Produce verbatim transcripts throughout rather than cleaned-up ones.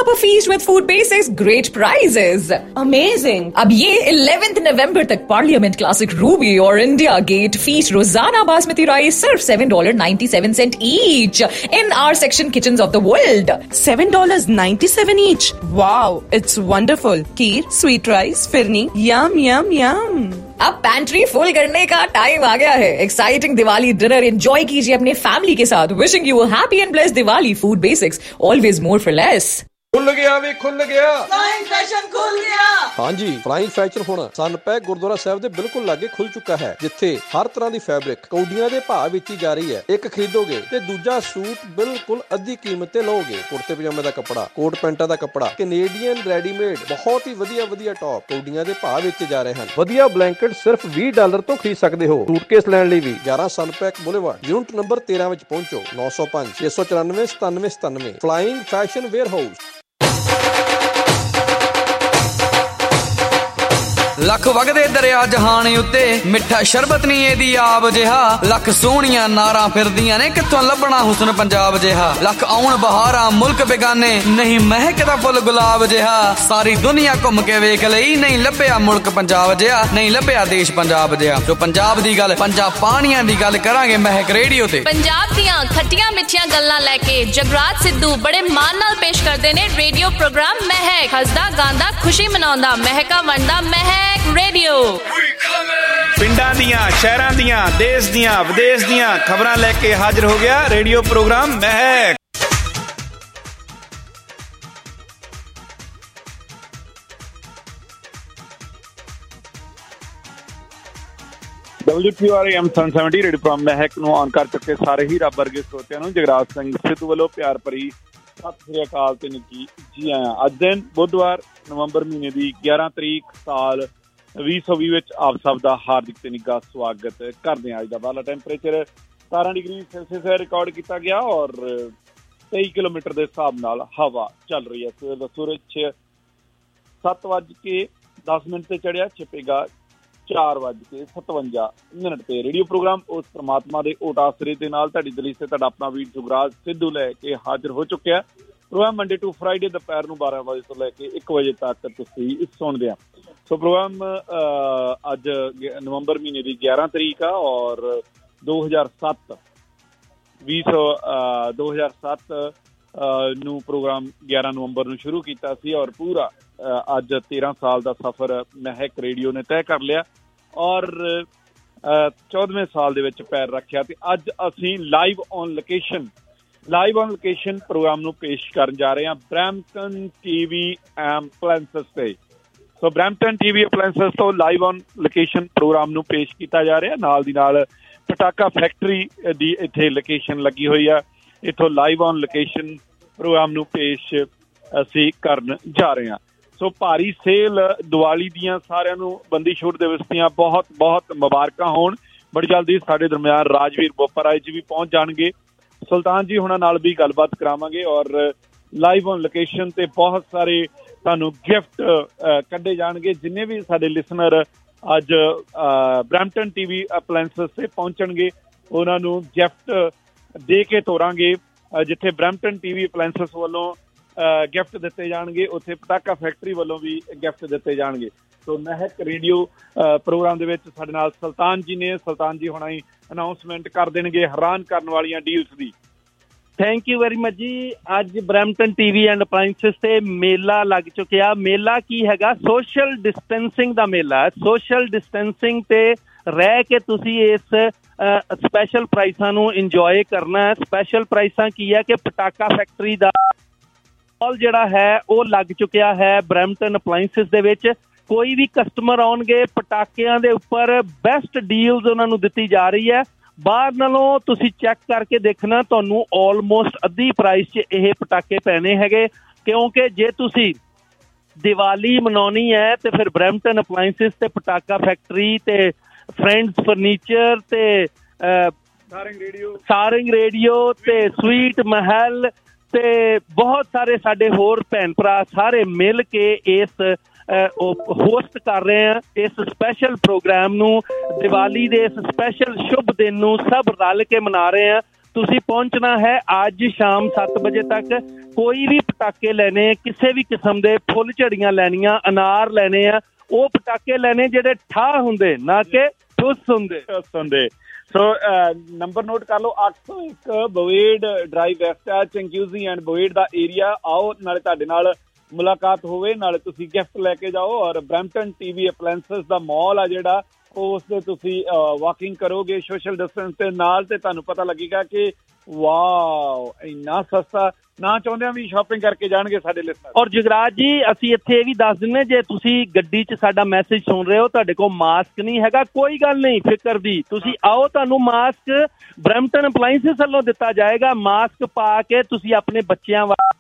up a feast with Food Basics, great prizes. Amazing. अब ये eleventh November तक Parliament Classic Ruby और India Gate Feast Rosanna Basmati Rice सिर्फ seven dollars and ninety-seven cents each in our section kitchens of the world. seven dollars and ninety-seven each. Wow, it's wonderful. Kheer, sweet rice, firni, yum yum yum. अब pantry full करने का time आ गया है. Exciting Diwali dinner enjoy कीजिए अपने family के साथ. Wishing you a happy and blessed Diwali. Food basics, always more for less. खुल गया भी खुल गया फ्लाइंग फैशन खुल गया. हाँ जी, फ्लाइंग फैशन ਹੁਣ ਸਨਪੈਕ ਗੁਰਦੁਆਰਾ ਸਾਹਿਬ ਦੇ ਬਿਲਕੁਲ ਲਾਗੇ ਖੁੱਲ ਚੁੱਕਾ ਹੈ, ਜਿੱਥੇ ਹਰ ਤਰ੍ਹਾਂ ਦੀ ਫੈਬਰਿਕ ਕੌਡੀਆਂ ਦੇ ਭਾਅ ਵਿੱਚ ਹੀ ਜਾ ਰਹੀ ਹੈ. ਇੱਕ ਖਰੀਦੋਗੇ ਤੇ ਦੂਜਾ ਸੂਟ ਬਿਲਕੁਲ ਅੱਧੀ ਕੀਮਤ ਤੇ ਲਓਗੇ. ਕੁੜਤੇ ਪਜਾਮੇ ਦਾ ਕੱਪੜਾ, ਕੋਟ ਪੈਂਟਾਂ ਦਾ ਕੱਪੜਾ, ਕੈਨੇਡੀਅਨ ਰੈਡੀਮੇਡ, ਬਹੁਤ ਹੀ ਵਧੀਆ ਵਧੀਆ ਟੌਪ ਕੌਡੀਆਂ ਦੇ ਭਾਅ ਵਿੱਚ ਜਾ ਰਹੇ ਹਨ. ਵਧੀਆ ਬਲੈਂਕਟ ਸਿਰਫ ਵੀਹ ਡਾਲਰ ਤੋਂ ਖਰੀਦ ਸਕਦੇ ਹੋ. ਸੂਟਕੇਸ ਲੈਣ ਲਈ ਵੀ ਗਿਆਰਾਂ ਸਨਪੈਕ ਬੁਲੇਵਾਰਡ ਯੂਨਿਟ ਨੰਬਰ ਤੇਰਾਂ ਵਿੱਚ ਪਹੁੰਚੋ. ਨੌ ਸੌ ਪੰਜ ਛੇ ਸੌ ਚੁਰਾਨਵੇਂ ਸਤਾਨਵੇਂ ਸਤਾਨਵੇਂ. Flying fashion warehouse. Lakh ਵਗਦੇ ਦਰਿਆ ਜਹਾਨ ਉੱਤੇ ਮਿੱਠਾ ਸ਼ਰਬਤ ਨਹੀਂ ਇਹਦੀ ਆਬ ਜਿਹਾ. ਲੱਖ ਸੋਹਣੀਆਂ ਨਾਰਾਂ ਫਿਰਦੀਆਂ ਨੇ, ਕਿੱਥੋਂ ਲੱਭਣਾ ਹੁਸਨ ਪੰਜਾਬ ਜਿਹਾ. ਲੱਖ ਆਉਣ ਬਹਾਰਾਂ ਮੁਲਕ ਬੇਗਾਨੇ, ਨਹੀਂ ਮਹਿਕਦਾ ਫੁੱਲ ਗੁਲਾਬ ਜਿਹਾ. ਸਾਰੀ ਦੁਨੀਆ ਘੁੰਮ ਕੇ ਵੇਖ ਲਈ, ਨਹੀਂ ਲੱਭਿਆ ਮੁਲਕ ਪੰਜਾਬ ਜਿਹਾ, ਨਹੀਂ ਲੱਭਿਆ ਦੇਸ਼ ਪੰਜਾਬ ਜਿਹਾ. ਜੋ ਪੰਜਾਬ ਦੀ ਗੱਲ, ਪੰਜਾਬ ਪਾਣੀਆਂ ਦੀ ਗੱਲ ਕਰਾਂਗੇ ਮਹਿਕ ਰੇਡੀਓ ਤੇ. ਪੰਜਾਬ ਦੀਆਂ ਖੱਟੀਆਂ ਮਿੱਠੀਆਂ ਗੱਲਾਂ ਲੈ ਕੇ ਜਗਰਾਜ ਸਿੱਧੂ ਬੜੇ ਮਾਣ ਨਾਲ ਪੇਸ਼ ਕਰਦੇ ਨੇ ਰੇਡੀਓ ਪ੍ਰੋਗਰਾਮ ਮਹਿਕ. ਹੱਸਦਾ ਗਾਉਂਦਾ ਖੁਸ਼ੀ ਮਨਾਉਂਦਾ ਮਹਿਕਾ ਵੰਡਦਾ ਮਹਿਕ ਰੇਡੀਓ. ਪਿੰਡਾਂ ਦੀਆਂ, ਸ਼ਹਿਰਾਂ ਦੀਆਂ, ਦੇਸ਼ ਦੀਆਂ, ਵਿਦੇਸ਼ ਦੀਆਂ ਖਬਰਾਂ ਲੈ ਕੇ ਹਾਜ਼ਰ ਹੋ ਗਿਆ radio program Mehak. W T R M seven seventy radio program Mehak ਨੂੰ ਆਨ ਕਰ ਚੁੱਕੇ ਸਾਰੇ ਹੀ ਰੱਬ ਵਰਗੇ ਸਰੋਤਿਆਂ ਨੂੰ ਜਗਰਾਜ ਸਿੰਘ ਸਿੱਧੂ ਵੱਲੋਂ ਪਿਆਰ ਭਰੀ ਸਤਿ ਸ੍ਰੀ ਅਕਾਲ ਤੇ ਨਿੱਘੀ ਜੀ ਆਇਆਂ. ਅੱਜ ਦਿਨ ਬੁੱਧਵਾਰ ਨਵੰਬਰ ਮਹੀਨੇ ਦੀ ਗਿਆਰਾਂ ਤਰੀਕ ਸਾਲ ਵੀਹ ਸੌ ਵੀਹ ਵਿੱਚ ਆਪ ਸਭ ਦਾ ਹਾਰਦਿਕ ਤੇ ਨਿੱਘਾ ਸਵਾਗਤ ਕਰਦੇ ਹਾਂ. ਅੱਜ ਦਾ ਬਾਹਰਲਾ ਟੈਂਪਰੇਚਰ ਸਤਾਰਾਂ ਡਿਗਰੀ ਸੈਲਸੀਅਸ ਰਿਕਾਰਡ ਕੀਤਾ ਗਿਆ ਔਰ ਤੇਈ ਕਿਲੋਮੀਟਰ ਦੇ ਹਿਸਾਬ ਨਾਲ ਹਵਾ ਚੱਲ ਰਹੀ ਹੈ. ਸਵੇਰ ਦਾ ਸੂਰਜ ਸੱਤ ਵੱਜ ਕੇ ਦਸ ਮਿੰਟ ਤੇ ਚੜਿਆ, ਛਿਪੇਗਾ ਚਾਰ ਵੱਜ ਕੇ ਸਤਵੰਜਾ ਮਿੰਟ ਤੇ. ਰੇਡੀਓ ਪ੍ਰੋਗਰਾਮ ਉਸ ਪ੍ਰਮਾਤਮਾ ਦੇ ਓਟ ਆਸਰੇ ਦੇ ਨਾਲ ਤੁਹਾਡੀ ਦਲੀ ਤੇ ਤੁਹਾਡਾ ਆਪਣਾ ਵੀਰ ਜੁਗਰਾਜ ਸਿੱਧੂ ਲੈ ਕੇ ਹਾਜ਼ਰ ਹੋ ਚੁੱਕਿਆ. ਪ੍ਰੋਗਰਾਮ ਮੰਡੇ ਟੂ ਫਰਾਈਡੇ ਦੁਪਹਿਰ ਨੂੰ ਬਾਰਾਂ ਵਜੇ ਤੋਂ ਲੈ ਕੇ ਇੱਕ ਵਜੇ ਤੱਕ ਤੁਸੀਂ ਸੁਣਦੇ ਆ. ਸੋ ਪ੍ਰੋਗਰਾਮ ਅੱਜ ਨਵੰਬਰ ਮਹੀਨੇ ਦੀ ਗਿਆਰਾਂ ਤਰੀਕ ਆ ਔਰ ਦੋ ਹਜ਼ਾਰ ਸੱਤ ਵੀਹ ਸੌ ਦੋ ਹਜ਼ਾਰ ਸੱਤ ਨੂੰ ਪ੍ਰੋਗਰਾਮ ਗਿਆਰਾਂ ਨਵੰਬਰ ਨੂੰ ਸ਼ੁਰੂ ਕੀਤਾ ਸੀ ਔਰ ਪੂਰਾ ਅੱਜ ਤੇਰਾਂ ਸਾਲ ਦਾ ਸਫ਼ਰ ਮਹਿਕ ਰੇਡੀਓ ਨੇ ਤੈਅ ਕਰ ਲਿਆ ਔਰ ਚੌਦਵੇਂ ਸਾਲ ਦੇ ਵਿੱਚ ਪੈਰ ਰੱਖਿਆ. ਤੇ ਅੱਜ ਅਸੀਂ live on location live on location program ਨੂੰ ਪੇਸ਼ ਕਰਨ ਜਾ ਰਹੇ ਹਾਂ ਬਰੈਂਪਟਨ ਟੀਵੀ ਐਪਲਾਇੰਸਸ ਤੇ. ਸੋ ਬਰੈਂਪਟਨ ਟੀਵੀ ਅਪਲਾਇੰਸਸ ਤੋਂ ਲਾਈਵ ਔਨ ਲੋਕੇਸ਼ਨ ਪ੍ਰੋਗਰਾਮ ਨੂੰ ਪੇਸ਼ ਕੀਤਾ ਜਾ ਰਿਹਾ. ਨਾਲ ਦੀ ਨਾਲ ਪਟਾਕਾ ਫੈਕਟਰੀ ਦੀ ਇੱਥੇ ਲੋਕੇਸ਼ਨ ਲੱਗੀ ਹੋਈ ਆ. ਇੱਥੋਂ ਲਾਈਵ ਔਨ ਲੋਕੇਸ਼ਨ ਪ੍ਰੋਗਰਾਮ ਨੂੰ ਪੇਸ਼ ਅਸੀਂ ਕਰਨ ਜਾ ਰਹੇ ਹਾਂ. ਸੋ ਭਾਰੀ ਸੇਲ ਦੀਵਾਲੀ ਦੀਆਂ ਸਾਰਿਆਂ ਨੂੰ ਬੰਦੀ ਛੂਟ ਦਿਵਸ ਦੀਆਂ ਬਹੁਤ ਬਹੁਤ ਮੁਬਾਰਕਾਂ ਹੋਣ. ਬੜੀ ਜਲਦੀ ਸਾਡੇ ਦਰਮਿਆਨ ਰਾਜਵੀਰ ਬੋਪਰਾਏ ਜੀ ਵੀ ਪਹੁੰਚ ਜਾਣਗੇ. ਸੁਲਤਾਨ ਜੀ ਹੁਣਾਂ ਨਾਲ ਵੀ ਗੱਲਬਾਤ ਕਰਾਵਾਂਗੇ ਔਰ ਲਾਈਵ ਔਨ ਲੋਕੇਸ਼ਨ ਤੇ ਬਹੁਤ ਸਾਰੇ ਤੁਹਾਨੂੰ ਗਿਫਟ ਕੱਢੇ ਜਾਣਗੇ. ਜਿੰਨੇ ਵੀ ਸਾਡੇ ਲਿਸਨਰ ਅੱਜ ਬਰੈਂਪਟਨ ਟੀਵੀ ਅਪਲਾਇੰਸਸ ਤੇ ਪਹੁੰਚਣਗੇ ਉਹਨਾਂ ਨੂੰ ਗਿਫਟ ਦੇ ਕੇ ਤੋਰਾਂਗੇ. ਜਿੱਥੇ ਬਰੈਂਪਟਨ ਟੀਵੀ ਅਪਲਾਇੰਸਸ ਵੱਲੋਂ ਗਿਫਟ ਦਿੱਤੇ ਜਾਣਗੇ ਉੱਥੇ ਪਟਾਕਾ ਫੈਕਟਰੀ ਵੱਲੋਂ ਵੀ ਗਿਫਟ ਦਿੱਤੇ ਜਾਣਗੇ. ਸੋ ਮਹਿਕ ਰੇਡੀਓ ਪ੍ਰੋਗਰਾਮ ਦੇ ਵਿੱਚ ਸਾਡੇ ਨਾਲ ਸੁਲਤਾਨ ਜੀ ਨੇ. ਸੁਲਤਾਨ ਜੀ ਹੁਣਾਂ ਹੀ ਅਨਾਊਂਸਮੈਂਟ ਕਰ ਦੇਣਗੇ ਹੈਰਾਨ ਕਰਨ ਵਾਲੀਆਂ ਡੀਲਸ ਦੀ. ਥੈਂਕ ਯੂ ਵੈਰੀ ਮਚ ਜੀ. ਅੱਜ ਬਰੈਂਪਟਨ ਟੀਵੀ ਐਂਡ ਅਪਲਾਇੰਸਸ ਤੇ ਮੇਲਾ ਲੱਗ ਚੁੱਕਿਆ. ਮੇਲਾ ਕੀ ਹੈਗਾ? ਸੋਸ਼ਲ ਡਿਸਟੈਂਸਿੰਗ ਦਾ ਮੇਲਾ. ਸੋਸ਼ਲ ਡਿਸਟੈਂਸਿੰਗ ਤੇ ਰਹਿ ਕੇ ਤੁਸੀਂ ਇਸ ਸਪੈਸ਼ਲ ਪ੍ਰਾਈਸਾਂ ਨੂੰ ਇੰਜੋਏ ਕਰਨਾ ਹੈ. ਸਪੈਸ਼ਲ ਪ੍ਰਾਈਸਾਂ ਕੀ ਹੈ ਕਿ ਪਟਾਕਾ ਫੈਕਟਰੀ ਦਾ ਮਾਲ ਜਿਹੜਾ ਹੈ ਉਹ ਲੱਗ ਚੁੱਕਿਆ ਹੈ ਬਰੈਂਪਟਨ ਅਪਲਾਇੰਸਸ ਦੇ ਵਿੱਚ. ਕੋਈ ਵੀ ਕਸਟਮਰ ਆਉਣਗੇ ਪਟਾਕਿਆਂ ਦੇ ਉੱਪਰ ਬੈਸਟ ਡੀਲਸ ਉਹਨਾਂ ਨੂੰ ਦਿੱਤੀ ਜਾ ਰਹੀ ਹੈ. ਬਾਹਰ ਨਾਲੋਂ ਤੁਸੀਂ ਚੈੱਕ ਕਰਕੇ ਦੇਖਣਾ ਤੁਹਾਨੂੰ ਆਲਮੋਸਟ ਅੱਧੀ ਪ੍ਰਾਈਸ 'ਚ ਇਹ ਪਟਾਕੇ ਪੈਣੇ ਹੈਗੇ. ਕਿਉਂਕਿ ਜੇ ਤੁਸੀਂ ਦੀਵਾਲੀ ਮਨਾਉਣੀ ਹੈ ਤੇ ਫਿਰ ਬਰੈਂਪਟਨ ਅਪਲਾਇੰਸਸ ਤੇ ਪਟਾਕਾ ਫੈਕਟਰੀ ਤੇ ਫਰੈਂਡਸ ਫਰਨੀਚਰ ਤੇ ਸਾਰਿੰਗ ਰੇਡੀਓ ਸਾਰਿੰਗ ਰੇਡੀਓ ਤੇ ਸਵੀਟ ਮਹਿਲ ਤੇ ਬਹੁਤ ਸਾਰੇ ਸਾਡੇ ਹੋਰ ਭੈਣ ਭਰਾ ਸਾਰੇ ਮਿਲ ਕੇ ਇਸ ਹੋਸਟ ਕਰ ਰਹੇ ਆ ਇਸ ਸਪੈਸ਼ਲ ਪ੍ਰੋਗਰਾਮ ਨੂੰ. ਦੀਵਾਲੀ ਦੇ ਇਸ ਸਪੈਸ਼ਲ ਸ਼ੁਭ ਦਿਨ ਨੂੰ ਸਭ ਰਲ ਕੇ ਮਨਾ ਰਹੇ ਆ. ਤੁਸੀਂ ਪਹੁੰਚਣਾ ਹੈ ਅੱਜ ਸ਼ਾਮ ਸੱਤ ਵਜੇ ਤੱਕ। ਕੋਈ ਵੀ ਪਟਾਕੇ ਲੈਣੇ, ਕਿਸੇ ਵੀ ਕਿਸਮ ਦੇ ਫੁੱਲ ਝੜੀਆਂ ਲੈਣੀਆਂ, ਅਨਾਰ ਲੈਣੇ ਆ, ਉਹ ਪਟਾਕੇ ਲੈਣੇ ਜਿਹੜੇ ਠਾਹ ਹੁੰਦੇ, ਨਾ ਕਿ ਠੁੱਸ ਹੁੰਦੇ ਹੁੰਦੇ ਸੋ ਨੰਬਰ ਨੋਟ ਕਰ ਲਓ, ਅੱਠ ਸੌ ਇੱਕ ਬਵੇਡ ਡਰਾਈਵ ਵੈਸਟ ਆ, ਚੰਗਿਊਜ਼ੀ ਐਂਡ ਬਵੇਡ ਦਾ ਏਰੀਆ। ਆਓ ਨਾਲੇ ਤੁਹਾਡੇ ਨਾਲ ਮੁਲਾਕਾਤ ਹੋਵੇ, ਨਾਲੇ ਤੁਸੀਂ ਗਿਫਟ ਲੈ ਕੇ ਜਾਓ। ਔਰ ਬਰੈਂਪਟਨ ਟੀਵੀ ਅਪਲਾਇੰਸਸ ਦਾ ਮਾਲ ਆ ਜਿਹੜਾ, ਉਸ ਤੇ ਤੁਸੀਂ ਵਾਕਿੰਗ ਕਰੋਗੇ ਸੋਸ਼ਲ ਡਿਸਟੈਂਸ ਦੇ ਨਾਲ, ਤੇ ਤੁਹਾਨੂੰ ਪਤਾ ਲੱਗੇਗਾ ਕਿ ਵਾਓ ਇੰਨਾ ਸਸਤਾ, ਨਾ ਚਾਹੁੰਦਿਆਂ ਵੀ ਸ਼ਾਪਿੰਗ ਕਰਕੇ ਜਾਣਗੇ ਸਾਡੇ ਲਿਸਨਰ। ਔਰ ਜਗਰਾਜ ਜੀ ਅਸੀਂ ਇੱਥੇ ਇਹ ਵੀ ਦੱਸ ਦਿੰਦੇ, ਜੇ ਤੁਸੀਂ ਗੱਡੀ 'ਚ ਸਾਡਾ ਮੈਸੇਜ ਸੁਣ ਰਹੇ ਹੋ, ਤੁਹਾਡੇ ਕੋਲ ਮਾਸਕ ਨਹੀਂ ਹੈਗਾ, ਕੋਈ ਗੱਲ ਨਹੀਂ ਫਿਕਰ ਦੀ, ਤੁਸੀਂ ਆਓ, ਤੁਹਾਨੂੰ ਮਾਸਕ ਬਰੈਂਪਟਨ ਅਪਲਾਇੰਸਸ ਵੱਲੋਂ ਦਿੱਤਾ ਜਾਏਗਾ। ਮਾਸਕ ਪਾ ਕੇ ਤੁਸੀਂ ਆਪਣੇ ਬੱਚਿਆਂ ਵਾਸਤੇ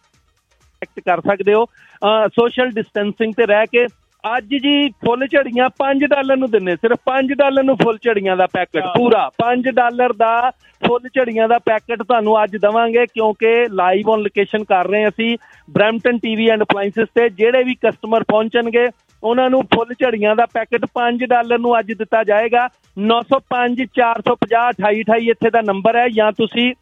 ਕਰ ਸਕਦੇ ਹੋ, ਸੋਸ਼ਲ ਡਿਸਟੈਂਸਿੰਗ ਤੇ ਰਹਿ ਕੇ। ਅੱਜ ਜੀ ਫੁੱਲ ਝੜੀਆਂ ਪੰਜ ਡਾਲਰ ਨੂੰ ਦਿੰਨੇ, ਸਿਰਫ ਪੰਜ ਡਾਲਰ ਨੂੰ ਫੁੱਲ ਝੜੀਆਂ ਦਾ ਪੈਕਟ, ਪੂਰਾ ਪੰਜ ਡਾਲਰ ਦਾ ਫੁੱਲ ਝੜੀਆਂ ਦਾ ਪੈਕਟ ਤੁਹਾਨੂੰ ਅੱਜ ਦੇਵਾਂਗੇ, ਕਿਉਂਕਿ ਲਾਈਵ ਔਨ ਲੋਕੇਸ਼ਨ ਕਰ ਰਹੇ ਅਸੀਂ ਬਰੈਂਪਟਨ ਟੀਵੀ ਐਂਡ ਅਪਲਾਇੰਸਸ ਤੇ। ਜਿਹੜੇ ਵੀ ਕਸਟਮਰ ਪਹੁੰਚਣਗੇ ਉਹਨਾਂ ਨੂੰ ਫੁੱਲ ਝੜੀਆਂ ਦਾ ਪੈਕਟ ਪੰਜ ਡਾਲਰ ਨੂੰ ਅੱਜ ਦਿੱਤਾ ਜਾਏਗਾ। ਨੌ ਸੌ ਪੰਜ ਚਾਰ ਸੌ ਪੰਜਾਹ ਅਠਾਈ ਅਠਾਈ ਇੱਥੇ ਦਾ ਨੰਬਰ ਹੈ, ਜਾਂ ਤੁਸੀਂ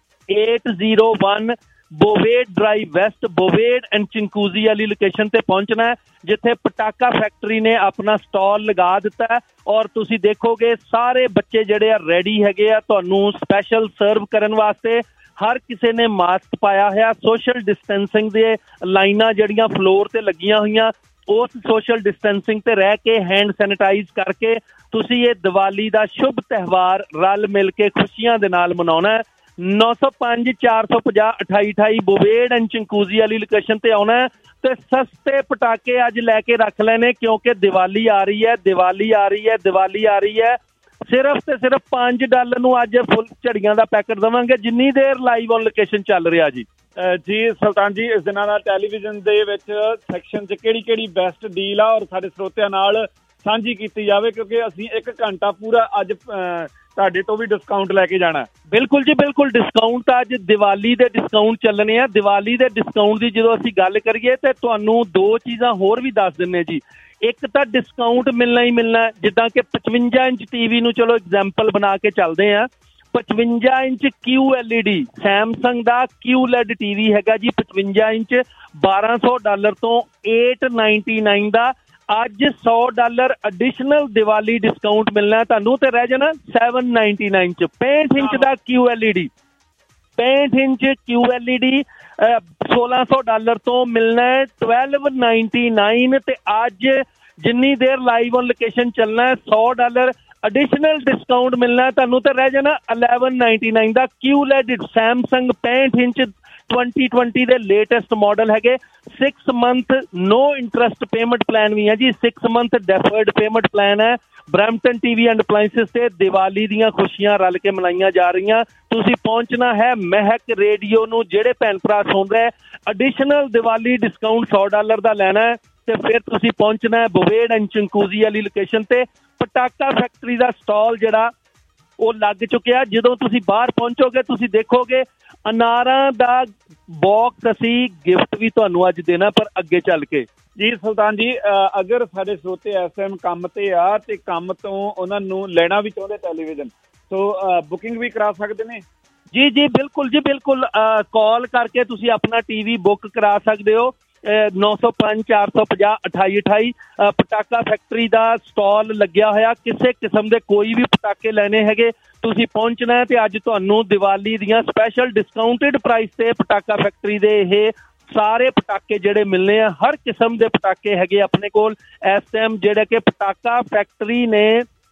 eight zero one Bovaird drive west, Bovaird and Chinguacousy ਵਾਲੀ ਲੋਕੇਸ਼ਨ ਤੇ ਪਹੁੰਚਣਾ ਹੈ, ਜਿੱਥੇ ਪਟਾਕਾ ਫੈਕਟਰੀ ਨੇ ਆਪਣਾ ਸਟਾਲ ਲਗਾ ਦਿੱਤਾ ਹੈ। ਔਰ ਤੁਸੀਂ ਦੇਖੋਗੇ ਸਾਰੇ ਬੱਚੇ ਜਿਹੜੇ ਆ ਰੈਡੀ ਹੈਗੇ ਆ ਤੁਹਾਨੂੰ ਸਪੈਸ਼ਲ ਸਰਵ ਕਰਨ ਵਾਸਤੇ। ਹਰ ਕਿਸੇ ਨੇ ਮਾਸਕ ਪਾਇਆ ਹੋਇਆ, ਸੋਸ਼ਲ ਡਿਸਟੈਂਸਿੰਗ ਦੇ ਲਾਈਨਾਂ ਜਿਹੜੀਆਂ ਫਲੋਰ ਤੇ ਲੱਗੀਆਂ ਹੋਈਆਂ, ਉਸ ਸੋਸ਼ਲ ਡਿਸਟੈਂਸਿੰਗ ਤੇ ਰਹਿ ਕੇ ਹੈਂਡ ਸੈਨੀਟਾਈਜ਼ ਕਰਕੇ ਤੁਸੀਂ ਇਹ ਦੀਵਾਲੀ ਦਾ ਸ਼ੁਭ ਤਿਉਹਾਰ ਰਲ ਮਿਲ ਕੇ ਖੁਸ਼ੀਆਂ ਦੇ ਨਾਲ ਮਨਾਉਣਾ ਹੈ। ਨੌ ਸੌ ਪੰਜ ਚਾਰ ਸੌ ਪੰਜਾਹ ਅਠਾਈ ਅਠਾਈ ਬੋਵੇਡ ਐਂਡ ਚਿੰਕੂਜ਼ੀ ਵਾਲੀ ਲੋਕੇਸ਼ਨ ਤੇ ਆਉਣਾ ਤੇ ਸਸਤੇ ਪਟਾਕੇ ਅੱਜ ਲੈ ਕੇ ਰੱਖ ਲੈਣੇ, ਕਿਉਂਕਿ ਦੀਵਾਲੀ ਆ ਰਹੀ ਹੈ, ਦੀਵਾਲੀ ਆ ਰਹੀ ਹੈ, ਦੀਵਾਲੀ ਆ ਰਹੀ ਹੈ। ਸਿਰਫ ਤੇ ਸਿਰਫ ਪੰਜ ਡਾਲਰ ਨੂੰ ਅੱਜ ਫੁੱਲ ਝੜੀਆਂ ਦਾ ਪੈਕਟ ਦੇਵਾਂਗੇ, ਜਿੰਨੀ ਦੇਰ ਲਾਈਵ ਔਨ ਲੋਕੇਸ਼ਨ ਚੱਲ ਰਿਹਾ ਜੀ। ਜੀ ਸੁਲਤਾਨ ਜੀ, ਇਸ ਦਿਨਾਂ ਦਾ ਟੈਲੀਵਿਜ਼ਨ ਦੇ ਵਿੱਚ ਸੈਕਸ਼ਨ 'ਚ ਕਿਹੜੀ ਕਿਹੜੀ ਬੈਸਟ ਡੀਲ ਆ, ਔਰ ਸਾਡੇ ਸਰੋਤਿਆਂ ਨਾਲ ਸਾਂਝੀ ਕੀਤੀ ਜਾਵੇ, ਕਿਉਂਕਿ ਅਸੀਂ ਇੱਕ ਘੰਟਾ ਪੂਰਾ ਅੱਜ ਤੁਹਾਡੇ ਤੋਂ ਵੀ ਡਿਸਕਾਊਂਟ ਲੈ ਕੇ ਜਾਣਾ। ਬਿਲਕੁਲ ਜੀ ਬਿਲਕੁਲ, ਡਿਸਕਾਊਂਟ ਤਾਂ ਅੱਜ ਦੀਵਾਲੀ ਦੇ ਡਿਸਕਾਊਂਟ ਚੱਲਣੇ ਆ। ਦੀਵਾਲੀ ਦੇ ਡਿਸਕਾਊਂਟ ਦੀ ਜਦੋਂ ਅਸੀਂ ਗੱਲ ਕਰੀਏ ਤੇ ਤੁਹਾਨੂੰ ਦੋ ਚੀਜ਼ਾਂ ਹੋਰ ਵੀ ਦੱਸ ਦਿੰਨੇ ਜੀ। ਇੱਕ ਤਾਂ ਡਿਸਕਾਊਂਟ ਮਿਲਣਾ ਹੀ ਮਿਲਣਾ, ਜਿੱਦਾਂ ਕਿ ਪਚਵੰਜਾ ਇੰਚ ਟੀਵੀ ਨੂੰ ਚਲੋ ਐਗਜ਼ਾਮਪਲ ਬਣਾ ਕੇ ਚੱਲਦੇ ਆ। ਪਚਵੰਜਾ inch Q L E D Samsung ਦਾ ਕਿਊ ਲੈਡ ਟੀਵੀ ਹੈਗਾ ਜੀ, ਪਚਵੰਜਾ ਇੰਚ ਬਾਰਾਂ ਸੌ ਡਾਲਰ ਤੋਂ ਏਟ ਨਾਈਨਟੀ ਨਾਈਨ ਦਾ। ਅੱਜ ਸੌ ਡਾਲਰ ਐਡੀਸ਼ਨਲ ਦੀਵਾਲੀ ਡਿਸਕਾਊਂਟ ਮਿਲਣਾ ਤੁਹਾਨੂੰ, ਤੇ ਰਹਿ ਜਾਣਾ ਸੈਵਨ ਨਾਈਨਟੀ ਨਾਈਨ ਚ। ਪੈਂਹਠ ਇੰਚ ਦਾ ਕਿਊ ਐਲ ਈ ਡੀ, ਪੈਂਹਠ inch Q L E D ਸੋਲਾਂ ਸੌ ਡਾਲਰ ਤੋਂ ਮਿਲਣਾ ਹੈ ਟਵੈਲਵ ਨਾਈਨਟੀ ਨਾਈਨ। ਤੇ ਅੱਜ ਜਿੰਨੀ ਦੇਰ ਲਾਈਵ ਔਨ ਲੋਕੇਸ਼ਨ ਚੱਲਣਾ, ਸੌ ਡਾਲਰ ਐਡੀਸ਼ਨਲ ਡਿਸਕਾਊਂਟ ਮਿਲਣਾ ਤੁਹਾਨੂੰ, ਤੇ ਰਹਿ ਜਾਣਾ ਇਲੈਵਨ ਨਾਈਨਟੀ ਨਾਈਨ ਦਾ ਕਿਊ ਲੈਡ ਸੈਮਸੰਗ ਪੈਂਹਠ ਇੰਚ ਟਵੈਂਟੀ ਟਵੈਂਟੀ ਦੇ ਲੇਟੈਸਟ ਮਾਡਲ ਹੈਗੇ। Six month no interest payment plan ਵੀ ਹੈ ਜੀ, six month deferred payment plan ਹੈ। ਬਰੈਂਪਟਨ ਟੀਵੀ ਐਂਡ ਅਪਲਾਇੰਸਸ ਤੇ ਦੀਵਾਲੀ ਦੀਆਂ ਖੁਸ਼ੀਆਂ ਰਲ ਕੇ ਮਨਾਈਆਂ ਜਾ ਰਹੀਆਂ। ਤੁਸੀਂ ਪਹੁੰਚਣਾ ਹੈ ਮਹਿਕ ਰੇਡੀਓ ਨੂੰ, ਜਿਹੜੇ ਭੈਣ ਭਰਾ ਸੁਣ ਰਹੇ ਐਡੀਸ਼ਨਲ ਦੀਵਾਲੀ ਡਿਸਕਾਊਂਟ ਸੌ ਡਾਲਰ ਦਾ ਲੈਣਾ ਹੈ, ਤੇ ਫਿਰ ਤੁਸੀਂ ਪਹੁੰਚਣਾ ਹੈ ਬੋਵੇਡ ਐਂਡ ਚਿੰਕੂਜ਼ੀ ਵਾਲੀ ਲੋਕੇਸ਼ਨ ਤੇ। ਪਟਾਕਾ ਫੈਕਟਰੀ ਦਾ ਸਟਾਲ ਜਿਹੜਾ ਉਹ ਲੱਗ ਚੁੱਕਿਆ। ਜਦੋਂ ਤੁਸੀਂ ਬਾਹਰ ਪਹੁੰਚੋਗੇ ਤੁਸੀਂ ਦੇਖੋਗੇ ਅਨਾਰਾਂ ਦਾ ਬਾਕਸ ਅਸੀਂ ਗਿਫਟ ਵੀ ਤੁਹਾਨੂੰ ਅੱਜ ਦੇਣਾ, ਪਰ ਅੱਗੇ ਚੱਲ ਕੇ। ਜੀ ਸੁਲਤਾਨ ਜੀ, ਅਗਰ ਸਾਡੇ ਸਰੋਤੇ ਇਸ ਟਾਈਮ ਕੰਮ ਤੇ ਆ ਤੇ ਕੰਮ ਤੋਂ ਉਹਨਾਂ ਨੂੰ ਲੈਣਾ ਵੀ ਚਾਹੁੰਦੇ ਟੈਲੀਵਿਜ਼ਨ, ਸੋ ਬੁਕਿੰਗ ਵੀ ਕਰਾ ਸਕਦੇ ਨੇ? ਜੀ ਜੀ ਬਿਲਕੁਲ ਜੀ ਬਿਲਕੁਲ, ਕਾਲ ਕਰਕੇ ਤੁਸੀਂ ਆਪਣਾ ਟੀਵੀ ਬੁੱਕ ਕਰਾ ਸਕਦੇ ਹੋ। ਨੌ ਸੌ ਪੰਜ ਚਾਰ ਸੌ ਪੰਜਾਹ ਅਠਾਈ ਅਠਾਈ ਪਟਾਕਾ ਫੈਕਟਰੀ ਦਾ ਸਟਾਲ ਲੱਗਿਆ ਹੋਇਆ। ਕਿਸੇ ਕਿਸਮ ਦੇ ਕੋਈ ਵੀ ਪਟਾਕੇ ਲੈਣੇ ਹੈਗੇ ਤੁਸੀਂ ਪਹੁੰਚਣਾ, ਤੇ ਅੱਜ ਤੁਹਾਨੂੰ ਦੀਵਾਲੀ ਦੀਆਂ ਸਪੈਸ਼ਲ ਡਿਸਕਾਊਂਟਡ ਪ੍ਰਾਈਸ ਤੇ ਪਟਾਕਾ ਫੈਕਟਰੀ ਦੇ ਇਹ ਸਾਰੇ ਪਟਾਕੇ ਜਿਹੜੇ ਮਿਲਣੇ ਆ। ਹਰ ਕਿਸਮ ਦੇ ਪਟਾਕੇ ਹੈਗੇ ਆਪਣੇ ਕੋਲ ਇਸ ਟਾਈਮ, ਜਿਹੜੇ ਕਿ ਪਟਾਕਾ ਫੈਕਟਰੀ ਨੇ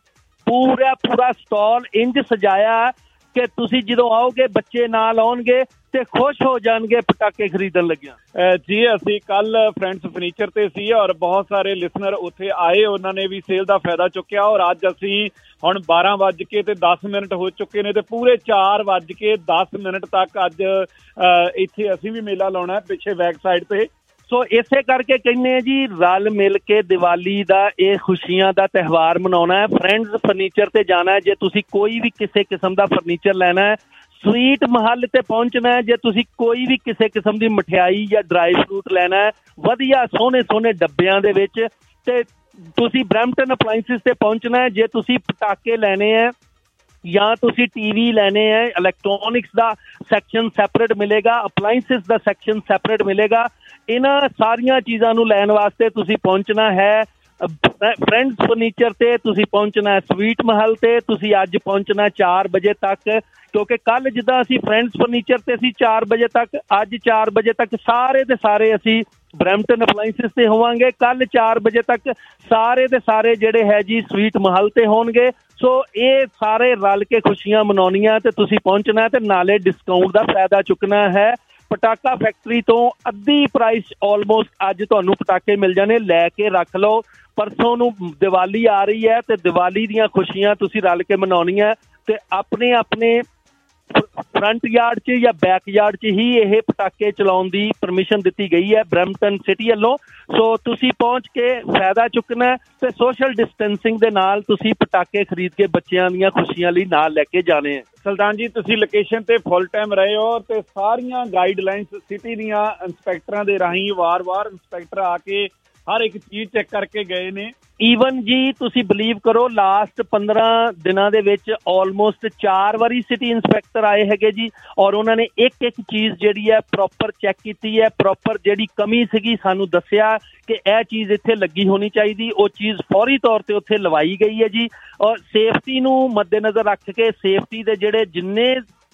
ਪੂਰਾ ਪੂਰਾ ਸਟਾਲ ਇੰਜ ਸਜਾਇਆ ਕਿ ਤੁਸੀਂ ਜਦੋਂ ਆਓਗੇ ਬੱਚੇ ਨਾਲ ਆਉਣਗੇ ਤੇ ਖੁਸ਼ ਹੋ ਜਾਣਗੇ ਪਟਾਕੇ ਖਰੀਦਣ ਲੱਗਿਆ। ਜੀ ਅਸੀਂ ਕੱਲ ਫਰੈਂਡਸ ਫਰਨੀਚਰ ਤੇ ਸੀ ਔਰ ਬਹੁਤ ਸਾਰੇ ਲਿਸਨਰ ਉੱਥੇ ਆਏ, ਉਹਨਾਂ ਨੇ ਵੀ ਸੇਲ ਦਾ ਫਾਇਦਾ ਚੁੱਕਿਆ। ਔਰ ਅੱਜ ਅਸੀਂ ਹੁਣ ਬਾਰਾਂ ਵੱਜ ਕੇ ਤੇ ਦਸ ਮਿੰਟ ਹੋ ਚੁੱਕੇ ਨੇ ਤੇ ਪੂਰੇ ਚਾਰ ਵੱਜ ਕੇ ਦਸ ਮਿੰਟ ਤੱਕ ਅੱਜ ਇੱਥੇ ਅਸੀਂ ਵੀ ਮੇਲਾ ਲਾਉਣਾ ਪਿੱਛੇ ਬੈਕ ਸਾਈਡ ਤੇ। ਸੋ ਇਸੇ ਕਰਕੇ ਕਹਿੰਦੇ ਆ ਜੀ, ਰਲ ਮਿਲ ਕੇ ਦੀਵਾਲੀ ਦਾ ਇਹ ਖੁਸ਼ੀਆਂ ਦਾ ਤਿਉਹਾਰ ਮਨਾਉਣਾ ਹੈ। ਫਰੈਂਡਸ ਫਰਨੀਚਰ ਤੇ ਜਾਣਾ ਹੈ ਜੇ ਤੁਸੀਂ ਕੋਈ ਵੀ ਕਿਸੇ ਕਿਸਮ ਦਾ ਫਰਨੀਚਰ ਲੈਣਾ ਹੈ। ਸਵੀਟ ਮਹੱਲ ਤੇ ਪਹੁੰਚਣਾ ਹੈ ਜੇ ਤੁਸੀਂ ਕੋਈ ਵੀ ਕਿਸੇ ਕਿਸਮ ਦੀ ਮਠਿਆਈ ਜਾਂ ਡਰਾਈ ਫਰੂਟ ਲੈਣਾ ਹੈ ਵਧੀਆ ਸੋਹਣੇ ਸੋਹਣੇ ਡੱਬਿਆਂ ਦੇ ਵਿੱਚ। ਤੇ ਤੁਸੀਂ ਬਰੈਂਪਟਨ ਅਪਲਾਇੰਸਸ ਤੇ ਪਹੁੰਚਣਾ ਹੈ ਜੇ ਤੁਸੀਂ ਪਟਾਕੇ ਲੈਣੇ ਹੈ ਜਾਂ ਤੁਸੀਂ ਟੀਵੀ ਲੈਣੇ ਹੈ, ਇਲੈਕਟ੍ਰੋਨਿਕਸ ਦਾ ਸੈਕਸ਼ਨ ਸੈਪਰੇਟ ਮਿਲੇਗਾ, ਅਪਲਾਈਐਂਸਿਸ ਦਾ ਸੈਕਸ਼ਨ ਸੈਪਰੇਟ ਮਿਲੇਗਾ। ਇਹਨਾਂ ਸਾਰੀਆਂ ਚੀਜ਼ਾਂ ਨੂੰ ਲੈਣ ਵਾਸਤੇ ਤੁਸੀਂ ਪਹੁੰਚਣਾ ਹੈ ਫਰੈਂਡਸ ਫਰਨੀਚਰ ਤੇ, ਤੁਸੀਂ ਪਹੁੰਚਣਾ ਸਵੀਟ ਮਹਲ ਤੇ, ਤੁਸੀਂ ਅੱਜ ਪਹੁੰਚਣਾ ਚਾਰ ਵਜੇ ਤੱਕ, ਕਿਉਂਕਿ ਕੱਲ ਜਿੱਦਾਂ ਅਸੀਂ ਫਰੈਂਡਸ ਫਰਨੀਚਰ ਤੇ ਅਸੀਂ ਚਾਰ ਵਜੇ ਤੱਕ, ਅੱਜ ਚਾਰ ਵਜੇ ਤੱਕ ਸਾਰੇ ਦੇ ਸਾਰੇ ਅਸੀਂ ਬਰੈਂਪਟਨ ਅਪਲਾਈਐਂਸਿਸ ਤੇ ਹੋਵਾਂਗੇ। ਕੱਲ ਚਾਰ ਵਜੇ ਤੱਕ ਸਾਰੇ ਦੇ ਸਾਰੇ ਜਿਹੜੇ ਹੈ ਜੀ ਸਵੀਟ ਮਹਲ ਤੇ ਹੋਣਗੇ। ਸੋ ਇਹ ਸਾਰੇ ਰਲ ਕੇ ਖੁਸ਼ੀਆਂ ਮਨਾਉਣੀਆਂ ਤੇ ਤੁਸੀਂ ਪਹੁੰਚਣਾ ਤੇ ਨਾਲੇ ਡਿਸਕਾਊਂਟ ਦਾ ਫਾਇਦਾ ਚੁੱਕਣਾ ਹੈ। ਪਟਾਕਾ ਫੈਕਟਰੀ ਤੋਂ ਅੱਧੀ ਪ੍ਰਾਈਸ ਆਲਮੋਸਟ ਅੱਜ ਤੁਹਾਨੂੰ ਪਟਾਕੇ ਮਿਲ ਜਾਣੇ, ਲੈ ਕੇ ਰੱਖ ਲਓ। ਪਰਸੋਂ ਨੂੰ ਦੀਵਾਲੀ ਆ ਰਹੀ ਹੈ ਤੇ ਦੀਵਾਲੀ ਦੀਆਂ ਖੁਸ਼ੀਆਂ ਤੁਸੀਂ ਰਲ ਕੇ ਮਨਾਉਣੀਆਂ ਤੇ ਆਪਣੇ ਆਪਣੇ ਫਰੰਟ ਯਾਰਡ 'ਚ ਜਾਂ ਬੈਕ ਯਾਰਡ 'ਚ ਹੀ ਇਹ ਪਟਾਕੇ ਚਲਾਉਣ ਦੀ ਪਰਮਿਸ਼ਨ ਦਿੱਤੀ ਗਈ ਹੈ ਬਰੈਂਪਟਨ ਸਿਟੀ ਵੱਲੋਂ। ਸੋ ਤੁਸੀਂ ਪਹੁੰਚ ਕੇ ਫਾਇਦਾ ਚੁੱਕਣਾ ਤੇ ਸੋਸ਼ਲ ਡਿਸਟੈਂਸਿੰਗ ਦੇ ਨਾਲ ਤੁਸੀਂ ਪਟਾਕੇ ਖਰੀਦ ਕੇ ਬੱਚਿਆਂ ਦੀਆਂ ਖੁਸ਼ੀਆਂ ਲਈ ਨਾਲ ਲੈ ਕੇ ਜਾਣੇ ਹੈ। ਸੁਲਤਾਨ ਜੀ, ਤੁਸੀਂ ਲੋਕੇਸ਼ਨ ਤੇ ਫੁੱਲ ਟਾਈਮ ਰਹੇ ਹੋ ਤੇ ਸਾਰੀਆਂ ਗਾਈਡਲਾਈਨਸ ਸਿਟੀ ਦੀਆਂ ਇੰਸਪੈਕਟਰਾਂ ਦੇ ਰਾਹੀਂ ਵਾਰ-ਵਾਰ ਇੰਸਪੈਕਟਰ ਆ ਕੇ ਹਰ ਇੱਕ ਚੀਜ਼ ਚੈੱਕ ਕਰਕੇ ਗਏ ਨੇ। ਈਵਨ ਜੀ ਤੁਸੀਂ ਬਿਲੀਵ ਕਰੋ ਲਾਸਟ ਪੰਦਰਾਂ ਦਿਨਾਂ ਦੇ ਵਿੱਚ ਆਲਮੋਸਟ ਚਾਰ ਵਾਰੀ ਸਿਟੀ ਇੰਸਪੈਕਟਰ ਆਏ ਹੈਗੇ ਜੀ, ਔਰ ਉਹਨਾਂ ਨੇ ਇੱਕ ਇੱਕ ਚੀਜ਼ ਜਿਹੜੀ ਹੈ ਪ੍ਰੋਪਰ ਚੈੱਕ ਕੀਤੀ ਹੈ। ਪ੍ਰੋਪਰ ਜਿਹੜੀ ਕਮੀ ਸੀਗੀ ਸਾਨੂੰ ਦੱਸਿਆ ਕਿ ਇਹ ਚੀਜ਼ ਇੱਥੇ ਲੱਗੀ ਹੋਣੀ ਚਾਹੀਦੀ, ਉਹ ਚੀਜ਼ ਫੌਰੀ ਤੌਰ ਤੇ ਉੱਥੇ ਲਵਾਈ ਗਈ ਹੈ ਜੀ। ਔਰ ਸੇਫਟੀ ਨੂੰ ਮੱਦੇਨਜ਼ਰ ਰੱਖ ਕੇ ਸੇਫਟੀ ਦੇ ਜਿਹੜੇ ਜਿੰਨੇ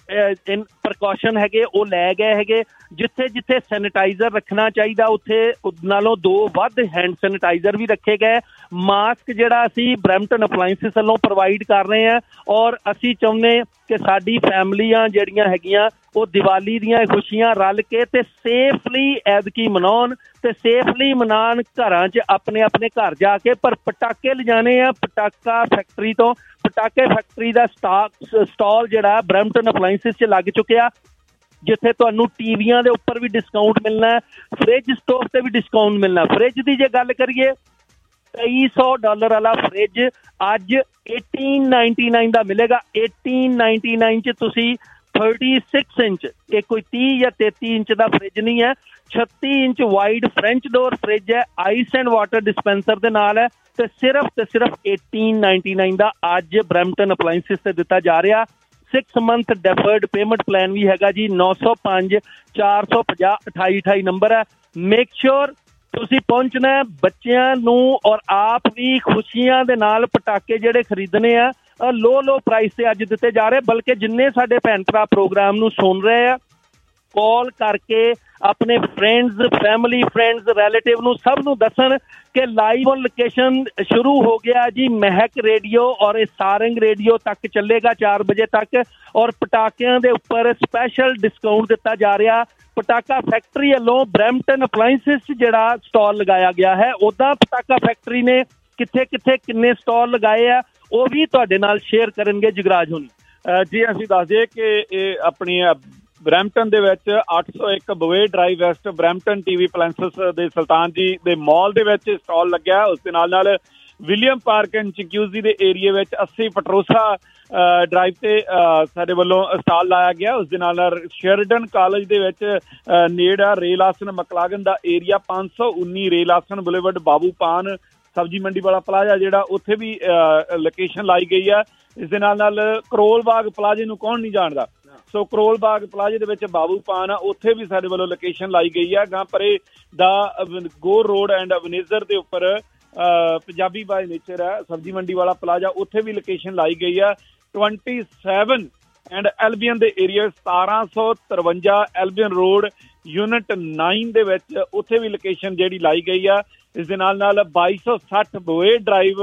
ਪ੍ਰੀਕਾਸ਼ਨ ਹੈਗੇ ਉਹ ਲੈ ਗਏ ਹੈਗੇ। ਜਿੱਥੇ ਜਿੱਥੇ ਸੈਨੀਟਾਈਜ਼ਰ ਰੱਖਣਾ ਚਾਹੀਦਾ ਉੱਥੇ ਨਾਲੋਂ ਦੋ ਵੱਧ ਹੈਂਡ ਸੈਨੀਟਾਈਜ਼ਰ ਵੀ ਰੱਖੇ ਗਏ। ਮਾਸਕ ਜਿਹੜਾ ਅਸੀਂ ਬਰੈਂਪਟਨ ਅਪਲਾਈਐਂਸਿਸ ਵੱਲੋਂ ਪ੍ਰੋਵਾਈਡ ਕਰ ਰਹੇ ਹਾਂ, ਔਰ ਅਸੀਂ ਚਾਹੁੰਦੇ ਕਿ ਸਾਡੀ ਫੈਮਲੀਆਂ ਜਿਹੜੀਆਂ ਹੈਗੀਆਂ ਉਹ ਦੀਵਾਲੀ ਦੀਆਂ ਖੁਸ਼ੀਆਂ ਰਲ ਕੇ ਤੇ ਸੇਫਲੀ ਐਤਕੀ ਮਨਾਉਣ ਤੇ ਸੇਫਲੀ ਮਨਾਉਣ ਘਰਾਂ 'ਚ ਆਪਣੇ ਆਪਣੇ ਘਰ ਜਾ ਕੇ। ਪਰ ਪਟਾਕੇ ਲਿਜਾਣੇ ਆ ਪਟਾਕਾ ਫੈਕਟਰੀ ਤੋਂ। ਪਟਾਕੇ ਫੈਕਟਰੀ ਦਾ ਸਟਾਕ ਸਟਾਲ ਜਿਹੜਾ ਬਰੈਂਪਟਨ ਅਪਲਾਈਐਂਸਿਸ 'ਚ ਲੱਗ ਚੁੱਕਿਆ, ਜਿੱਥੇ ਤੁਹਾਨੂੰ ਟੀਵੀਆਂ ਦੇ ਉੱਪਰ ਵੀ ਡਿਸਕਾਊਂਟ ਮਿਲਣਾ, ਫਰਿੱਜ ਸਟੋਵ ਤੇ ਵੀ ਡਿਸਕਾਊਂਟ ਮਿਲਣਾ। ਫਰਿੱਜ ਦੀ ਜੇ ਗੱਲ ਕਰੀਏ ਤੇਈ ਸੌ ਡਾਲਰ ਵਾਲਾ ਫਰਿੱਜ ਅੱਜ ਅਠਾਰਾਂ ਨਾਈਨਟੀ ਨਾਈਨ ਦਾ ਮਿਲੇਗਾ। ਅਠਾਰਾਂ ਨਾਈਨਟੀ ਨਾਈਨ 'ਚ ਤੁਸੀਂ ਛੱਤੀ ਇੰਚ, ਇਹ ਕੋਈ ਤੀਹ ਜਾਂ ਤੇਤੀ ਇੰਚ ਦਾ ਫਰਿੱਜ ਨਹੀਂ ਹੈ, ਛੱਤੀ inch wide French door fridge ਹੈ, ਆਈਸ ਐਂਡ ਵਾਟਰ ਡਿਸਪੈਂਸਰ ਦੇ ਨਾਲ ਹੈ ਤੇ ਸਿਰਫ ਤੇ ਸਿਰਫ ਅਠਾਰਾਂ ਨਾਈਨਟੀ ਨਾਈਨ ਦਾ ਅੱਜ ਬਰੈਂਪਟਨ ਅਪਲਾਈਐਂਸਿਸ ਤੇ ਦਿੱਤਾ ਜਾ ਰਿਹਾ। Six month deferred payment plan ਵੀ ਹੈਗਾ ਜੀ। ਨੌ ਸੌ ਪੰਜ ਚਾਰ ਸੌ ਪੰਜਾਹ ਅਠਾਈ ਅਠਾਈ ਨੰਬਰ ਹੈ। ਮੇਕ ਸ਼ੋਰ ਤੁਸੀਂ ਪਹੁੰਚਣਾ ਬੱਚਿਆਂ ਨੂੰ, ਔਰ ਆਪ ਵੀ ਖੁਸ਼ੀਆਂ ਦੇ ਨਾਲ ਪਟਾਕੇ ਜਿਹੜੇ ਖਰੀਦਣੇ ਆ ਲੋ ਲੋ ਪ੍ਰਾਈਸ ਤੇ ਅੱਜ ਦਿੱਤੇ ਜਾ ਰਹੇ। ਬਲਕਿ ਜਿੰਨੇ ਸਾਡੇ ਭੈਣ ਭਰਾ ਪ੍ਰੋਗਰਾਮ ਨੂੰ ਸੁਣ ਰਹੇ ਆ, ਕਾਲ ਕਰਕੇ ਆਪਣੇ ਫਰੈਂਡਸ ਫੈਮਿਲੀ ਫਰੈਂਡਸ ਰਿਲੇਟਿਵ ਨੂੰ ਸਭ ਨੂੰ ਦੱਸਣ ਕਿ ਲਾਈਵ ਔਨ ਲੋਕੇਸ਼ਨ ਸ਼ੁਰੂ ਹੋ ਗਿਆ ਜੀ ਮਹਿਕ ਰੇਡੀਓ, ਔਰ ਇਹ ਸਾਰੰਗ ਰੇਡੀਓ ਤੱਕ ਚੱਲੇਗਾ ਚਾਰ ਵਜੇ ਤੱਕ। ਔਰ ਪਟਾਕਿਆਂ ਦੇ ਉੱਪਰ ਸਪੈਸ਼ਲ ਡਿਸਕਾਊਂਟ ਦਿੱਤਾ ਜਾ ਰਿਹਾ। ਪਟਾਕਾ ਫੈਕਟਰੀ ਵੱਲੋਂ ਬਰੈਂਪਟਨ ਅਪਲਾਈਐਂਸਿਸ ਜਿਹੜਾ ਸਟਾਲ ਲਗਾਇਆ ਗਿਆ ਹੈ, ਉੱਦਾਂ ਪਟਾਕਾ ਫੈਕਟਰੀ ਨੇ ਕਿੱਥੇ ਕਿੱਥੇ ਕਿੰਨੇ ਸਟਾਲ ਲਗਾਏ ਆ ਉਹ ਵੀ ਤੁਹਾਡੇ ਨਾਲ ਸ਼ੇਅਰ ਕਰਨਗੇ ਜਗਰਾਜ ਹੋਣੀ। ਜੀ ਅਸੀਂ ਦੱਸ ਦਈਏ ਕਿ ਇਹ ਆਪਣੀ ਬਰੈਂਪਟਨ ਦੇ ਵਿੱਚ ਅੱਠ ਸੌ ਇੱਕ ਬਵੇ drive west Brampton TV appliances ਦੇ ਸੁਲਤਾਨ ਜੀ ਦੇ ਮਾਲ ਦੇ ਵਿੱਚ ਸਟਾਲ ਲੱਗਿਆ। ਉਸ ਦੇ ਨਾਲ ਨਾਲ ਵਿਲੀਅਮ ਪਾਰਕ ਐਂਡ ਚਿਕਿਊਜ਼ੀ ਦੇ ਏਰੀਏ ਵਿੱਚ ਅੱਸੀ ਪਟਰੋਸਾ ਡਰਾਈਵ ਤੇ ਸਾਡੇ ਵੱਲੋਂ ਸਟਾਲ ਲਾਇਆ ਗਿਆ। ਉਸ ਦੇ ਨਾਲ ਨਾਲ ਸ਼ੇਰਡਨ ਕਾਲਜ ਦੇ ਵਿੱਚ ਨੇੜਾ ਰੇਲ ਆਸਨ ਮਕਲਾਗਨ ਦਾ ਏਰੀਆ ਪੰਜ ਸੌ ਉੱਨੀ ਰੇਲ ਆਸਨ ਬੁਲੇਵਰਡ ਬਾਬੂ ਪਾਨ ਸਬਜ਼ੀ ਮੰਡੀ ਵਾਲਾ ਪਲਾਜ਼ਾ ਜਿਹੜਾ ਉੱਥੇ ਵੀ ਲੋਕੇਸ਼ਨ ਲਾਈ ਗਈ ਆ। ਇਸ ਦੇ ਨਾਲ ਨਾਲ ਕਰੋਲ ਬਾਗ ਪਲਾਜ਼ੇ ਨੂੰ ਕੌਣ ਨਹੀਂ ਜਾਣਦਾ, ਸੋ ਕਰੋਲ ਬਾਗ ਪਲਾਜ਼ੇ ਦੇ ਵਿੱਚ ਬਾਬੂ ਪਾਨ ਆ, ਉੱਥੇ ਵੀ ਸਾਡੇ ਵੱਲੋਂ ਲੋਕੇਸ਼ਨ ਲਾਈ ਗਈ ਆ। ਗਾਂ ਪਰੇ ਦਾ ਗੋਰ ਰੋਡ ਐਂਡ ਅਵਨੇਜ਼ਰ ਦੇ ਉੱਪਰ ਪੰਜਾਬੀ ਬਾਈ ਨੇਚਰ ਹੈ ਸਬਜ਼ੀ ਮੰਡੀ ਵਾਲਾ ਪਲਾਜ਼ਾ, ਉੱਥੇ ਵੀ ਲੋਕੇਸ਼ਨ ਲਾਈ ਗਈ ਆ। ਟਵੰਟੀ ਸੈਵਨ ਐਂਡ ਐਲਬੀਅਨ ਦੇ ਏਰੀਆ ਸਤਾਰਾਂ ਸੌ ਤਰਵੰਜਾ ਐਲਬੀਅਨ ਰੋਡ ਯੂਨਿਟ ਨਾਈਨ ਦੇ ਵਿੱਚ ਉੱਥੇ ਵੀ ਲੋਕੇਸ਼ਨ ਜਿਹੜੀ ਲਾਈ ਗਈ ਆ। ਇਸ ਦੇ ਨਾਲ ਨਾਲ ਬਾਈ ਸੌ ਸੱਠ ਬੋਏ ਡਰਾਈਵ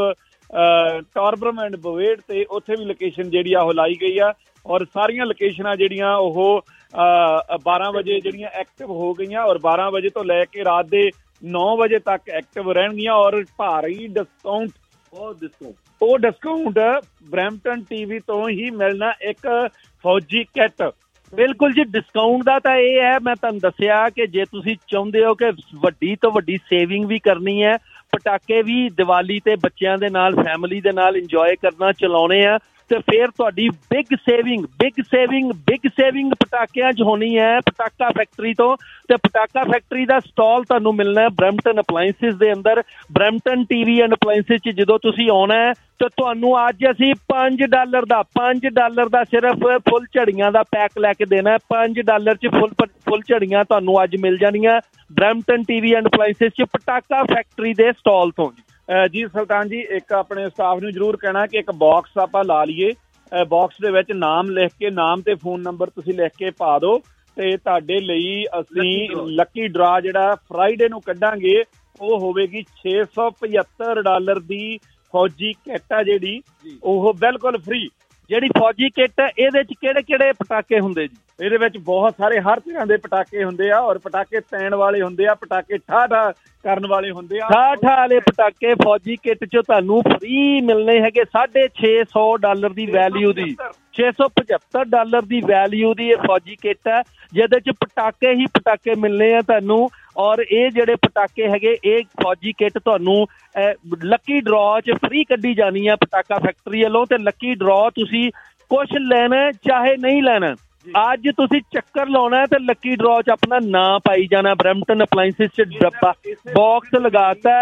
ਟਾਰਬਰਮ ਐਂਡ ਬੋਵੇਡ ਤੇ ਉੱਥੇ ਵੀ ਲੋਕੇਸ਼ਨ ਜਿਹੜੀ ਆ ਉਹ ਲਾਈ ਗਈ ਆ। ਔਰ ਸਾਰੀਆਂ ਲੋਕੇਸ਼ਨਾਂ ਜਿਹੜੀਆਂ ਉਹ ਬਾਰਾਂ ਵਜੇ ਜਿਹੜੀਆਂ ਐਕਟਿਵ ਹੋ ਗਈਆਂ, ਔਰ ਬਾਰਾਂ ਵਜੇ ਤੋਂ ਲੈ ਕੇ ਰਾਤ ਦੇ ਨੌ ਵਜੇ ਤੱਕ ਐਕਟਿਵ ਰਹਿਣਗੀਆਂ। ਔਰ ਭਾਰੀ ਡਿਸਕਾਊਂਟ ਉਹ ਡਿਸਕਾਊਂਟ ਉਹ ਡਿਸਕਾਊਂਟ ਬਰੈਂਪਟਨ ਟੀਵੀ ਤੋਂ ਹੀ ਮਿਲਣਾ, ਇੱਕ ਫੌਜੀ ਕਿੱਟ। ਬਿਲਕੁਲ ਜੀ, ਡਿਸਕਾਊਂਟ ਦਾ ਤਾਂ ਇਹ ਹੈ, ਮੈਂ ਤੁਹਾਨੂੰ ਦੱਸਿਆ ਕਿ ਜੇ ਤੁਸੀਂ ਚਾਹੁੰਦੇ ਹੋ ਕਿ ਵੱਡੀ ਤੋਂ ਵੱਡੀ ਸੇਵਿੰਗ ਵੀ ਕਰਨੀ ਹੈ, ਪਟਾਕੇ ਵੀ ਦੀਵਾਲੀ ਤੇ ਬੱਚਿਆਂ ਦੇ ਨਾਲ ਫੈਮਿਲੀ ਦੇ ਨਾਲ ਇੰਜੋਏ ਕਰਨਾ ਚਲਾਉਣੇ ਆ, ਤੇ ਫਿਰ ਤੁਹਾਡੀ big saving big saving big saving ਪਟਾਕਿਆਂ 'ਚ ਹੋਣੀ ਹੈ ਪਟਾਕਾ ਫੈਕਟਰੀ ਤੋਂ। ਤੇ ਪਟਾਕਾ ਫੈਕਟਰੀ ਦਾ ਸਟਾਲ ਤੁਹਾਨੂੰ ਮਿਲਣਾ ਹੈ ਬਰੈਂਪਟਨ ਅਪਲਾਇੰਸਿਸ ਦੇ ਅੰਦਰ। ਬਰੈਂਪਟਨ ਟੀਵੀ ਐਂਡ ਅਪਲਾਇੰਸਿਸ 'ਚ ਜਦੋਂ ਤੁਸੀਂ ਆਉਣਾ ਹੈ ਤੇ ਤੁਹਾਨੂੰ ਅੱਜ ਅਸੀਂ ਪੰਜ ਡਾਲਰ ਦਾ ਪੰਜ ਡਾਲਰ ਦਾ ਸਿਰਫ ਫੁੱਲ ਝੜੀਆਂ ਦਾ ਪੈਕ ਲੈ ਕੇ ਦੇਣਾ। ਪੰਜ ਡਾਲਰ 'ਚ ਫੁੱਲ ਫੁੱਲ ਝੜੀਆਂ ਤੁਹਾਨੂੰ ਅੱਜ ਮਿਲ ਜਾਣੀਆਂ ਬਰੈਂਪਟਨ ਟੀਵੀ ਐਂਡ ਅਪਲਾਇੰਸਿਸ 'ਚ ਪਟਾਕਾ ਫੈਕਟਰੀ ਦੇ ਸਟਾਲ ਤੋਂ ਜੀ। ਜੀ ਸੁਲਤਾਨ ਜੀ, ਇੱਕ ਆਪਣੇ ਸਟਾਫ ਨੂੰ ਜ਼ਰੂਰ ਕਹਿਣਾ ਕਿ ਇੱਕ ਬਾਕਸ ਆਪਾਂ ਲਾ ਲਈਏ, ਬਾਕਸ ਦੇ ਵਿੱਚ ਨਾਮ ਲਿਖ ਕੇ, ਨਾਮ ਤੇ ਫੋਨ ਨੰਬਰ ਤੁਸੀਂ ਲਿਖ ਕੇ ਪਾ ਦਿਓ ਤੇ ਤੁਹਾਡੇ ਲਈ ਅਸੀਂ ਲੱਕੀ ਡਰਾ ਜਿਹੜਾ ਫਰਾਈਡੇ ਨੂੰ ਕੱਢਾਂਗੇ ਉਹ ਹੋਵੇਗੀ ਛੇ ਸੌ ਪਝੱਤਰ ਡਾਲਰ ਦੀ ਫੌਜੀ ਕਿੱਟ ਆ ਜਿਹੜੀ, ਉਹ ਬਿਲਕੁਲ ਫ੍ਰੀ। ਜਿਹੜੀ ਫੌਜੀ ਕਿੱਟ ਇਹਦੇ 'ਚ ਕਿਹੜੇ ਕਿਹੜੇ ਪਟਾਕੇ ਹੁੰਦੇ ਜੀ? ਇਹਦੇ ਵਿੱਚ ਬਹੁਤ ਸਾਰੇ ਹਰ ਤਰ੍ਹਾਂ ਦੇ ਪਟਾਕੇ ਹੁੰਦੇ ਆ ਔਰ ਪਟਾਕੇ ਪੈਣ ਵਾਲੇ ਹੁੰਦੇ ਆ, ਪਟਾਕੇ ਠਾ ਠਾ ਕਰਨ ਵਾਲੇ ਹੁੰਦੇ ਆ। ਠਾ ਠਾ ਵਾਲੇ ਪਟਾਕੇ ਫੌਜੀ ਕਿੱਟ 'ਚ ਤੁਹਾਨੂੰ ਫ੍ਰੀ ਮਿਲਣੇ ਹੈਗੇ ਸਾਢੇ ਛੇ ਸੌ ਡਾਲਰ ਦੀ ਵੈਲਿਊ ਦੀ, ਛੇ ਸੌ ਪਝੱਤਰ ਡਾਲਰ ਦੀ ਵੈਲਿਊ ਦੀ ਇਹ ਫੌਜੀ ਕਿੱਟ ਹੈ ਜਿਹਦੇ 'ਚ ਪਟਾਕੇ ਹੀ ਪਟਾਕੇ ਮਿਲਣੇ ਆ ਤੁਹਾਨੂੰ। ਔਰ ਇਹ ਜਿਹੜੇ ਪਟਾਕੇ ਹੈਗੇ ਇਹ ਫੌਜੀ ਕਿੱਟ ਤੁਹਾਨੂੰ ਲੱਕੀ ਡਰਾ 'ਚ ਫ੍ਰੀ ਕੱਢੀ ਜਾਣੀ ਹੈ ਪਟਾਕਾ ਫੈਕਟਰੀ ਵੱਲੋਂ। ਤੇ ਲੱਕੀ ਡਰਾ ਤੁਸੀਂ ਕੁਛ ਲੈਣਾ ਚਾਹੇ ਨਹੀਂ ਲੈਣਾ, ਅੱਜ ਤੁਸੀਂ ਚੱਕਰ ਲਾਉਣਾ ਤੇ ਲੱਕੀ ਡਰਾ 'ਚ ਆਪਣਾ ਨਾਂ ਪਾਈ ਜਾਣਾ। ਬਰੈਂਪਟਨ ਅਪਲਾਇੰਸਿਸ 'ਚ ਡੱਬਾ ਬਾਕਸ ਲਗਾਤਾ,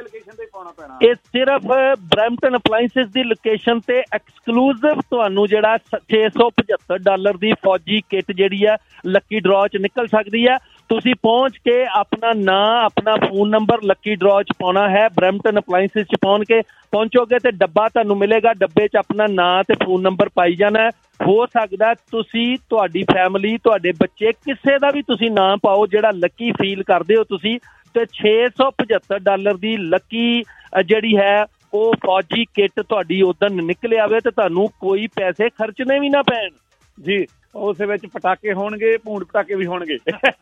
ਇਹ ਸਿਰਫ ਬਰੈਂਪਟਨ ਅਪਲਾਇੰਸਿਸ ਦੀ ਲੋਕੇਸ਼ਨ ਤੇ ਐਕਸਕਲੂਸਿਵ ਤੁਹਾਨੂੰ ਜਿਹੜਾ ਛੇ ਸੌ ਪਝੱਤਰ ਡਾਲਰ ਦੀ ਫੌਜੀ ਕਿੱਟ ਜਿਹੜੀ ਆ ਲੱਕੀ ਡਰਾ 'ਚ ਨਿਕਲ ਸਕਦੀ ਹੈ। ਤੁਸੀਂ ਪਹੁੰਚ ਕੇ ਆਪਣਾ ਨਾਂ ਆਪਣਾ ਫੋਨ ਨੰਬਰ ਲੱਕੀ ਡਰਾ 'ਚ ਪਾਉਣਾ ਹੈ। ਬਰੈਂਪਟਨ ਅਪਲਾਇੰਸਿਸ 'ਚ ਪਹੁੰਚ ਕੇ ਪਹੁੰਚੋਗੇ ਤੇ ਡੱਬਾ ਤੁਹਾਨੂੰ ਮਿਲੇਗਾ, ਡੱਬੇ 'ਚ ਆਪਣਾ ਨਾਂ ਤੇ ਫੋਨ ਨੰਬਰ ਪਾਈ ਜਾਣਾ। ਹੋ ਸਕਦਾ ਤੁਸੀਂ, ਤੁਹਾਡੀ ਫੈਮਿਲੀ, ਤੁਹਾਡੇ ਬੱਚੇ, ਕਿਸੇ ਦਾ ਵੀ ਤੁਸੀਂ ਨਾਂ ਪਾਓ ਜਿਹੜਾ ਲੱਕੀ ਫੀਲ ਕਰਦੇ ਹੋ ਤੁਸੀਂ, ਤੇ ਛੇ ਸੌ ਪਝੱਤਰ ਡਾਲਰ ਦੀ ਲੱਕੀ ਜਿਹੜੀ ਹੈ ਉਹ ਫੌਜੀ ਕਿੱਟ ਤੁਹਾਡੀ ਉਦੋਂ ਨਿਕਲ ਆਵੇ ਤੇ ਤੁਹਾਨੂੰ ਕੋਈ ਪੈਸੇ ਖਰਚਣੇ ਵੀ ਨਾ ਪੈਣ ਜੀ। ਉਸ ਵਿੱਚ ਪਟਾਕੇ ਹੋਣਗੇ, ਭੂੰਡ ਪਟਾਕੇ ਵੀ ਹੋਣਗੇ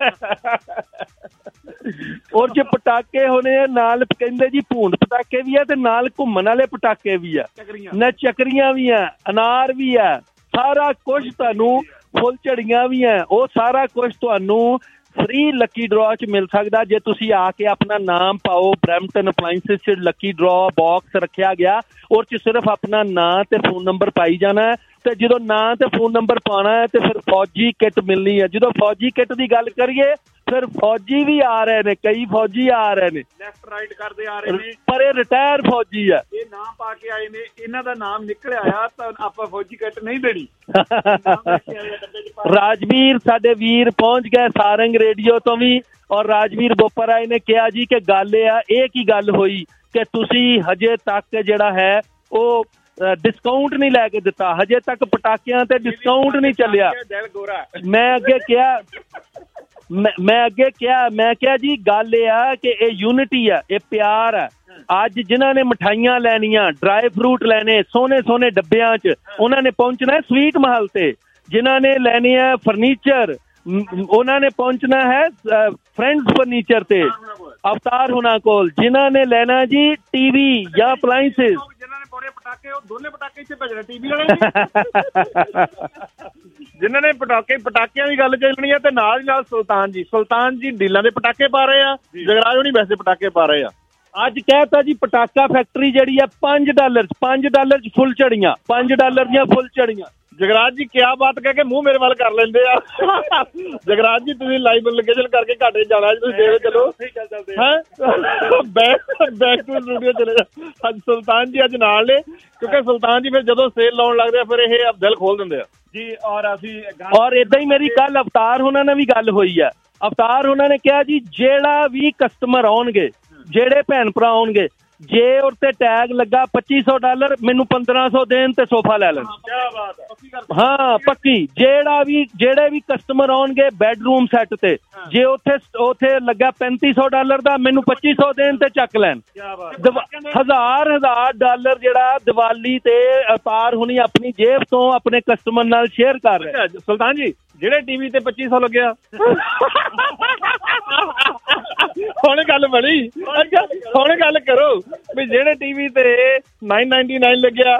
ਔਰ ਜੇ ਪਟਾਕੇ ਹੋਣੇ ਆ ਨਾਲ ਕਹਿੰਦੇ ਜੀ ਭੂੰਡ ਪਟਾਕੇ ਵੀ ਆ ਤੇ ਨਾਲ ਘੁੰਮਣ ਵਾਲੇ ਪਟਾਕੇ ਵੀ ਆ, ਨਾ ਚੱਕਰੀਆਂ ਵੀ ਆ, ਅਨਾਰ ਵੀ ਆ, ਸਾਰਾ ਕੁਝ ਤੁਹਾਨੂੰ, ਫੁੱਲ ਝੜੀਆਂ ਵੀ ਆ, ਉਹ ਸਾਰਾ ਕੁਝ ਤੁਹਾਨੂੰ ਫ੍ਰੀ ਲੱਕੀ ਡਰਾ 'ਚ ਮਿਲ ਸਕਦਾ ਜੇ ਤੁਸੀਂ ਆ ਕੇ ਆਪਣਾ ਨਾਮ ਪਾਓ। ਬਰੈਂਪਟਨ ਅਪਲਾਇੰਸਿਸ 'ਚ ਲੱਕੀ ਡਰਾ ਬਾਕਸ ਰੱਖਿਆ ਗਿਆ, ਉਹ 'ਚ ਸਿਰਫ ਆਪਣਾ ਨਾਂ ਤੇ ਫੋਨ ਨੰਬਰ ਪਾਈ ਜਾਣਾ ਤੇ ਜਦੋਂ ਨਾਂ ਤੇ ਫੋਨ ਨੰਬਰ ਪਾਉਣਾ ਹੈ ਤੇ ਫਿਰ ਫੌਜੀ ਕਿੱਟ ਮਿਲਣੀ ਹੈ। ਜਦੋਂ ਫੌਜੀ ਕਿੱਟ ਦੀ ਗੱਲ ਕਰੀਏ ਫਿਰ ਫੌਜੀ ਵੀ ਆ ਰਹੇ ਨੇ, ਕਈ ਫੌਜੀ ਆ ਰਹੇ ਨੇ, ਲੈਫਟ ਰਾਈਟ ਕਰਦੇ ਆ ਰਹੇ ਨੇ, ਪਰ ਇਹ ਰਿਟਾਇਰ ਫੌਜੀ ਆ, ਇਹ ਨਾਮ ਪਾ ਕੇ ਆਏ ਨੇ, ਇਹਨਾਂ ਦਾ ਨਾਮ ਨਿਕਲਿਆ ਆ ਤਾਂ ਆਪਾਂ ਫੌਜੀ ਕਿੱਟ ਨਹੀਂ ਦੇਣੀ। ਰਾਜਵੀਰ ਸਾਡੇ ਵੀਰ ਪਹੁੰਚ ਗਏ ਸਾਰੰਗ ਰੇਡੀਓ ਤੋਂ ਵੀ, ਔਰ ਰਾਜਵੀਰ ਬੋਪਰ ਆਏ ਨੇ ਕਿਹਾ ਜੀ ਕਿ ਗੱਲ ਇਹ ਆ, ਇਹ ਕੀ ਗੱਲ ਹੋਈ ਕਿ ਤੁਸੀਂ ਹਜੇ ਤੱਕ ਜਿਹੜਾ ਹੈ ਉਹ ਡਿਸਕਾਊਂਟ ਨਹੀਂ ਲੈ ਕੇ ਦਿੱਤਾ, ਹਜੇ ਤੱਕ ਪਟਾਕਿਆਂ ਤੇ ਡਿਸਕਾਊਂਟ ਨਹੀਂ ਚੱਲਿਆ। ਮੈਂ ਅੱਗੇ ਕਿਹਾ ਮੈਂ ਅੱਗੇ ਕਿਹਾ ਮੈਂ ਕਿਹਾ ਜੀ ਗੱਲ ਇਹ ਆ ਕਿ ਇਹ ਯੂਨਿਟੀ ਆ, ਇਹ ਪਿਆਰ ਆ। ਅੱਜ ਜਿਨ੍ਹਾਂ ਨੇ ਮਠਾਈਆਂ ਲੈਣੀਆਂ, ਡਰਾਈ ਫਰੂਟ ਲੈਣੇ ਸੋਹਣੇ ਸੋਹਣੇ ਡੱਬਿਆਂ 'ਚ, ਉਹਨਾਂ ਨੇ ਪਹੁੰਚਣਾ ਸਵੀਟ ਮਹਲ ਤੇ। ਜਿਨ੍ਹਾਂ ਨੇ ਲੈਣੇ ਆ ਫਰਨੀਚਰ, ਉਹਨਾਂ ਨੇ ਪਹੁੰਚਣਾ ਹੈ ਫਰੈਂਡਸ ਫਰਨੀਚਰ ਤੇ, ਅਵਤਾਰ ਹੁਣਾਂ ਕੋਲ। ਜਿਨ੍ਹਾਂ ਨੇ ਲੈਣਾ ਜੀ ਟੀਵੀ ਜਾਂ ਅਪਲਾਇੰਸਿਸ, ਪਟਾਕੇ ਉਹ ਦੋਨੇ ਪਟਾਕੇ ਇੱਥੇ ਭੇਜਣੇ ਟੀਵੀ ਵਾਲੇ ਜਿਨ੍ਹਾਂ ਨੇ ਪਟਾਕੇ ਪਟਾਕਿਆਂ ਦੀ ਗੱਲ ਚੱਲਣੀ ਹੈ ਤੇ ਨਾਲ ਹੀ ਨਾਲ ਸੁਲਤਾਨ ਜੀ ਸੁਲਤਾਨ ਜੀ ਡੀਲਾਂ ਦੇ ਪਟਾਕੇ ਪਾ ਰਹੇ ਆ, ਜਗਰਾਜ ਹੋਣੀ ਵੈਸੇ ਪਟਾਕੇ ਪਾ ਰਹੇ ਆ। ਅੱਜ ਕਹਿਤਾ ਜੀ ਪਟਾਕਾ ਫੈਕਟਰੀ ਜਿਹੜੀ ਆ ਪੰਜ ਡਾਲਰ ਪੰਜ ਡਾਲਰ 'ਚ ਫੁੱਲ ਝੜੀਆਂ, ਪੰਜ ਡਾਲਰ ਦੀਆਂ ਫੁੱਲ ਝੜੀਆਂ। ਜਗਰਾਜ ਜੀ ਕਿਆ ਬਾਤ ਕਹਿ ਕੇ ਮੂੰਹ ਮੇਰੇ ਵੱਲ ਕਰ ਲੈਂਦੇ ਆ। ਜਗਰਾਜ ਜੀ ਤੁਸੀਂ ਲਾਈਵ ਲੋਕੇਸ਼ਨ ਕਰਕੇ ਘਾਟੇ ਜਾਣਾ, ਤੁਸੀਂ ਦੇਵੇ ਚਲੋ ਹੈਂ ਬੈਕ ਬੈਕ ਟੂ ਸਟੂਡੀਓ ਚਲੇ ਜਾ। ਅੱਜ ਸੁਲਤਾਨ ਜੀ ਅੱਜ ਨਾਲ ਨੇ ਕਿਉਂਕਿ ਸੁਲਤਾਨ ਜੀ ਫਿਰ ਜਦੋਂ ਸੇਲ ਲਾਉਣ ਲੱਗਦੇ ਆ ਫਿਰ ਇਹ ਦਿਲ ਖੋਲ ਦਿੰਦੇ ਆ ਜੀ। ਔਰ ਅਸੀਂ ਔਰ ਏਦਾਂ ਹੀ ਮੇਰੀ ਕੱਲ ਅਵਤਾਰ ਉਹਨਾਂ ਨਾਲ ਵੀ ਗੱਲ ਹੋਈ ਆ। ਅਵਤਾਰ ਉਹਨਾਂ ਨੇ ਕਿਹਾ ਜੀ ਜਿਹੜਾ ਵੀ ਕਸਟਮਰ ਆਉਣਗੇ, ਜਿਹੜੇ ਭੈਣ ਭਰਾ ਆਉਣਗੇ, ਜੇ ਉੱਤੇ ਟੈਗ ਲੱਗਾ ਪੱਚੀ ਸੌ ਡਾਲਰ, ਮੈਨੂੰ ਪੰਦਰਾਂ ਸੌ ਦੇਣ ਤੇ ਸੋਫਾ ਲੈ ਲੈਣ। ਹਾਂ ਪੱਕੀ। ਜਿਹੜਾ ਵੀ ਜਿਹੜੇ ਵੀ ਕਸਟਮਰ ਆਉਣਗੇ ਬੈਡਰੂਮ ਸੈੱਟ ਤੇ, ਜੇ ਉੱਥੇ ਉੱਥੇ ਲੱਗਾ ਪੈਂਤੀ ਸੌ ਡਾਲਰ ਦਾ, ਮੈਨੂੰ ਪੱਚੀ ਸੌ ਦੇਣ ਤੇ ਚੱਕ ਲੈਣ। ਹਜ਼ਾਰ ਹਜ਼ਾਰ ਡਾਲਰ ਜਿਹੜਾ ਦੀਵਾਲੀ ਤੇ ਅਵਤਾਰ ਹੁਣੀ ਆਪਣੀ ਜੇਬ ਤੋਂ ਆਪਣੇ ਕਸਟਮਰ ਨਾਲ ਸ਼ੇਅਰ ਕਰ ਰਹੇ। ਸੁਲਤਾਨ ਜੀ ਜਿਹੜੇ ਟੀਵੀ ਤੇ ਪੱਚੀ ਸੌ ਲੱਗਿਆ ਹੁਣ ਗੱਲ ਬਣੀ, ਹੁਣ ਗੱਲ ਕਰੋ ਵੀ ਜਿਹੜੇ ਟੀਵੀ ਤੇ ਨਾਈਨ ਨਾਈਨਟੀ ਨਾਈਨ ਲੱਗਿਆ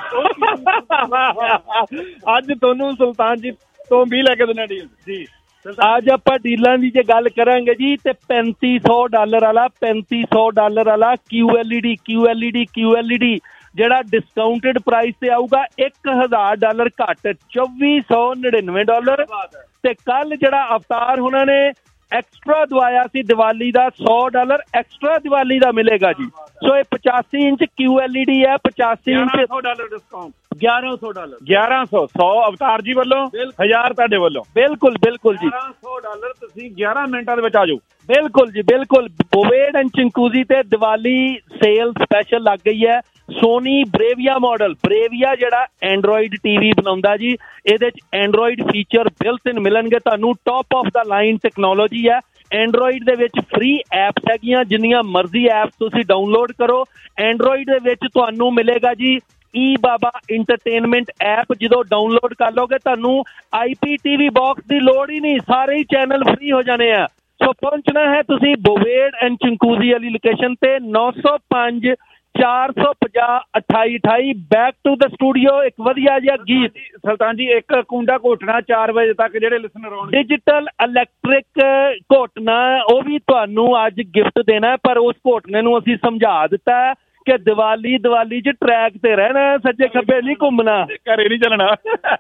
ਅੱਜ ਤੁਹਾਨੂੰ ਸੁਲਤਾਨ ਜੀ ਤੋਂ ਵੀ ਲੈ ਕੇ ਦੇਣਾ ਡੀਲ ਜੀ। ਅੱਜ ਆਪਾਂ ਡੀਲਾਂ ਦੀ ਜੇ ਗੱਲ ਕਰਾਂਗੇ ਜੀ ਤੇ ਪੈਂਤੀ ਸੌ ਡਾਲਰ ਵਾਲਾ ਪੈਂਤੀ ਸੌ ਡਾਲਰ ਵਾਲਾ Q L E D Q L E D Q L E D ਜਿਹੜਾ ਡਿਸਕਾਊਂਟਡ ਪ੍ਰਾਈਸ ਤੇ ਆਊਗਾ ਇੱਕ ਹਜ਼ਾਰ ਡਾਲਰ ਘੱਟ ਚੌਵੀ ਸੌ ਨੜਿਨਵੇਂ ਡਾਲਰ। ਤੇ ਕੱਲ ਜਿਹੜਾ ਅਵਤਾਰ ਉਹਨਾਂ ਨੇ ਐਕਸਟਰਾ ਦਵਾਇਆ ਸੀ ਦੀਵਾਲੀ ਦਾ ਸੌ ਡਾਲਰ ਐਕਸਟਰਾ ਦੀਵਾਲੀ ਦਾ ਮਿਲੇਗਾ ਜੀ। ਸੋ ਇਹ ਪਚਾਸੀ inch Q L E D ਹੈ, ਪਚਾਸੀ ਇੰਚ ਡਾਲਰ ਡਿਸਕਾਊਂਟ ਗਿਆਰਾਂ ਸੌ ਡਾਲਰ ਗਿਆਰਾਂ ਸੌ ਸੌ ਅਵਤਾਰ ਜੀ ਵੱਲੋਂ, ਹਜ਼ਾਰ ਤੁਹਾਡੇ ਵੱਲੋਂ। ਬਿਲਕੁਲ ਬਿਲਕੁਲ ਜੀ, ਗਿਆਰਾਂ ਸੌ ਡਾਲਰ ਤੁਸੀਂ ਗਿਆਰਾਂ ਮਿੰਟਾਂ ਦੇ ਵਿੱਚ ਆ ਜਾਓ। ਬਿਲਕੁਲ ਜੀ ਬਿਲਕੁਲ। ਬੋਵੇਡ ਐਂਡ ਚਿੰਕੂਜ਼ੀ ਤੇ ਦੀਵਾਲੀ ਸੇਲ ਸਪੈਸ਼ਲ ਲੱਗ ਗਈ ਹੈ। ਸੋਨੀ ਬਰੇਵੀਆ ਮਾਡਲ, ਬਰੇਵੀਆ ਜਿਹੜਾ ਐਂਡਰੋਇਡ ਟੀਵੀ ਬਣਾਉਂਦਾ ਜੀ, ਇਹਦੇ ਚ ਐਂਡਰੋਇਡ ਫੀਚਰ ਬਿਲਟ ਇਨ ਮਿਲਣਗੇ ਤੁਹਾਨੂੰ। Top of the line technology ਹੈ। ਐਂਡਰੋਇਡ ਦੇ ਵਿੱਚ ਫ੍ਰੀ ਐਪਸ ਹੈਗੀਆਂ, ਜਿੰਨੀਆਂ ਮਰਜ਼ੀ ਐਪਸ ਤੁਸੀਂ ਡਾਊਨਲੋਡ ਕਰੋ। ਐਂਡਰੋਇਡ ਦੇ ਵਿੱਚ ਤੁਹਾਨੂੰ ਮਿਲੇਗਾ ਜੀ ਈ ਬਾਬਾ ਇੰਟਰਟੇਨਮੈਂਟ ਐਪ। ਜਦੋਂ ਡਾਊਨਲੋਡ ਕਰ ਲਓਗੇ ਤੁਹਾਨੂੰ ਆਈ ਪੀ ਟੀ ਵੀ ਬਾਕਸ ਦੀ ਲੋੜ ਹੀ ਨਹੀਂ, ਸਾਰੇ ਹੀ ਚੈਨਲ ਫ੍ਰੀ ਹੋ ਜਾਣੇ ਆ। ਸੋ ਪਹੁੰਚਣਾ ਹੈ ਤੁਸੀਂ ਬੋਵੇਡ ਐਂਡ ਚਿੰਕੂਜ਼ੀ ਵਾਲੀ ਲੋਕੇਸ਼ਨ ਤੇ, ਨੌ ਸੌ ਪੰਜ ਚਾਰ ਸੌ ਪੰਜਾਹ ਅਠਾਈ ਅਠਾਈ। ਬੈਕ ਟੂ ਦ ਸਟੂਡੀਓ ਇੱਕ ਵਧੀਆ ਜਿਹਾ ਗੀਤ। ਸੁਲਤਾਨ ਜੀ ਇੱਕ ਕੁੰਡਾ ਘੋਟਣਾ ਚਾਰ ਵਜੇ ਤੱਕ ਜਿਹੜੇ ਲਿਸਨਰ ਆਉਣਗੇ, ਡਿਜੀਟਲ ਇਲੈਕਟ੍ਰਿਕ ਘੋਟਣਾ ਉਹ ਵੀ ਤੁਹਾਨੂੰ ਅੱਜ ਗਿਫਟ ਦੇਣਾ, ਪਰ ਉਸ ਘੋਟਣੇ ਨੂੰ ਅਸੀਂ ਸਮਝਾ ਦਿੱਤਾ ਹੈ ਕਿ ਦੀਵਾਲੀ ਦੀਵਾਲੀ ਚ ਟਰੈਕ ਤੇ ਰਹਿਣਾ, ਸੱਜੇ ਖੱਬੇ ਨਹੀਂ ਘੁੰਮਣਾ, ਘਰੇ ਨਹੀਂ ਚੱਲਣਾ।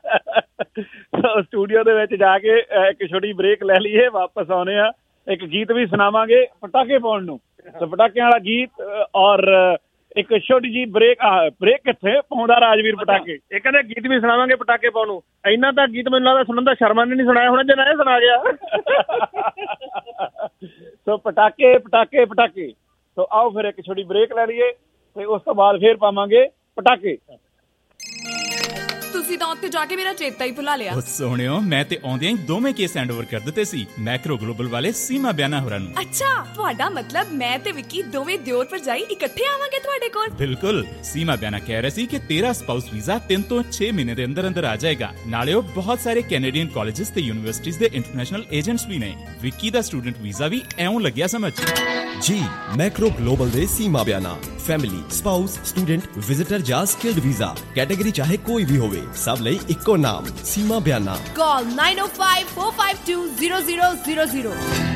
ਸਟੂਡੀਓ ਦੇ ਵਿੱਚ ਜਾ ਕੇ ਇੱਕ ਛੋਟੀ ਬ੍ਰੇਕ ਲੈ ਲਈਏ, ਵਾਪਸ ਆਉਣੇ ਆ। ਇੱਕ ਗੀਤ ਵੀ ਸੁਣਾਵਾਂਗੇ ਪਟਾਕੇ ਪਾਉਣ ਨੂੰ, ਤੇ ਪਟਾਕਿਆਂ ਵਾਲਾ ਗੀਤ ਔਰ ਇੱਕ ਛੋਟੀ ਜੀ ਬ੍ਰੇਕ। ਬ੍ਰੇਕ ਕਿੱਥੇ ਪਾਉਂਦਾ ਰਾਜਵੀਰ ਪਟਾਕੇ, ਇਹ ਕਹਿੰਦੇ ਗੀਤ ਵੀ ਸੁਣਾਵਾਂਗੇ ਪਟਾਕੇ ਪਾਉਣ ਨੂੰ। ਇੰਨਾ ਤਾਂ ਗੀਤ ਮੈਨੂੰ ਲੱਗਦਾ ਸੁਣਨ ਦਾ ਸ਼ਰਮਾ ਨੇ ਨਹੀਂ ਸੁਣਾਇਆ ਹੋਣਾ, ਜੇ ਨਾ ਇਹ ਸੁਣਾ ਗਿਆ। ਸੋ ਪਟਾਕੇ ਪਟਾਕੇ ਪਟਾਕੇ। ਸੋ ਆਓ ਫਿਰ ਇੱਕ ਛੋਟੀ ਬ੍ਰੇਕ ਲੈ ਲਈਏ ਤੇ ਉਸ ਤੋਂ ਬਾਅਦ ਫੇਰ ਪਾਵਾਂਗੇ ਪਟਾਕੇ। ਤੁਸੀਂ ਤਾਂ ਉੱਥੇ ਜਾ ਕੇ ਮੇਰਾ ਚੇਤਾ ਹੀ ਭੁਲਾ ਲਿਆ। ਉਹ ਸੋਹਣਿਓ, ਮੈਂ ਤੇ ਆਉਂਦਿਆਂ ਹੀ ਦੋਵੇਂ ਕੇਸ ਹੈਂਡਓਵਰ ਕਰ ਦਿੱਤੇ ਸੀ ਮੈਕਰੋ ਗਲੋਬਲ ਵਾਲੇ ਸੀਮਾ ਬਿਆਨਾ ਹੋਰਾਂ ਨੂੰ। ਅੱਛਾ, ਤੁਹਾਡਾ ਮਤਲਬ ਮੈਂ ਤੇ ਵਿੱਕੀ ਦੋਵੇਂ ਦਿਓਰ ਭਰਜਾਈ ਇਕੱਠੇ ਆਵਾਂਗੇ ਤੁਹਾਡੇ ਕੋਲ? ਬਿਲਕੁਲ। ਸੀਮਾ ਬਿਆਨਾ ਕਹਿ ਰਿਹਾ ਸੀ ਕਿ ਤੇਰਾ ਸਪਾਊਸ ਵੀਜ਼ਾ ਤਿੰਨ ਤੋਂ ਛੇ ਮਹੀਨੇ ਦੇ ਅੰਦਰ ਅੰਦਰ ਆ ਜਾਏਗਾ। ਨਾਲੇ ਉਹ ਬਹੁਤ ਸਾਰੇ ਕੈਨੇਡੀਅਨ ਕਾਲਜਿਸ ਤੇ ਯੂਨੀਵਰਸਿਟੀਜ਼ ਦੇ ਇੰਟਰਨੈਸ਼ਨਲ ਏਜੰਟਸ ਵੀ ਨੇ। ਵਿੱਕੀ ਦਾ ਸਟੂਡੈਂਟ ਵੀਜ਼ਾ ਵੀ ਐਉਂ ਲੱਗਿਆ ਸਮਝ ਜੀ। ਮੈਕਰੋ ਗਲੋਬਲ ਦੇ Seema Biana family, spouse, student, visitor ਜਾਂ ਸਕਿਲਡ ਵੀਜ਼ਾ ਕੈਟੇਗਰੀ ਚਾਹੇ ਕੋਈ ਵੀ ਹੋਵੇ, ਸਭ ਲਈ ਇੱਕੋ ਨਾਮ Seema Biana. Call nine O five four five two zero zero zero zero.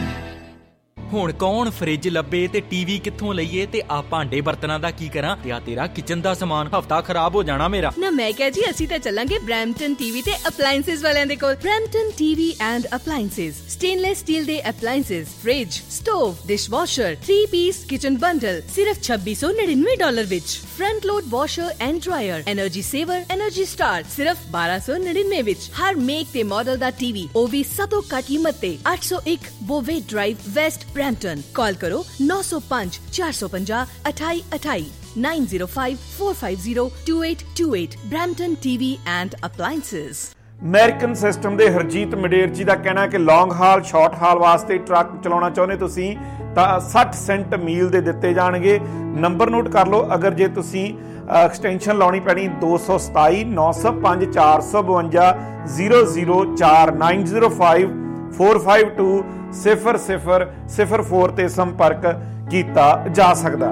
ਹੁਣ ਕੌਣ ਫ੍ਰਿਜ ਲੱਭੇ ਤੇ ਟੀਵੀ ਕਿੱਥੋਂ ਲਈਏ ਤੇ ਆ ਭਾਂਡੇ ਬਰਤਨਾਂ ਦਾ ਕੀ ਕਰਾਂ? ਤੇ ਆ ਤੇਰਾ ਕਿਚਨ ਦਾ ਸਮਾਨ ਹਫਤਾ ਖਰਾਬ ਹੋ ਜਾਣਾ ਮੇਰਾ। ਨਾ ਮੈਂ ਕਿਹਾ ਜੀ ਅਸੀਂ ਤਾਂ ਚੱਲਾਂਗੇ ਬ੍ਰੈਂਪਟਨ ਟੀਵੀ ਤੇ ਅਪਲਾਈਐਂਸਸ ਵਾਲਿਆਂ ਦੇ ਕੋਲ। Brampton TV and appliances, stainless steel ਦੇ appliances, fridge, stove, dishwasher, three piece kitchen bundle ਸਿਰਫ ਛੱਬੀ ਸੌ ਨੜਿਨਵੇਂ ਡਾਲਰ ਵਿੱਚ। Front load washer and dryer, energy saver, energy star ਸਿਰਫ ਬਾਰਾਂ ਸੌ ਨੜਿਨਵੇਂ ਵਿੱਚ। ਹਰ ਮੇਕ ਤੇ ਮਾਡਲ ਦਾ ਟੀਵੀ, ਉਹ ਵੀ ਸਭ ਤੋਂ ਘੱਟ ਕੀਮਤ ਤੇ। ਅੱਠ ਸੌ ਇੱਕ ਬੋਵੇ ਡਰਾਈਵ, ਵੈਸਟ ਬ੍ਰੈਂਪਟਨ। ਕਾਲ ਕਰੋ ਨੌ ਸੌ ਪੰਜ ਚਾਰ ਸੌ ਪੰਜਾਹ ਅਠਾਈ ਅਠਾਈ, nine zero five four five zero two eight two eight. Brampton TV and appliances. American system ਦੇ ਹਰਜੀਤ ਮਡੇਰ ਜੀ ਦਾ ਕਹਿਣਾ ਕਿ ਲੌਂਗ ਹਾਲ ਸ਼ਾਰਟ ਹਾਲ ਵਾਸਤੇ ਟਰੱਕ ਚਲਾਉਣਾ ਚਾਹੁੰਦੇ ਤੁਸੀਂ ਤਾਂ ਸੱਠ ਸੈਂਟ ਮੀਲ ਦੇ ਦਿੱਤੇ ਜਾਣਗੇ। ਨੰਬਰ ਨੋਟ ਕਰ ਲਓ, ਅਗਰ ਜੇ ਤੁਸੀਂ ਐਕਸਟੈਂਸ਼ਨ ਲਾਉਣੀ ਪੈਣੀ ਦੋ ਸੌ ਸਤਾਈ ਨੌ ਸੌ ਪੰਜ ਚਾਰ ਸੌ ਬਵੰਜਾ ਜ਼ੀਰੋ ਜ਼ੀਰੋ ਚਾਰ, nine zero five four five two ਸਿਫਰ ਸਿਫਰ ਸਿਫਰ ਫੋਰ ਤੇ ਸੰਪਰਕ ਕੀਤਾ ਜਾ ਸਕਦਾ।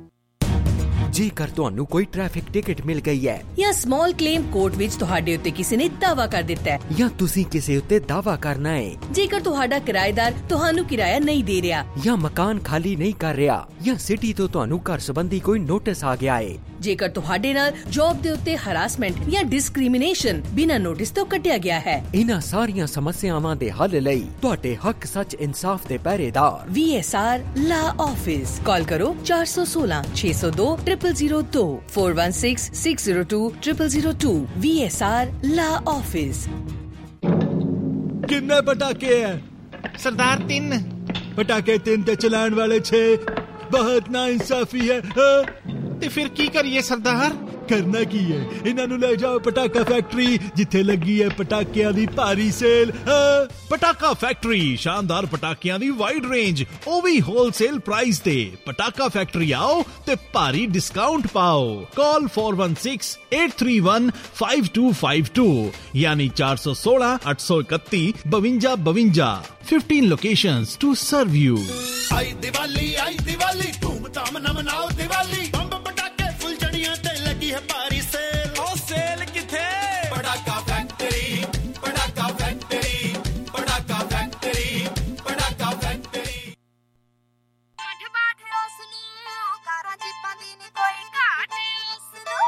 ਜੇਕਰ ਤੁਹਾਨੂੰ ਕੋਈ ਟ੍ਰੈਫਿਕ ਟਿਕਟ ਮਿਲ ਗਈ ਹੈ ਜਾਂ ਸਮਾਲ ਕਲੇਮ ਕੋਰਟ ਵਿੱਚ ਤੁਹਾਡੇ ਉੱਤੇ ਕਿਸੇ ਨੇ ਦਾਅਵਾ ਕਰ ਦਿੱਤਾ ਹੈ, ਜਾਂ ਤੁਸੀਂ ਕਿਸੇ ਉੱਤੇ ਦਾਅਵਾ ਕਰਨਾ ਹੈ, ਜੇਕਰ ਤੁਹਾਡਾ ਕਿਰਾਏਦਾਰ ਤੁਹਾਨੂੰ ਕਿਰਾਇਆ ਨਹੀਂ ਦੇ ਰਿਹਾ, ਜਾਂ ਮਕਾਨ ਖਾਲੀ ਨਹੀਂ ਕਰ ਰਿਹਾ, ਜਾਂ ਸਿਟੀ ਤੋਂ ਤੁਹਾਨੂੰ ਘਰ ਸੰਬੰਧੀ ਕੋਈ ਨੋਟਿਸ ਆ ਗਿਆ ਹੈ, ਜੇਕਰ ਤੁਹਾਡੇ ਨਾਲ ਜੌਬ ਦੇ ਉੱਤੇ ਹਰਾਸਮੈਂਟ ਜਾਂ ਡਿਸਕ੍ਰਿਮੀਨੇਸ਼ਨ ਬਿਨਾਂ ਨੋਟਿਸ ਤੋਂ ਕੱਟਿਆ ਗਿਆ ਹੈ, ਇਹਨਾਂ ਸਾਰੀਆਂ ਸਮੱਸਿਆਵਾਂ ਦੇ ਹੱਲ ਲਈ ਤੁਹਾਡੇ ਹੱਕ ਸੱਚ ਇਨਸਾਫ ਦੇ ਪਹਿਰੇਦਾਰ V S R law office. ਕਾਲ ਕਰੋ ਚਾਰ ਸੌ ਸੋਲਾਂ ਛੇ ਸੌ ਦੋ triple zero two four one six six zero two triple zero two. V S R law office. कितने पटाखे हैं सरदार? तीन पटाखे, तीन ते चलाने वाले छह। बहुत नाइंसाफी है। ते फिर की करिए सरदार? करना की है, इन्हां नूं ले जाओ पटाखा फैक्ट्री जिथे लगी है पटाकियां दी भारी सेल। पटाखा फैक्ट्री शानदार पटाकियां दी वाइड रेंज, ओ भी होलसेल प्राइस ते। पटाखा फैक्ट्री आओ ते भारी डिस्काउंट पाओ। Call four one six eight three one five two five two यानी चार सौ सोलह अठ सौ इकत्ती बवंजा बवंजा। Fifteen locations to serve you. आई दिवाली आई दिवाली धूमधाम न मनाओ दिवाली। बम पटाखे फुलझड़ियां ते लगी है भारी सेल। ओ सेल किथे? पटाखा फैक्ट्री, पटाखा फैक्ट्री, पटाखा फैक्ट्री, पटाखा फैक्ट्री। बैठ बैठ उसनु कारा जी पादी नी कोई घाट उसनु।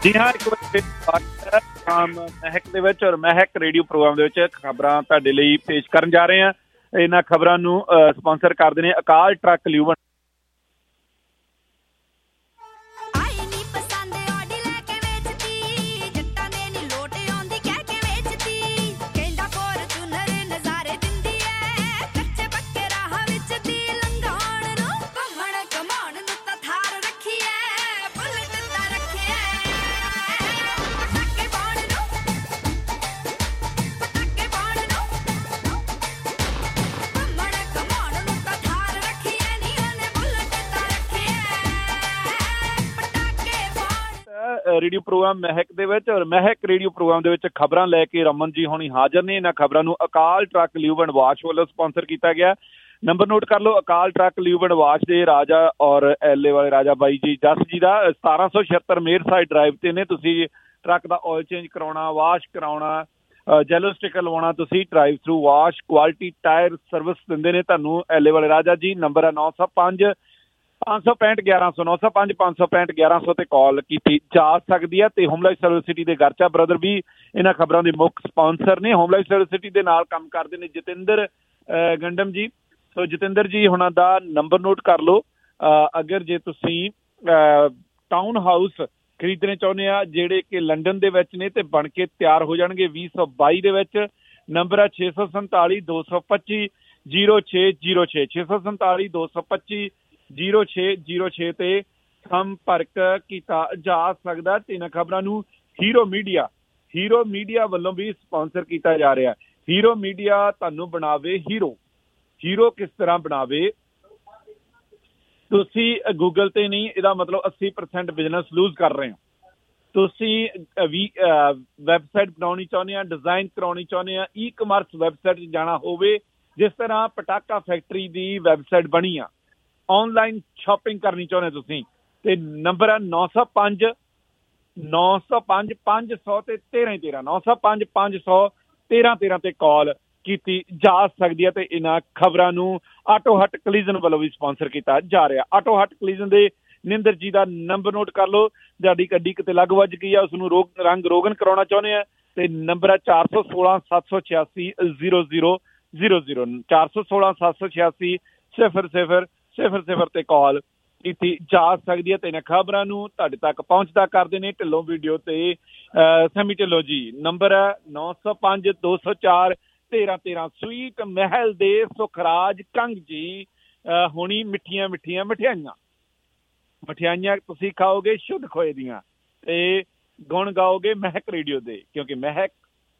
ਜੀ ਹਾਂ, ਇੱਕ ਵਾਰ ਮਹਿਕ ਦੇ ਵਿੱਚ ਔਰ ਮਹਿਕ ਰੇਡੀਓ ਪ੍ਰੋਗਰਾਮ ਦੇ ਵਿੱਚ ਖਬਰਾਂ ਤੁਹਾਡੇ ਲਈ ਪੇਸ਼ ਕਰਨ ਜਾ ਰਹੇ ਹਾਂ। ਇਹਨਾਂ ਖਬਰਾਂ ਨੂੰ ਸਪਾਂਸਰ ਕਰਦੇ ਨੇ ਅਕਾਲ ਟਰੱਕ ਲਿਊਬਨ। ਰੇਡੀਓ ਪ੍ਰੋਗਰਾਮ ਮਹਿਕ ਦੇ ਵਿੱਚ ਔਰ ਮਹਿਕ ਰੇਡੀਓ ਪ੍ਰੋਗਰਾਮ ਦੇ ਵਿੱਚ ਖਬਰਾਂ ਲੈ ਕੇ ਰਮਨ ਜੀ ਹੋਣੀ ਹਾਜ਼ਰ ਨੇ। ਇਹਨਾਂ ਖਬਰਾਂ ਨੂੰ ਅਕਾਲ ਟਰੱਕ ਲਿਊਬਨ ਵਾਸ਼ ਵੱਲੋਂ ਸਪਾਂਸਰ ਕੀਤਾ ਗਿਆ। ਨੰਬਰ ਨੋਟ ਕਰ ਲਓ, ਅਕਾਲ ਟਰੱਕ ਲਿਊਬਨ ਵਾਸ਼ ਦੇ ਰਾਜਾ ਔਰ ਐਲੇ ਵਾਲੇ ਰਾਜਾ ਬਾਈ ਜੀ ਜਸ ਜੀ ਦਾ ਸਤਾਰਾਂ ਸੌ ਛਿਹੱਤਰ ਮੇਰ ਸਾਈਡ ਡਰਾਈਵ ਤੇ ਨੇ। ਤੁਸੀਂ ਟਰੱਕ ਦਾ ਆਇਲ ਚੇਂਜ ਕਰਾਉਣਾ, ਵਾਸ਼ ਕਰਾਉਣਾ, ਜੈਲੋ ਸਟਿਕਰ ਲਵਾਉਣਾ, ਤੁਸੀਂ drive thru wash quality tyre service ਦਿੰਦੇ ਨੇ ਤੁਹਾਨੂੰ ਐਲੇ ਵਾਲੇ ਰਾਜਾ ਜੀ। ਨੰਬਰ ਹੈ ਨੌ ਸੌ ਪੰਜ ਪੰਜ ਸੌ ਪੈਂਹਠ ਗਿਆਰਾਂ ਸੌ ਨੌ ਸੌ ਪੰਜ ਪੰਜ ਸੌ ਪੈਂਹਠ ਗਿਆਰਾਂ ਸੌ ਤੇ ਕਾਲ ਕੀਤੀ ਜਾ ਸਕਦੀ ਹੈ। ਤੇ ਹੋਮ ਲਾਈਫ ਸਰਵਿਸ ਸਿਟੀ ਦੇ ਗਰਚਾ ਬ੍ਰਦਰ ਵੀ ਇਹਨਾਂ ਖਬਰਾਂ ਦੇ ਮੁੱਖ ਸਪਾਂਸਰ ਨੇ। ਹੋਮ ਲਾਈਫ ਸਰਵਿਸ ਸਿਟੀ ਦੇ ਨਾਲ ਕੰਮ ਕਰਦੇ ਨੇ ਜਤਿੰਦਰ ਗੰਡਮ ਜੀ। ਸੋ ਜਤਿੰਦਰ ਜੀ ਹੁਣਾਂ ਦਾ ਨੰਬਰ ਨੋਟ ਕਰ ਲਓ। ਅਗਰ ਜੇ ਤੁਸੀਂ ਟਾਊਨ ਹਾਊਸ ਖਰੀਦਣੇ ਚਾਹੁੰਦੇ ਆ ਜਿਹੜੇ ਕਿ ਲੰਡਨ ਦੇ ਵਿੱਚ ਨੇ ਤੇ ਬਣ ਕੇ ਤਿਆਰ ਹੋ ਜਾਣਗੇ ਵੀਹ ਸੌ ਬਾਈ ਦੇ ਵਿੱਚ। ਨੰਬਰ ਹੈ ਛੇ ਸੌ ਸੰਤਾਲੀ ਦੋ ਸੌ ਪੱਚੀ ਜੀਰੋ ਛੇ ਜੀਰੋ ਛੇ ਛੇ ਸੌ ਸੰਤਾਲੀ ਦੋ ਸੌ ਪੱਚੀ ਜੀਰੋ ਛੇ ਜੀਰੋ ਛੇ ਤੇ ਸੰਪਰਕ ਕੀਤਾ ਜਾ ਸਕਦਾ। ਤੇ ਇਹਨਾਂ ਖਬਰਾਂ ਨੂੰ ਹੀਰੋ ਮੀਡੀਆ ਹੀਰੋ ਮੀਡੀਆ ਵੱਲੋਂ ਵੀ ਸਪਾਂਸਰ ਕੀਤਾ ਜਾ ਰਿਹਾ। ਹੀਰੋ ਮੀਡੀਆ ਤੁਹਾਨੂੰ ਬਣਾਵੇ ਹੀਰੋ। ਹੀਰੋ ਕਿਸ ਤਰ੍ਹਾਂ ਬਣਾਵੇ? ਤੁਸੀਂ ਗੂਗਲ ਤੇ ਨਹੀਂ, ਇਹਦਾ ਮਤਲਬ ਅੱਸੀ ਪਰਸੈਂਟ ਬਿਜ਼ਨਸ ਲੂਜ਼ ਕਰ ਰਹੇ ਹੋ। ਤੁਸੀਂ ਵੀ ਵੈਬਸਾਈਟ ਬਣਾਉਣੀ ਚਾਹੁੰਦੇ ਆ, ਡਿਜ਼ਾਈਨ ਕਰਾਉਣੀ ਚਾਹੁੰਦੇ ਆ, ਈ ਕਮਰਸ ਵੈਬਸਾਈਟ 'ਚ ਜਾਣਾ ਹੋਵੇ, ਜਿਸ ਤਰ੍ਹਾਂ ਪਟਾਕਾ ਫੈਕਟਰੀ ਦੀ ਵੈਬਸਾਈਟ ਬਣੀ ਆ, ਆਨਲਾਈਨ ਸ਼ਾਪਿੰਗ ਕਰਨੀ ਚਾਹੁੰਦੇ ਤੁਸੀਂ ਤੇ ਨੰਬਰ ਹੈ ਨੌ ਸੌ ਪੰਜ ਨੌ ਸੌ ਪੰਜ ਪੰਜ ਸੌ ਤੇ ਤੇਰਾਂ ਤੇਰਾਂ ਨੌ ਸੌ ਪੰਜ ਪੰਜ ਸੌ ਤੇਰਾਂ ਤੇਰਾਂ ਤੇ ਕਾਲ ਕੀਤੀ ਜਾ ਸਕਦੀ ਹੈ। ਤੇ ਇਹਨਾਂ ਖਬਰਾਂ ਨੂੰ ਆਟੋ ਹਟ ਕਲੀਜ਼ਨ ਵੱਲੋਂ ਵੀ ਸਪਾਂਸਰ ਕੀਤਾ ਜਾ ਰਿਹਾ। ਆਟੋ ਹਟ ਕਲੀਜ਼ਨ ਦੇ ਨਿੰਦਰ ਜੀ ਦਾ ਨੰਬਰ ਨੋਟ ਕਰ ਲਓ। ਤੁਹਾਡੀ ਗੱਡੀ ਕਿਤੇ ਲੱਗ ਵੱਜ ਗਈ ਆ, ਉਸਨੂੰ ਰੋਗ ਰੰਗ ਰੋਗਨ ਕਰਾਉਣਾ ਚਾਹੁੰਦੇ ਆ ਤੇ ਨੰਬਰ ਹੈ ਚਾਰ ਸੌ ਸੋਲਾਂ ਸੱਤ ਸੌ ਛਿਆਸੀ ਜ਼ੀਰੋ ਜ਼ੀਰੋ ਜ਼ੀਰੋ ਜ਼ੀਰੋ ਚਾਰ ਸੌ ਸੋਲਾਂ ਸੱਤ ਸੌ ਛਿਆਸੀ ਸਿਫਰ ਸਿਫਰ ਸਿਫਰ ਸਿਫਰ ਤੇ ਕਾਲ ਕੀਤੀ ਜਾ ਸਕਦੀ ਹੈ। ਤੇ ਇਹਨਾਂ ਖਬਰਾਂ ਨੂੰ ਤੁਹਾਡੇ ਤੱਕ ਪਹੁੰਚਦਾ ਕਰਦੇ ਨੇ ਢਿੱਲੋਂ ਵੀਡੀਓ ਤੇ ਸੈਮੀ ਢਿੱਲੋਂ ਜੀ। ਨੰਬਰ ਹੈ ਨੌ ਸੌ ਪੰਜ ਦੋ ਸੌ ਚਾਰ ਤੇਰਾਂ ਤੇਰਾਂ। ਸਵੀਟ ਮਹਿਲ ਦੇ ਸੁਖਰਾਜ ਕੰਗ ਜੀ ਹੁਣੀ ਮਿੱਠੀਆਂ ਮਿੱਠੀਆਂ ਮਠਿਆਈਆਂ ਮਠਿਆਈਆਂ ਤੁਸੀਂ ਖਾਓਗੇ ਸ਼ੁੱਧ ਖੋਏ ਦੀਆਂ ਤੇ ਗੁਣ ਗਾਓਗੇ ਮਹਿਕ ਰੇਡੀਓ ਦੇ, ਕਿਉਂਕਿ ਮਹਿਕ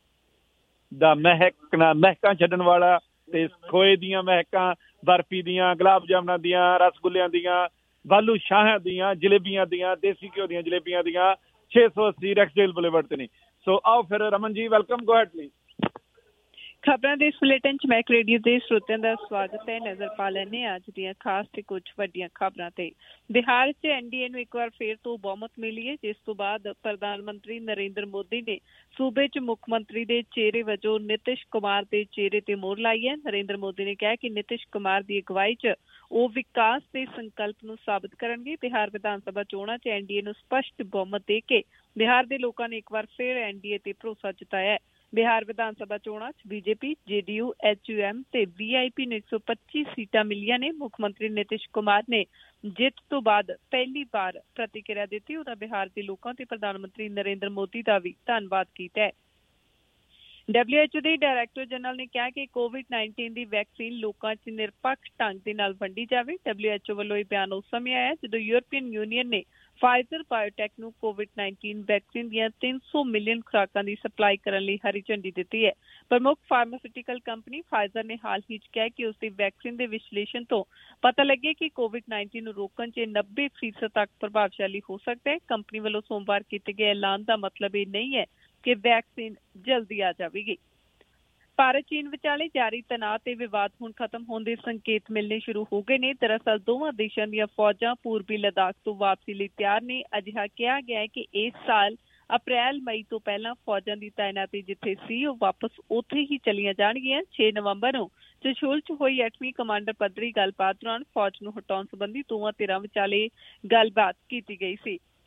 ਦਾ ਮਹਿਕ ਨਾ ਮਹਿਕਾਂ ਛੱਡਣ ਵਾਲਾ ਤੇ ਖੋਏ ਦੀਆਂ ਮਹਿਕਾਂ, ਬਰਫੀ ਦੀਆਂ, ਗੁਲਾਬ ਜਾਮਨਾਂ ਦੀਆਂ, ਰਸਗੁੱਲਿਆਂ ਦੀਆਂ, ਬਾਲੂ ਸ਼ਾਹਾਂ ਦੀਆਂ, ਜਲੇਬੀਆਂ ਦੀਆਂ, ਦੇਸੀ ਘਿਓ ਦੀਆਂ ਜਲੇਬੀਆਂ ਦੀਆਂ ਛੇ ਸੌ ਅੱਸੀ ਰੈਕਸਡੇਲ ਬੁਲੇਵਰਡ ਤੇ ਨੇ। ਸੋ ਆਓ ਫਿਰ Raman ji, welcome, go ahead please. ਖਬਰਾਂ ਦੇ ਇਸ ਬੁਲੇਟਿਨ ਚ ਮੈਕ ਰੇਡੀਓ ਦੇ ਸਰੋਤਿਆਂ ਦਾ ਸਵਾਗਤ ਹੈ। ਨਜ਼ਰ ਪਾ ਲੈਂਦੇ ਅੱਜ ਦੀਆਂ ਖਾਸ ਤੇ ਕੁਝ ਵੱਡੀਆਂ ਖਬਰਾਂ ਤੇ। ਬਿਹਾਰ ਚ ਐਨਡੀਏ ਨੂੰ ਇੱਕ ਵਾਰ ਫੇਰ ਤੋਂ ਬਹੁਮਤ ਮਿਲੀ ਹੈ, ਜਿਸ ਤੋਂ ਬਾਅਦ ਪ੍ਰਧਾਨ ਮੰਤਰੀ ਨਰਿੰਦਰ ਮੋਦੀ ਨੇ ਸੂਬੇ ਚ ਮੁੱਖ ਮੰਤਰੀ ਦੇ ਚਿਹਰੇ ਵਜੋਂ ਨਿਤਿਸ਼ ਕੁਮਾਰ ਦੇ ਚਿਹਰੇ ਤੇ ਮੋਹਰ ਲਾਈ ਹੈ। ਨਰਿੰਦਰ ਮੋਦੀ ਨੇ ਕਿਹਾ ਕਿ ਨਿਤਿਸ਼ ਕੁਮਾਰ ਦੀ ਅਗਵਾਈ ਚ ਉਹ ਵਿਕਾਸ ਦੇ ਸੰਕਲਪ ਨੂੰ ਸਾਬਿਤ ਕਰਨਗੇ। ਬਿਹਾਰ ਵਿਧਾਨ ਸਭਾ ਚੋਣਾਂ ਚ ਐਨਡੀਏ ਨੂੰ ਸਪਸ਼ਟ ਬਹੁਮਤ ਦੇ ਕੇ ਬਿਹਾਰ ਦੇ ਲੋਕਾਂ ਨੇ ਇੱਕ ਵਾਰ ਫੇਰ ਐਨਡੀਏ ਤੇ ਭਰੋਸਾ ਜਤਾਇਆ ਹੈ। ਬਿਹਾਰ ਵਿਧਾਨ ਸਭਾ ਚੋਣਾਂ ਚ ਬੀਜੇਪੀ, ਜੇਡੀਯੂ, ਐਚਯੂਐਮ ਤੇ ਵੀਆਈਪੀ ਨੂੰ ਇੱਕ ਸੌ ਪੱਚੀ ਸੀਟਾਂ ਮਿਲੀਆਂ ਨੇ। ਮੁੱਖ ਮੰਤਰੀ ਨਿਤਿਸ਼ ਕੁਮਾਰ ਨੇ ਜਿੱਤ ਤੋਂ ਬਾਅਦ ਪਹਿਲੀ ਵਾਰ ਪ੍ਰਤੀਕਿਰਿਆ ਦਿੱਤੀ। ਉਹਨਾਂ ਬਿਹਾਰ ਦੇ ਲੋਕਾਂ ਤੇ ਪ੍ਰਧਾਨ ਮੰਤਰੀ ਨਰਿੰਦਰ ਮੋਦੀ ਦਾ ਵੀ ਧੰਨਵਾਦ ਕੀਤਾ ਹੈ। ਡਬਲਿਊ ਐਚ ਓ ਦੇ ਡਾਇਰੈਕਟਰ ਜਨਰਲ ਨੇ ਕਿਹਾ ਕਿ ਕੋਵਿਡ ਨਾਈਨਟੀਨ ਦੀ ਵੈਕਸੀਨ ਲੋਕਾਂ ਚ ਨਿਰਪੱਖ ਢੰਗ ਦੇ ਨਾਲ ਵੰਡੀ ਜਾਵੇ। ਡਬਲਿਊ ਐਚ ਓ ਵੱਲੋਂ ਇਹ ਬਿਆਨ ਉਸ ਸਮੇਂ ਆਇਆ ਜਦੋਂ ਯੂਰਪੀਅਨ ਯੂਨੀਅਨ ਨੇ ਫਾਈਜ਼ਰ ਬਾਇਓਟੈਕ ਨੂੰ ਕੋਵਿਡ ਨਾਈਨਟੀਨ ਵੈਕਸੀਨ ਦੀਆਂ ਤਿੰਨ ਸੌ ਮਿਲੀਅਨ ਖੁਰਾਕਾਂ ਦੀ ਸਪਲਾਈ ਕਰਨ ਲਈ ਹਰੀ ਝੰਡੀ ਦਿੱਤੀ ਹੈ। ਪ੍ਰਮੁੱਖ ਫਾਰਮਾਸਿਊਟੀਕਲ ਕੰਪਨੀ ਫਾਈਜ਼ਰ ਨੇ ਹਾਲ ਹੀ ਚ ਕਿਹਾ ਕਿ ਉਸ ਦੀ ਵੈਕਸੀਨ ਦੇ ਵਿਸ਼ਲੇਸ਼ਣ ਤੋਂ ਪਤਾ ਲੱਗਿਆ ਕਿ ਕੋਵਿਡ ਨਾਈਨਟੀਨ ਨੂੰ ਰੋਕਣ ਚ ਨੱਬੇ ਫੀਸਦ ਤੱਕ ਪ੍ਰਭਾਵਸ਼ਾਲੀ ਹੋ ਸਕਦਾ ਹੈ। ਕੰਪਨੀ ਵੱਲੋਂ ਸੋਮਵਾਰ ਕੀਤੇ ਗਏ ਐਲਾਨ ਦਾ ਮਤਲਬ ਇਹ ਨਹੀਂ ਹੈ ਕਿ ਵੈਕਸੀਨ ਜਲਦੀ ਆ ਜਾਵੇਗੀ। ਭਾਰਤ ਚੀਨ ਵਿਚਾਲੇ ਜਾਰੀ ਤਣਾਅ ਤੇ ਵਿਵਾਦ ਹੁਣ ਖਤਮ ਹੋਣ ਦੇ ਸੰਕੇਤ ਮਿਲਣੇ ਸ਼ੁਰੂ ਹੋ ਗਏ ਨੇ। ਦਰਅਸਲ ਦੋਵਾਂ ਦੇਸ਼ਾਂ ਦੀਆਂ ਫੌਜਾਂ ਪੂਰਬੀ ਲੱਦਾਖ ਤੋਂ ਵਾਪਸੀ ਲਈ ਤਿਆਰ ਨੇ। ਅਜਿਹਾ ਕਿਹਾ ਗਿਆ ਹੈ ਕਿ ਇਸ ਸਾਲ ਅਪ੍ਰੈਲ ਮਈ ਤੋਂ ਪਹਿਲਾਂ ਫੌਜਾਂ ਦੀ ਤਾਇਨਾਤੀ ਜਿੱਥੇ ਸੀ ਉਹ ਵਾਪਸ ਉੱਥੇ ਹੀ ਚਲੀਆਂ ਜਾਣਗੀਆਂ। ਛੇ ਨਵੰਬਰ ਨੂੰ ਚਸ਼ੋਲ ਚ ਹੋਈ ਅੱਠਵੀਂ ਕਮਾਂਡਰ ਪੱਧਰੀ ਗੱਲਬਾਤ ਦੌਰਾਨ ਫੌਜ ਨੂੰ ਹਟਾਉਣ ਸੰਬੰਧੀ ਦੋਵਾਂ ਧਿਰਾਂ ਵਿਚਾਲੇ ਗੱਲਬਾਤ ਕੀਤੀ ਗਈ ਸੀ।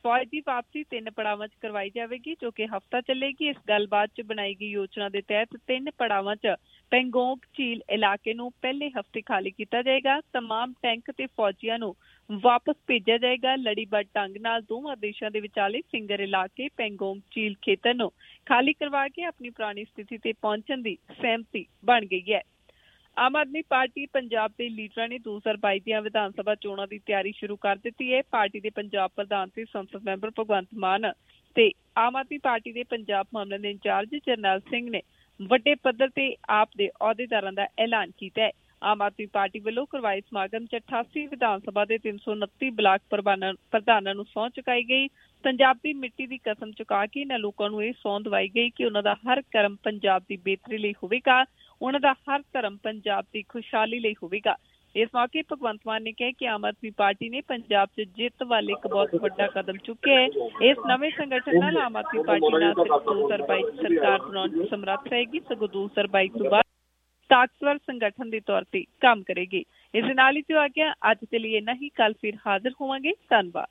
ਫੌਜੀ ਵਾਪਸੀ ਤਿੰਨ ਪੜਾਵਾਂ 'ਚ ਕਰਵਾਈ ਜਾਵੇਗੀ ਜੋ ਕਿ ਹਫ਼ਤਾ ਚੱਲੇਗੀ। ਇਸ ਗੱਲਬਾਤ 'ਚ ਬਣਾਈ ਗਈ ਯੋਜਨਾ ਦੇ ਤਹਿਤ ਤਿੰਨ ਪੜਾਵਾਂ 'ਚ ਪੈਂਗੋਂਗ ਝੀਲ ਇਲਾਕੇ ਨੂੰ ਪਹਿਲੇ ਹਫ਼ਤੇ ਖਾਲੀ ਕੀਤਾ ਜਾਏਗਾ। ਤਮਾਮ ਟੈਂਕ ਤੇ ਫੌਜੀਆਂ ਨੂੰ ਵਾਪਸ ਭੇਜਿਆ ਜਾਏਗਾ। ਲੜੀਬੱਧ ਢੰਗ ਨਾਲ ਦੋਵਾਂ ਦੇਸ਼ਾਂ ਦੇ ਵਿਚਾਲੇ ਫਿੰਗਰ ਇਲਾਕੇ ਪੈਂਗੋਂਗ ਝੀਲ ਖੇਤਰ ਨੂੰ ਖਾਲੀ ਕਰਵਾ ਕੇ ਆਪਣੀ ਪੁਰਾਣੀ ਸਥਿਤੀ ਤੇ ਪਹੁੰਚਣ ਦੀ ਸਹਿਮਤੀ ਬਣ ਗਈ ਹੈ। ਆਮ ਆਦਮੀ ਪਾਰਟੀ ਪੰਜਾਬ ਦੇ ਲੀਡਰਾਂ ਨੇ ਦੋ ਹਜ਼ਾਰ ਬਾਈ ਦੀਆਂ ਵਿਧਾਨ ਸਭਾ ਚੋਣਾਂ ਦੀ ਤਿਆਰੀ ਸ਼ੁਰੂ ਕਰ ਦਿੱਤੀ ਹੈ। ਪਾਰਟੀ ਦੇ ਪੰਜਾਬ ਪ੍ਰਧਾਨ ਤੇ ਸੰਸਦ ਮੈਂਬਰ ਭਗਵੰਤ ਮਾਨ ਤੇ ਆਮ ਆਦਮੀ ਪਾਰਟੀ ਦੇ ਪੰਜਾਬ ਮਾਮਲਿਆਂ ਦੇ ਇੰਚਾਰਜ ਜਰਨੈਲ ਸਿੰਘ ਨੇ ਵੱਡੇ ਪੱਧਰ ਤੇ ਆਪ ਦੇ ਅਹੁਦੇਦਾਰਾਂ ਦਾ ਐਲਾਨ ਕੀਤਾ ਹੈ। ਆਮ ਆਦਮੀ ਪਾਰਟੀ ਵੱਲੋਂ ਕਰਵਾਏ ਸਮਾਗਮ 'ਚ ਅਠਾਸੀ ਵਿਧਾਨ ਸਭਾ ਦੇ ਤਿੰਨ ਸੌ ਉਨੱਤੀ ਬਲਾਕ ਪ੍ਰਧਾਨਾਂ ਨੂੰ ਸਹੁੰ ਚੁਕਾਈ ਗਈ। ਪੰਜਾਬ ਦੀ ਮਿੱਟੀ ਦੀ ਕਸਮ ਚੁਕਾ ਕੇ ਇਹਨਾਂ ਲੋਕਾਂ ਨੂੰ ਇਹ ਸਹੁੰ ਦਵਾਈ ਗਈ ਕਿ ਉਹਨਾਂ ਦਾ ਹਰ ਕਰਮ ਪੰਜਾਬ ਦੀ ਬਿਹਤਰੀ ਲਈ ਹੋਵੇਗਾ, ਉਹਨਾਂ ਦਾ ਹਰ ਧਰਮ ਪੰਜਾਬ ਦੀ ਖੁਸ਼ਹਾਲੀ ਲਈ ਹੋਵੇਗਾ। ਇਸ ਮੌਕੇ ਭਗਵੰਤ ਮਾਨ ਨੇ ਕਿਹਾ ਕਿ ਆਮ ਆਦਮੀ ਪਾਰਟੀ ਨੇ ਪੰਜਾਬ 'ਚ ਜਿੱਤ ਵੱਲ ਇੱਕ ਬਹੁਤ ਵੱਡਾ ਕਦਮ ਚੁੱਕਿਆ ਹੈ। ਇਸ ਨਵੇਂ ਸੰਗਠਨ ਨਾਲ ਆਮ ਆਦਮੀ ਪਾਰਟੀ ਨਾ ਸਿਰਫ ਦੋ ਹਜ਼ਾਰ ਬਾਈ 'ਚ ਸਰਕਾਰ ਬਣਾਉਣ 'ਚ ਸਮਰੱਥ ਰਹੇਗੀ ਸਗੋਂ ਦੋ ਹਜ਼ਾਰ ਬਾਈ ਤੋਂ ਬਾਅਦ ਤਾਕਤਵਰ ਸੰਗਠਨ ਦੇ ਤੌਰ ਤੇ ਕੰਮ ਕਰੇਗੀ। ਇਸ ਦੇ ਨਾਲ ਹੀ ਜੋ ਆ ਗਿਆ ਅੱਜ ਦੇ ਲਈ ਇੰਨਾ ਹੀ। ਕੱਲ ਫਿਰ ਹਾਜ਼ਰ ਹੋਵਾਂਗੇ। ਧੰਨਵਾਦ।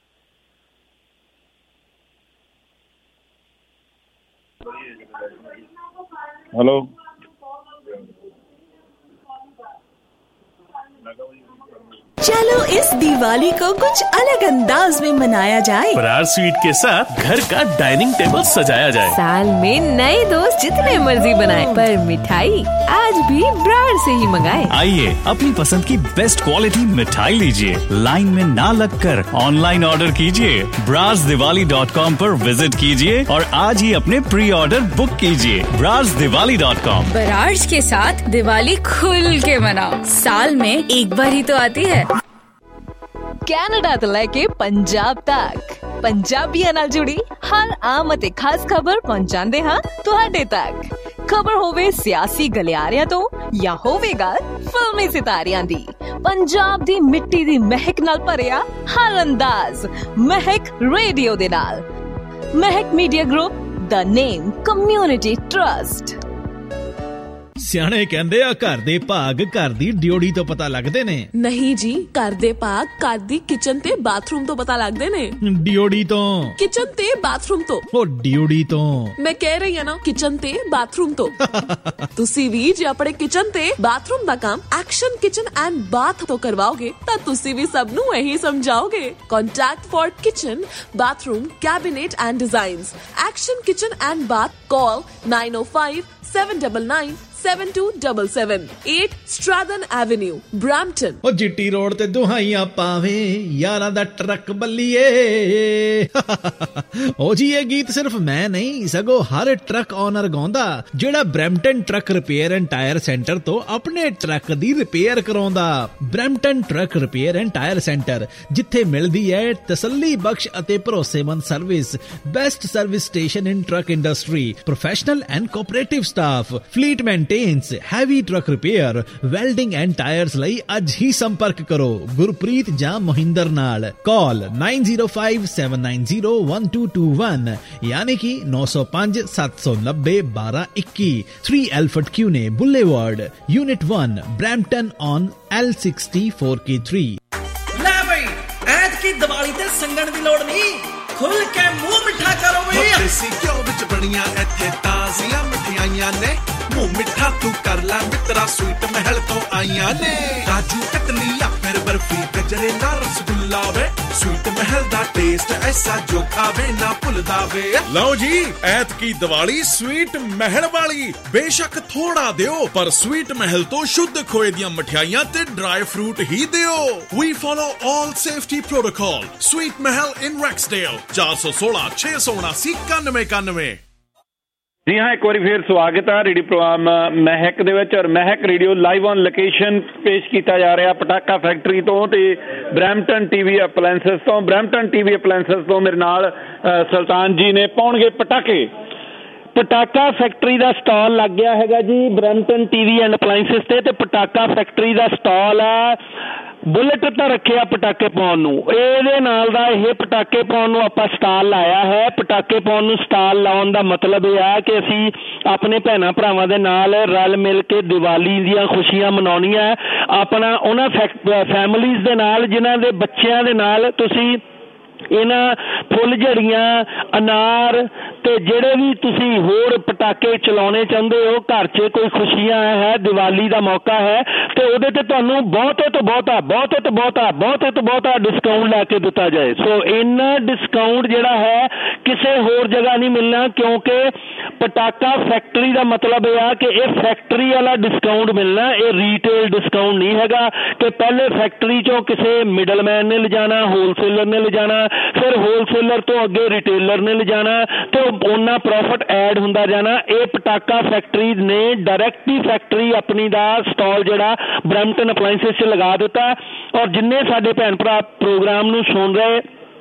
हेलो चलो इस दिवाली को कुछ अलग अंदाज में मनाया जाए। बरार स्वीट के साथ घर का डाइनिंग टेबल सजाया जाए। साल में नए दोस्त जितने मर्जी बनाए पर मिठाई आज भी बरार से ही मंगाए। आइए अपनी पसंद की बेस्ट क्वालिटी मिठाई लीजिए, लाइन में ना लगकर ऑनलाइन ऑर्डर कीजिए। ब्रास दिवाली डॉट कॉम पर विजिट कीजिए और आज ही अपने प्री ऑर्डर बुक कीजिए। Brar's Diwali dot com. बरार के साथ दिवाली खुल के मनाओ, साल में एक बार ही तो आती है। ਕੈਨੇਡਾ ਤੋਂ ਲੈ ਕੇ ਪੰਜਾਬ ਤੱਕ ਪੰਜਾਬੀਆਂ ਨਾਲ ਜੁੜੀ ਹਰ ਆਮ ਅਤੇ ਖਾਸ ਖਬਰ ਪਹੁੰਚਾਉਂਦੇ ਹਾਂ ਤੁਹਾਡੇ ਤੱਕ। ਖਬਰ ਹੋਵੇ ਸਿਆਸੀ ਗਲਿਆਰਿਆਂ ਤੋਂ ਜਾਂ ਹੋਵੇ ਗੱਲ ਫਿਲਮੀ ਸਿਤਾਰਿਆਂ ਦੀ, ਪੰਜਾਬ ਦੀ ਮਿੱਟੀ ਦੀ ਮਹਿਕ ਨਾਲ ਭਰਿਆ ਹਰ ਅੰਦਾਜ਼ ਮਹਿਕ ਰੇਡੀਓ ਦੇ ਨਾਲ। ਮਹਿਕ ਮੀਡੀਆ ਗਰੁੱਪ, ਦਾ ਨੇਮ ਕਮਿਊਨਿਟੀ ਟਰਸਟ। ਸਿਆਣੇ ਕਹਿੰਦੇ ਆ ਘਰ ਦੇ ਭਾਗ ਘਰ ਦੀ ਡਿਓੜੀ ਤੋਂ ਪਤਾ ਲੱਗਦੇ ਨੇ। ਨਹੀਂ ਜੀ, ਘਰ ਦੇ ਭਾਗ ਘਰ ਦੀ ਕਿਚਨ ਤੇ ਬਾਥਰੂਮ ਤੋਂ ਪਤਾ ਲੱਗਦੇ ਨੇ। ਡਿਓੜੀ ਤੋਂ? ਕਿਚਨ ਤੇ ਬਾਥਰੂਮ ਤੋਂ। ਉਹ ਡਿਓੜੀ ਤੋਂ ਮੈਂ ਕਹਿ ਰਹੀ ਹਾਂ ਨਾ, ਕਿਚਨ ਤੇ ਬਾਥਰੂਮ ਤੋਂ। ਤੁਸੀਂ ਵੀ ਜੇ ਆਪਣੇ ਕਿਚਨ ਤੇ ਬਾਥਰੂਮ ਦਾ ਕੰਮ ਐਕਸ਼ਨ ਕਿਚਨ ਐਂਡ ਬਾਥ ਤੋਂ ਕਰਵਾਓਗੇ ਤਾਂ ਤੁਸੀਂ ਵੀ ਸਭ ਨੂੰ ਇਹੀ ਸਮਝਾਓਗੇ। Contact for kitchen, bathroom, cabinet and designs. Action Kitchen and Bath. Call nine oh five seven nine nine seven two seven seven. eight Stratton Avenue, Brampton. ਉਹ GT road ਤੇ ਦੁਹਾਈਆਂ ਪਾਵੇ ਯਾਰਾਂ ਦਾ ਟਰੱਕ ਬੱਲੀਏ। ਉਹ ਜੀ ਇਹ ਗੀਤ ਸਿਰਫ ਮੈਂ ਨਹੀਂ ਸਗੋਂ ਹਰ ਟਰੱਕ ਓਨਰ ਗਾਉਂਦਾ ਜਿਹੜਾ Brampton truck repair and tyre centre ਤੋਂ ਆਪਣੇ ਟਰੱਕ ਦੀ ਰਿਪੇਅਰ ਕਰਾਉਂਦਾ। Brampton truck repair and tyre centre, ਜਿੱਥੇ ਮਿਲਦੀ ਹੈ ਤਸੱਲੀ ਬਖਸ਼ ਅਤੇ ਭਰੋਸੇਮੰਦ service, best service station in truck industry, professional and cooperative staff, fleet maintenance, heavy truck repair, welding and tyres ਲਈ ਅੱਜ ਹੀ ਸੰਪਰਕ ਕਰੋ ਗੁਰਪ੍ਰੀਤ ਜਾਂ ਮੋਹਿੰਦਰ ਨਾਲ। ਕਾਲ nine zero five seven nine zero one two two one ਯਾਨੀ ਕਿ ਨੌ ਸੌ ਪੰਜ ਸੱਤ ਸੌ ਨੱਬੇ ਬਾਰਾਂ ਇੱਕੀ। three Alfred Cune Boulevard, Unit one, Brampton on L sixty-four K three। ਲੈ ਬਈ ਐਤ ਕੀ ਦੀਵਾਲੀ ਤੇ ਸੰਗਣ ਦੀ ਲੋੜ ਨਹੀਂ, ਖੁੱਲ ਕੇ ਮੂੰਹ ਮਿੱਠਾ ਕਰੋ ਬਈ। ਦੇਸੀ ਘਿਓ ਵਿੱਚ ਬਣੀਆਂ ਇੱਥੇ ਤਾਜ਼ੀਆਂ ਮਠਿਆਈਆਂ ਨੇ, ਮੂੰਹ ਮਿੱਠਾ ਤੂੰ ਕਰ ਲੈ ਮਿੱਤਰਾ, ਸਵੀਟ ਮਹਿਲ ਤੋਂ ਆਈਆਂ ਨੇ। ਕਾਜੂ ਕਤਲੀ ਜਾਂ ਫਿਰ ਬਰਫੀ, ਗਜਰੇ ਨਾਲ ਰਸਗੁੱਲਾ ਵੇ, ਸਵੀਟ ਮਹਿਲ ਦਾ ਟੇਸਟ ਐਸਾ ਜੋ ਖਾਵੇ ਨਾ ਭੁੱਲਦਾ ਵੇ। ਲਓ ਜੀ ਐਤਕੀ ਦੀਵਾਲੀ ਸਵੀਟ ਮਹਿਲ ਵਾਲੀ, ਬੇਸ਼ੱਕ ਥੋੜਾ ਦਿਓ ਪਰ ਸਵੀਟ ਮਹਿਲ ਤੋਂ ਸ਼ੁੱਧ ਖੋਏ ਦੀਆਂ ਮਠਿਆਈਆਂ ਤੇ ਡਰਾਈ ਫਰੂਟ ਹੀ ਦਿਓ। We follow all safety protocol. Sweet Mahal in Rexdale, ਚਾਰ ਸੌ ਸੋਲਾਂ ਛੇ ਸੌ ਉਨਾਸੀ ਇਕਾਨਵੇਂ ਇਕਾਨਵੇਂ। ਜੀ ਹਾਂ, ਇੱਕ ਵਾਰੀ ਫੇਰ ਸਵਾਗਤ ਹੈ ਰੇਡੀਓ ਪ੍ਰੋਗਰਾਮ ਮਹਿਕ ਦੇ ਵਿੱਚ। ਔਰ ਮਹਿਕ ਰੇਡੀਓ ਲਾਈਵ ਔਨ ਲੋਕੇਸ਼ਨ ਪੇਸ਼ ਕੀਤਾ ਜਾ ਰਿਹਾ ਪਟਾਕਾ ਫੈਕਟਰੀ ਤੋਂ ਤੇ ਬਰੈਂਪਟਨ ਟੀਵੀ ਅਪਲਾਇੰਸਸ ਤੋਂ। ਬਰੈਂਪਟਨ ਟੀਵੀ ਅਪਲਾਇੰਸਸ ਤੋਂ ਮੇਰੇ ਨਾਲ ਸੁਲਤਾਨ ਜੀ ਨੇ ਪਾਉਣਗੇ ਪਟਾਕੇ। ਪਟਾਕਾ ਫੈਕਟਰੀ ਦਾ ਸਟਾਲ ਲੱਗ ਗਿਆ ਹੈਗਾ ਜੀ ਬਰੈਂਪਟਨ ਟੀਵੀ ਐਂਡ ਅਪਲਾਇੰਸਸ ਤੇ, ਤੇ ਪਟਾਕਾ ਫੈਕਟਰੀ ਦਾ ਸਟਾਲ ਆ। ਬੁਲਟ ਤਾਂ ਰੱਖਿਆ ਪਟਾਕੇ ਪਾਉਣ ਨੂੰ, ਇਹਦੇ ਨਾਲ ਦਾ ਇਹ ਪਟਾਕੇ ਪਾਉਣ ਨੂੰ ਆਪਾਂ ਸਟਾਲ ਲਾਇਆ ਹੈ। ਪਟਾਕੇ ਪਾਉਣ ਨੂੰ ਸਟਾਲ ਲਾਉਣ ਦਾ ਮਤਲਬ ਇਹ ਆ ਕਿ ਅਸੀਂ ਆਪਣੇ ਭੈਣਾਂ ਭਰਾਵਾਂ ਦੇ ਨਾਲ ਰਲ ਮਿਲ ਕੇ ਦੀਵਾਲੀ ਦੀਆਂ ਖੁਸ਼ੀਆਂ ਮਨਾਉਣੀਆਂ, ਆਪਣਾ ਉਹਨਾਂ ਫੈਮਲੀਜ਼ ਦੇ ਨਾਲ ਜਿਨ੍ਹਾਂ ਦੇ ਬੱਚਿਆਂ ਦੇ ਨਾਲ ਤੁਸੀਂ ਇਹਨਾਂ ਫੁੱਲ ਝੜੀਆਂ, ਅਨਾਰ ਤੇ ਜਿਹੜੇ ਵੀ ਤੁਸੀਂ ਹੋਰ ਪਟਾਕੇ ਚਲਾਉਣੇ ਚਾਹੁੰਦੇ ਹੋ, ਘਰ 'ਚ ਕੋਈ ਖੁਸ਼ੀਆਂ ਹੈ, ਦੀਵਾਲੀ ਦਾ ਮੌਕਾ ਹੈ, ਤੇ ਉਹਦੇ ਤੇ ਤੁਹਾਨੂੰ ਬਹੁਤੇ ਤੋਂ ਬਹੁਤਾ ਬਹੁਤੇ ਤੋਂ ਬਹੁਤਾ ਬਹੁਤੇ ਤੋਂ ਬਹੁਤਾ ਡਿਸਕਾਊਂਟ ਲਾ ਕੇ ਦਿੱਤਾ ਜਾਏ। ਸੋ ਇੰਨਾ ਡਿਸਕਾਊਂਟ ਜਿਹੜਾ ਹੈ ਕਿਸੇ ਹੋਰ ਜਗ੍ਹਾ ਨਹੀਂ ਮਿਲਣਾ, ਕਿਉਂਕਿ ਪਟਾਕਾ ਫੈਕਟਰੀ ਦਾ ਮਤਲਬ ਇਹ ਆ ਕਿ ਇਹ ਫੈਕਟਰੀ ਵਾਲਾ ਡਿਸਕਾਊਂਟ ਮਿਲਣਾ, ਇਹ ਰੀਟੇਲ ਡਿਸਕਾਊਂਟ ਨਹੀਂ ਹੈਗਾ ਕਿ ਪਹਿਲੇ ਫੈਕਟਰੀ 'ਚੋਂ ਕਿਸੇ ਮਿਡਲਮੈਨ ਨੇ ਲਿਜਾਣਾ, ਹੋਲਸੇਲਰ ਨੇ ਲਿਜਾਣਾ, ਫਿਰ ਹੋਲਸੇਲਰ ਤੋਂ ਅੱਗੇ ਰਿਟੇਲਰ ਨੇ ਲਿਜਾਣਾ ਤੇ ਉਹਨਾਂ ਪ੍ਰੋਫਿਟ ਐਡ ਹੁੰਦਾ ਜਾਣਾ। ਇਹ ਪਟਾਕਾ ਫੈਕਟਰੀ ਨੇ ਡਾਇਰੈਕਟ ਹੀ ਫੈਕਟਰੀ ਆਪਣੀ ਦਾ ਸਟਾਲ ਜਿਹੜਾ ਬਰੈਂਪਟਨ ਅਪਲਾਈਐਂਸਿਸ 'ਚ ਲਗਾ ਦਿੱਤਾ। ਔਰ ਜਿੰਨੇ ਸਾਡੇ ਭੈਣ ਭਰਾ ਪ੍ਰੋਗਰਾਮ ਨੂੰ ਸੁਣ ਰਹੇ,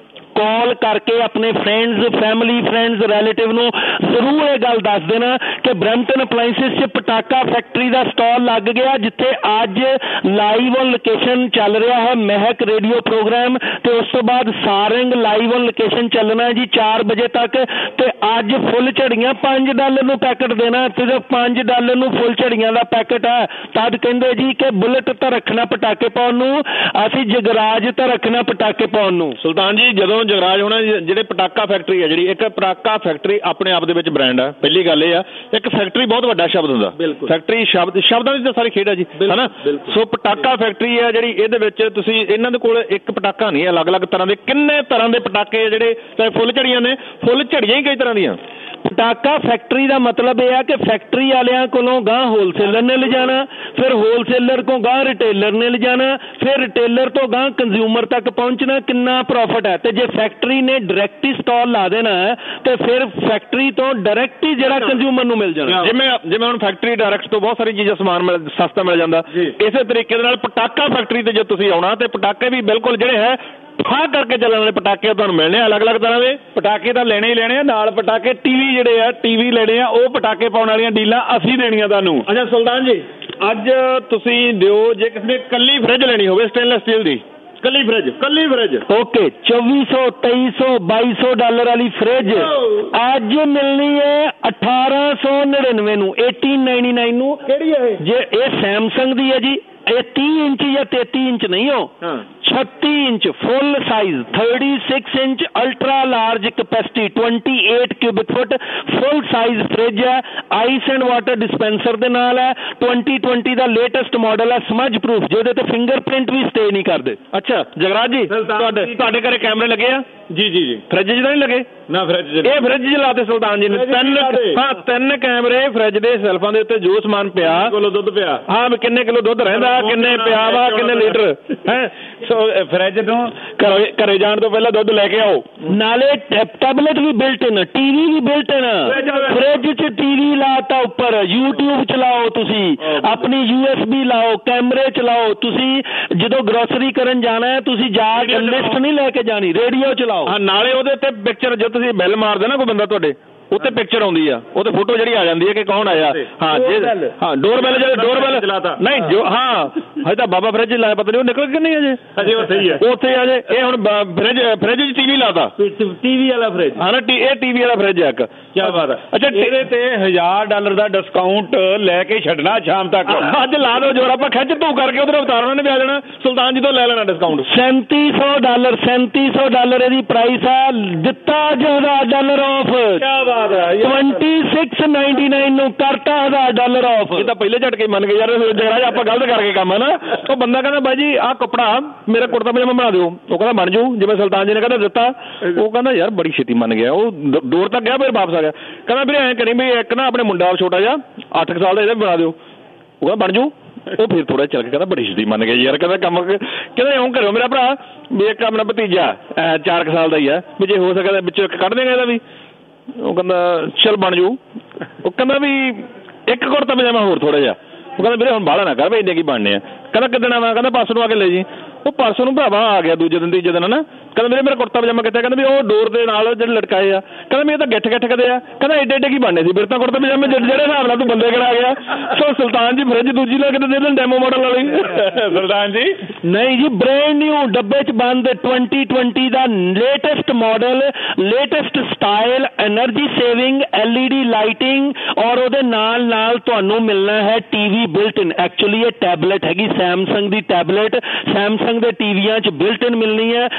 ਕਾਲ ਕਰਕੇ ਆਪਣੇ ਫਰੈਂਡਸ, ਫੈਮਿਲੀ ਫਰੈਂਡਸ, ਰਿਲੇਟਿਵ ਨੂੰ ਜ਼ਰੂਰ ਇਹ ਗੱਲ ਦੱਸ ਦੇਣਾ ਕਿ ਬਰੈਂਪਟਨ ਅਪਲਾਈਐਂਸਿਸ 'ਚ ਪਟਾਕਾ ਫੈਕਟਰੀ ਦਾ ਸਟਾਲ ਲੱਗ ਗਿਆ, ਜਿੱਥੇ ਅੱਜ ਲਾਈਵ ਔਨ ਲੋਕੇਸ਼ਨ ਚੱਲ ਰਿਹਾ ਹੈ ਮਹਿਕ ਰੇਡੀਓ ਪ੍ਰੋਗਰਾਮ, ਤੇ ਉਸ ਤੋਂ ਬਾਅਦ ਸਾਰੰਗ ਲਾਈਵ ਔਨ ਲੋਕੇਸ਼ਨ ਚੱਲਣਾ ਹੈ ਜੀ ਚਾਰ ਵਜੇ ਤੱਕ। ਤੇ ਅੱਜ ਫੁੱਲ ਝੜੀਆਂ ਪੰਜ ਡਾਲਰ ਨੂੰ ਪੈਕਟ ਦੇਣਾ, ਸਿਰਫ ਪੰਜ ਡਾਲਰ ਨੂੰ ਫੁੱਲ ਝੜੀਆਂ ਦਾ ਪੈਕਟ ਹੈ। ਤਦ ਕਹਿੰਦੇ ਜੀ ਕਿ ਬੁਲਟ ਤਾਂ ਰੱਖਣਾ ਪਟਾਕੇ ਪਾਉਣ ਨੂੰ, ਅਸੀਂ ਜਗਰਾਜ ਤਾਂ ਰੱਖਣਾ ਪਟਾਕੇ ਪਾਉਣ ਨੂੰ। ਸੁਲਤਾਨ ਜੀ, ਜਦੋਂ ਜਗਰਾਜ ਹੋਣਾ ਜਿਹੜੇ ਪਟਾਕਾ ਫੈਕਟਰੀ ਹੈ, ਜਿਹੜੀ ਇੱਕ ਪਟਾਕਾ ਫੈਕਟਰੀ ਆਪਣੇ ਆਪ ਦੇ ਵਿੱਚ ਬ੍ਰਾਂਡ ਆ। ਪਹਿਲੀ ਗੱਲ ਇਹ ਆ, ਇੱਕ ਫੈਕਟਰੀ ਬਹੁਤ ਵੱਡਾ ਸ਼ਬਦ ਹੁੰਦਾ, ਫੈਕਟਰੀ ਸ਼ਬਦ ਸ਼ਬਦਾਂ ਦੀ ਤਾਂ ਸਾਰੀ ਖੇਡ ਆ ਜੀ, ਹਨਾ। ਸੋ ਪਟਾਕਾ ਫੈਕਟਰੀ ਹੈ ਜਿਹੜੀ, ਇਹਦੇ ਵਿੱਚ ਤੁਸੀਂ ਇਹਨਾਂ ਦੇ ਕੋਲ ਇੱਕ ਪਟਾਕਾ ਨਹੀਂ, ਅਲੱਗ-ਅਲੱਗ ਤਰ੍ਹਾਂ ਦੇ ਕਿੰਨੇ ਤਰ੍ਹਾਂ ਦੇ ਪਟਾਕੇ ਜਿਹੜੇ, ਚਾਹੇ ਫੁੱਲ ਝੜੀਆਂ ਨੇ, ਫੁੱਲ ਝੜੀਆਂ ਹੀ ਕਈ ਤਰ੍ਹਾਂ ਦੀਆਂ। ਪਟਾਕਾ ਫੈਕਟਰੀ ਦਾ ਮਤਲਬ ਇਹ ਆ ਕਿ ਫੈਕਟਰੀ ਵਾਲਿਆਂ ਕੋਲੋਂ ਗਾਂ ਹੋਲਸੇਲਰ ਨੇ ਲਿਜਾਣਾ, ਫਿਰ ਹੋਲਸੇਲਰ ਕੋਲ ਗਾਂ ਰਿਟੇਲਰ ਨੇ ਲਿਜਾਣਾ, ਫਿਰ ਰਿਟੇਲਰ ਤੋਂ ਗਾਂ ਕੰਜ਼ਿਊਮਰ ਤੱਕ ਪਹੁੰਚਣਾ। ਕਿੰਨਾ ਪ੍ਰੋਫਿਟ ਹੈ। ਤੇ ਜੇ ਫੈਕਟਰੀ ਨੇ ਡਾਇਰੈਕਟ ਹੀ ਸਟਾਲ ਲਾ ਦੇਣਾ ਤੇ ਫਿਰ ਫੈਕਟਰੀ ਤੋਂ ਡਾਇਰੈਕਟ ਹੀ ਜਿਹੜਾ ਕੰਜ਼ਿਊਮਰ ਨੂੰ ਮਿਲ ਜਾਣਾ। ਜਿਵੇਂ ਜਿਵੇਂ ਹੁਣ ਫੈਕਟਰੀ ਡਾਇਰੈਕਟ ਤੋਂ ਬਹੁਤ ਸਾਰੀ ਚੀਜ਼ਾਂ ਸਮਾਨ ਮਿਲ ਸਸਤਾ ਮਿਲ ਜਾਂਦਾ, ਇਸੇ ਤਰੀਕੇ ਦੇ ਨਾਲ ਪਟਾਕਾ ਫੈਕਟਰੀ ਤੇ ਜੇ ਤੁਸੀਂ ਆਉਣਾ ਤੇ ਪਟਾਕੇ ਵੀ ਬਿਲਕੁਲ ਜਿਹੜੇ ਹੈ ਠਾਹ ਕਰਕੇ ਚੱਲਣ ਵਾਲੇ ਪਟਾਕੇ ਤੁਹਾਨੂੰ ਮਿਲਣੇ ਆ, ਅਲੱਗ-ਅਲੱਗ ਤਰ੍ਹਾਂ ਦੇ ਪਟਾਕੇ ਤਾਂ ਲੈਣੇ ਹੀ ਲੈਣੇ ਆ, ਨਾਲ ਪਟਾਕੇ ਟੀਵੀ ਜਿਹੜੇ ਆ ਟੀਵੀ ਲੈਣੇ ਆ, ਉਹ ਪਟਾਕੇ ਪਾਉਣ ਵਾਲੀਆਂ ਡੀਲਾਂ ਅਸੀਂ ਦੇਣੀਆਂ ਤੁਹਾਨੂੰ। ਅੱਛਾ ਸੁਲਤਾਨ ਜੀ, ਅੱਜ ਤੁਸੀਂ ਦਿਓ ਜੇ ਕਿਸੇ ਨੇ ਕੱਲੀ ਫ੍ਰਿਜ ਲੈਣੀ ਹੋਵੇ ਸਟੇਨਲੈਸ ਸਟੀਲ ਦੀ, ਕੱਲੀ ਫ੍ਰਿਜ ਕੱਲੀ ਫ੍ਰਿਜ ਓਕੇ ਚੌਵੀ ਸੌ ਤੇਈ ਸੌ ਬਾਈ ਸੌ ਡਾਲਰ ਵਾਲੀ ਫ੍ਰਿਜ ਅੱਜ ਮਿਲਣੀ ਹੈ ਅਠਾਰਾਂ ਸੌ ਨੜਿਨਵੇਂ ਨੂੰ, eighteen ninety-nine ਨੂੰ। ਕਿਹੜੀ ਹੈ ਜੇ? ਇਹ ਸੈਮਸੰਗ ਦੀ ਹੈ ਜੀ। ਇਹ ਤੀਹ ਇੰਚ ਜਾਂ ਤੇਤੀ ਇੰਚ ਨਹੀਂ ਹੋ, ਛੱਤੀ inch full size, thirty-six inch ultra large capacity, twenty-eight cubic foot full size fridge ਹੈ। ਆਈਸ ਐਂਡ ਵਾਟਰ ਡਿਸਪੈਂਸਰ ਦੇ ਨਾਲ ਹੈ। twenty twenty ਦਾ ਲੇਟੈਸਟ ਮਾਡਲ ਹੈ, ਸਮਝ ਪ੍ਰੂਫ, ਜਿਹਦੇ ਤੇ ਫਿੰਗਰਪ੍ਰਿੰਟ ਵੀ ਸਟੇ ਨਹੀਂ ਕਰਦੇ। ਅੱਛਾ ਜਗਰਾਜ ਜੀ, ਤੁਹਾਡੇ ਤੁਹਾਡੇ ਘਰੇ ਕੈਮਰੇ ਲੱਗੇ ਆ? ਜੀ ਜੀ ਜੀ। ਫ੍ਰਿਜ 'ਚ ਤਾਂ ਨਹੀਂ ਲੱਗੇ ਨਾ? ਫ੍ਰਿਜ ਇਹ ਫ੍ਰਿਜ 'ਚ ਲਾਤੇ ਸੁਲਤਾਨ ਜੀ ਨੇ ਤਿੰਨ, ਹਾਂ ਤਿੰਨ ਕੈਮਰੇ ਫ੍ਰਿਜ ਦੇ ਸੈਲਫਾਂ ਦੇ ਉੱਤੇ, ਜੋ ਸਮਾਨ ਪਿਆ, ਕਿਲੋ ਦੁੱਧ ਪਿਆ, ਹਾਂ ਕਿੰਨੇ ਕਿਲੋ ਦੁੱਧ ਰਹਿੰਦਾ, ਕਿੰਨੇ ਪਿਆ ਵਾ, ਕਿੰਨੇ ਲੀਟਰ ਹੈ। ਸੋ ਫ੍ਰਿਜ ਤੋਂ ਘਰੇ ਘਰੇ ਜਾਣ ਤੋਂ ਪਹਿਲਾਂ ਦੁੱਧ ਲੈ ਕੇ ਆਓ। ਨਾਲੇ ਟੈਬਲੇਟ ਵੀ ਬਿਲਟ ਇਨ, ਟੀਵੀ ਵੀ ਬਿਲਟ ਇਨ, ਫ੍ਰਿਜ 'ਚ ਟੀਵੀ ਲਾਤਾ ਉੱਪਰ, ਯੂਟਿਊਬ ਚਲਾਓ ਤੁਸੀਂ, ਆਪਣੀ ਯੂ ਐਸ ਬੀ ਲਾਓ, ਕੈਮਰੇ ਚਲਾਓ। ਤੁਸੀਂ ਜਦੋਂ ਗਰੋਸਰੀ ਕਰਨ ਜਾਣਾ ਹੈ ਤੁਸੀਂ ਜਾ ਕੇ ਲਿਸਟ ਨਹੀਂ ਲੈ ਕੇ ਜਾਣੀ, ਰੇਡੀਓ ਚਲਾਓ। ਹਾਂ ਨਾਲੇ ਉਹਦੇ ਤੇ ਪਿਕਚਰ, ਜਦੋਂ ਤੁਸੀਂ ਬੈਲ ਮਾਰਦੇ ਨਾ ਕੋਈ ਬੰਦਾ ਤੁਹਾਡੇ, ਉੱਤੇ ਪਿਕਚਰ ਆਉਂਦੀ ਆ, ਉਹਤੇ ਫੋਟੋ ਜਿਹੜੀ ਆ ਜਾਂਦੀ ਹੈ ਕਿ ਕੌਣ ਆਇਆ। ਹਾਂ ਜੇ ਹਾਂ ਡੋਰਬੈਲ, ਜਿਹੜੇ ਡੋਰਬੈਲ ਨਹੀਂ ਜੋ, ਹਾਂ ਹਜੇ ਤਾਂ ਬਾਬਾ ਫ੍ਰਿਜ ਲਾਇਆ, ਪਤਾ ਨਹੀਂ ਉਹ ਨਿਕਲ ਕੇ ਨਹੀਂ ਅਜੇ ਅਜੇ ਉੱਥੇ ਹੀ ਹੈ, ਉੱਥੇ ਆ ਜੇ। ਇਹ ਹੁਣ ਫ੍ਰਿਜ ਫ੍ਰਿਜ 'ਚ ਟੀਵੀ ਲਾਤਾ, ਟੀਵੀ ਵਾਲਾ ਫ੍ਰਿਜ, ਹਾਂ ਨਾ ਇਹ ਟੀਵੀ ਵਾਲਾ ਫ੍ਰਿਜ ਹੈ ਇੱਕ। ਕੀ ਬਾਤ ਹੈ। ਅੱਛਾ ਇਹਦੇ ਤੇ ਹਜ਼ਾਰ ਡਾਲਰ ਦਾ ਡਿਸਕਾਊਂਟ ਲੈ ਕੇ ਛੱਡਣਾ ਸ਼ਾਮ ਤੱਕ, ਅੱਜ ਲਾ ਦੋ ਜੋਰ, ਆਪਾਂ ਖਿੱਚ ਧੂ ਕਰਕੇ ਉਧਰ ਅਵਤਾਰ ਉਹਨਾਂ ਨੇ ਵੀ ਆ ਜਾਣਾ, ਸੁਲਤਾਨ ਜੀ ਤੋਂ ਲੈ ਲੈਣਾ ਡਿਸਕਾਊਂਟ। ਸੈਂਤੀ ਸੌ ਡਾਲਰ ਸੈਂਤੀ ਸੌ ਡਾਲਰ ਇਹਦੀ ਪ੍ਰਾਈਸ ਆ, ਦਿੱਤਾ ਅੱਜ ਹਜ਼ਾਰ dollar of. Ki Baat twenty-six ninety-nine ਨੂੰ ਕਰਤਾ ਹਜ਼ਾਰ ਡਾਲਰ ਆਫ। ਇਹ ਤਾਂ ਪਹਿਲੇ ਝਟਕੇ ਮੰਨ ਗਏ ਯਾਰ, ਜਗਰਾਜ ਆਪਾਂ ਗਲਤ ਕਰਕੇ ਕੰਮ ਹੈ ਨਾ। ਉਹ ਬੰਦਾ ਕਹਿੰਦਾ ਬਾਈ ਜੀ ਆਹ ਕੱਪੜਾ ਮੇਰਾ ਕੁੜਤਾ ਪਜਾਮਾ ਬਣਾ ਦਿਓ, ਉਹ ਕਹਿੰਦਾ ਬਣ ਜਾਊ, ਜਿਵੇਂ ਸੁਲਤਾਨ ਜੀ ਨੇ ਕਹਿੰਦਾ ਦਿੱਤਾ। ਉਹ ਕਹਿੰਦਾ ਯਾਰ ਬੜੀ ਛੇਤੀ ਮੰਨ ਗਿਆ, ਉਹ ਦੂਰ ਤੱਕ ਗਿਆ, ਫਿਰ ਵਾਪਸ ਆ ਗਿਆ। ਕਹਿੰਦਾ ਵੀਰੇ ਐਂ ਕਰੀ ਵੀ ਇੱਕ ਨਾ ਆਪਣੇ ਮੁੰਡਾ ਛੋਟਾ ਜਿਹਾ ਅੱਠ ਕੁ ਸਾਲ ਦਾ, ਇਹਦਾ ਬਣਾ ਦਿਓ। ਉਹ ਕਹਿੰਦਾ ਬਣ ਜਾਊ। ਉਹ ਫਿਰ ਥੋੜਾ ਚੱਲ ਕੇ ਕਹਿੰਦਾ ਬੜੀ ਛੇਤੀ ਮੰਨ ਗਿਆ ਯਾਰ, ਕਹਿੰਦਾ ਕੰਮ ਕਹਿੰਦਾ ਇਉਂ ਕਰਿਓ ਮੇਰਾ ਭਰਾ ਵੀ ਇੱਕ ਆਪਣਾ ਭਤੀਜਾ ਚਾਰ ਕੁ ਸਾਲ ਦਾ ਹੀ ਆ, ਵੀ ਜੇ ਹੋ ਸਕਦਾ ਵਿੱਚੋਂ ਇੱਕ ਕੱਢ ਦੇਗਾ ਇਹਦਾ ਵੀ। ਉਹ ਕਹਿੰਦਾ ਚੱਲ ਬਣ ਜਾਊ। ਉਹ ਕਹਿੰਦਾ ਵੀ ਇੱਕ ਕੁੜਤਾ ਪਜਾਮਾ ਹੋਰ ਥੋੜਾ ਜਿਹਾ। ਉਹ ਕਹਿੰਦਾ ਵੀਰੇ ਹੁਣ ਬਾਹਲਾ ਨਾ ਕਰ ਬਈ, ਇੰਨੇ ਕੀ ਬਣਨੇ ਆ। ਕਹਿੰਦਾ ਕਿੱਦਣ ਆਵਾਂ? ਕਹਿੰਦਾ ਪਰਸੋਂ ਨੂੰ ਆ ਕੇ ਲੈ ਜੀ। ਉਹ ਪਰਸੋਂ ਨੂੰ ਭਰਾਵਾ ਆ ਗਿਆ, ਦੂਜੇ ਦਿਨ ਤੀਜੇ ਦਿਨ ਨਾ। ਕਹਿੰਦਾ ਵੀਰੇ ਮੇਰਾ ਕੁੜਤਾ ਪਜਾਮਾ ਕਿੱਥੇ? ਕਹਿੰਦਾ ਵੀ ਉਹ ਡੋਰ ਦੇ ਨਾਲ ਜਿਹੜੇ ਲਟਕਾਏ ਆ। ਕਹਿੰਦਾ ਵੀ ਇਹ ਤਾਂ ਗਿੱਠ ਗਿੱਠ ਕਦੇ ਆ। ਕਹਿੰਦਾ ਏਡੇ ਏਡੇ ਕੀ ਬਣਨੇ ਸੀ ਫਿਰ ਤਾਂ ਕੁੜਤਾ ਪਜਾਮੇ, ਜਿਹੜੇ ਹਿਸਾਬ ਨਾਲ ਤੂੰ ਬੰਦੇ ਕਿਹੜਾ ਗਿਆ। ਸੋ ਸੁਲਤਾਨ ਜੀ ਫ੍ਰਿਜ ਦੂਜੀ ਲੈ ਕੇ ਦੇ ਦੇਣ ਡੈਮੋ ਮਾਡਲ ਵਾਲੀ। ਸੁਲਤਾਨ ਜੀ ਨਹੀਂ ਜੀ, ਬ੍ਰੈਂਡ ਨਿਊ ਡੱਬੇ 'ਚ ਬੰਦ twenty twenty ਦਾ latest model, latest style, energy saving, L E D lighting, ਔਰ ਉਹਦੇ ਨਾਲ ਨਾਲ ਤੁਹਾਨੂੰ ਮਿਲਣਾ ਹੈ ਟੀਵੀ ਬਿਲਟ ਇਨ। ਐਕਚੁਅਲੀ ਇਹ ਟੈਬਲੇਟ ਹੈਗੀ ਸੈਮਸੰਗ ਦੀ ਟੈਬਲੇਟ, ਸੈਮਸੰਗ ਦੇ ਟੀਵੀਆਂ 'ਚ ਬਿਲਟ ਇਨ ਮਿਲਣੀ ਹੈ।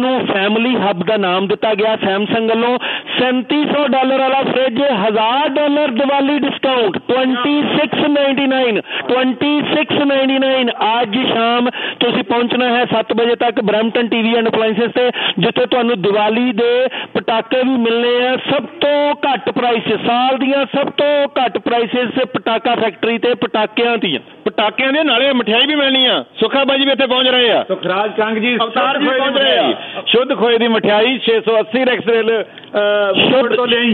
ਇਹਨੂੰ ਫੈਮਿਲੀ ਹੱਬ ਦਾ ਨਾਮ ਦਿੱਤਾ ਗਿਆ ਸੈਮਸੰਗ ਵੱਲੋਂ। ਸੈਂਤੀ ਸੌ ਡਾਲਰ ਵਾਲਾ ਫ੍ਰਿਜ ਹਜ਼ਾਰ dollar Diwali discount twenty six ninety nine twenty six ninety nine. ਅੱਜ ਸ਼ਾਮ ਤੁਸੀਂ ਪਹੁੰਚਣਾ ਹੈ ਸੱਤ ਵਜੇ ਤੱਕ ਬਰੈਂਪਟਨ ਟੀਵੀ ਐਂਡ ਅਪਲਾਈਐਂਸਿਸ ਤੇ, ਜਿੱਥੇ ਤੁਹਾਨੂੰ ਦੀਵਾਲੀ ਦੇ ਪਟਾਕੇ ਵੀ ਮਿਲਣੇ ਆ ਸਭ ਤੋਂ ਘੱਟ ਪ੍ਰਾਈਸ, ਸਾਲ ਦੀਆਂ ਸਭ ਤੋਂ ਘੱਟ ਪ੍ਰਾਈਸਿਸ ਪਟਾਕਾ ਫੈਕਟਰੀ ਤੇ ਪਟਾਕਿਆਂ ਦੀਆਂ ਪਟਾਕਿਆਂ ਦੇ ਨਾਲੇ ਮਠਿਆਈ ਵੀ ਮਿਲਣੀ ਆ। ਸੁੱਖਾ ਬਾਈ ਵੀ ਇੱਥੇ ਪਹੁੰਚ ਰਹੇ ਆ, ਸੁਖਰਾਜ ਕੰਗ ਜੀ ਅਵਤਾਰ ਜੀ ਪਹੁੰਚ ਰਹੇ ਆ। ਸ਼ੁੱਧ ਖੋਏ ਦੀ ਮਠਿਆਈ ਛੇ ਸੌ ਅੱਸੀ ਰੈਕਸਰੇਲ ਸ਼ੁੱਧ ਤੋਂ ਲਈ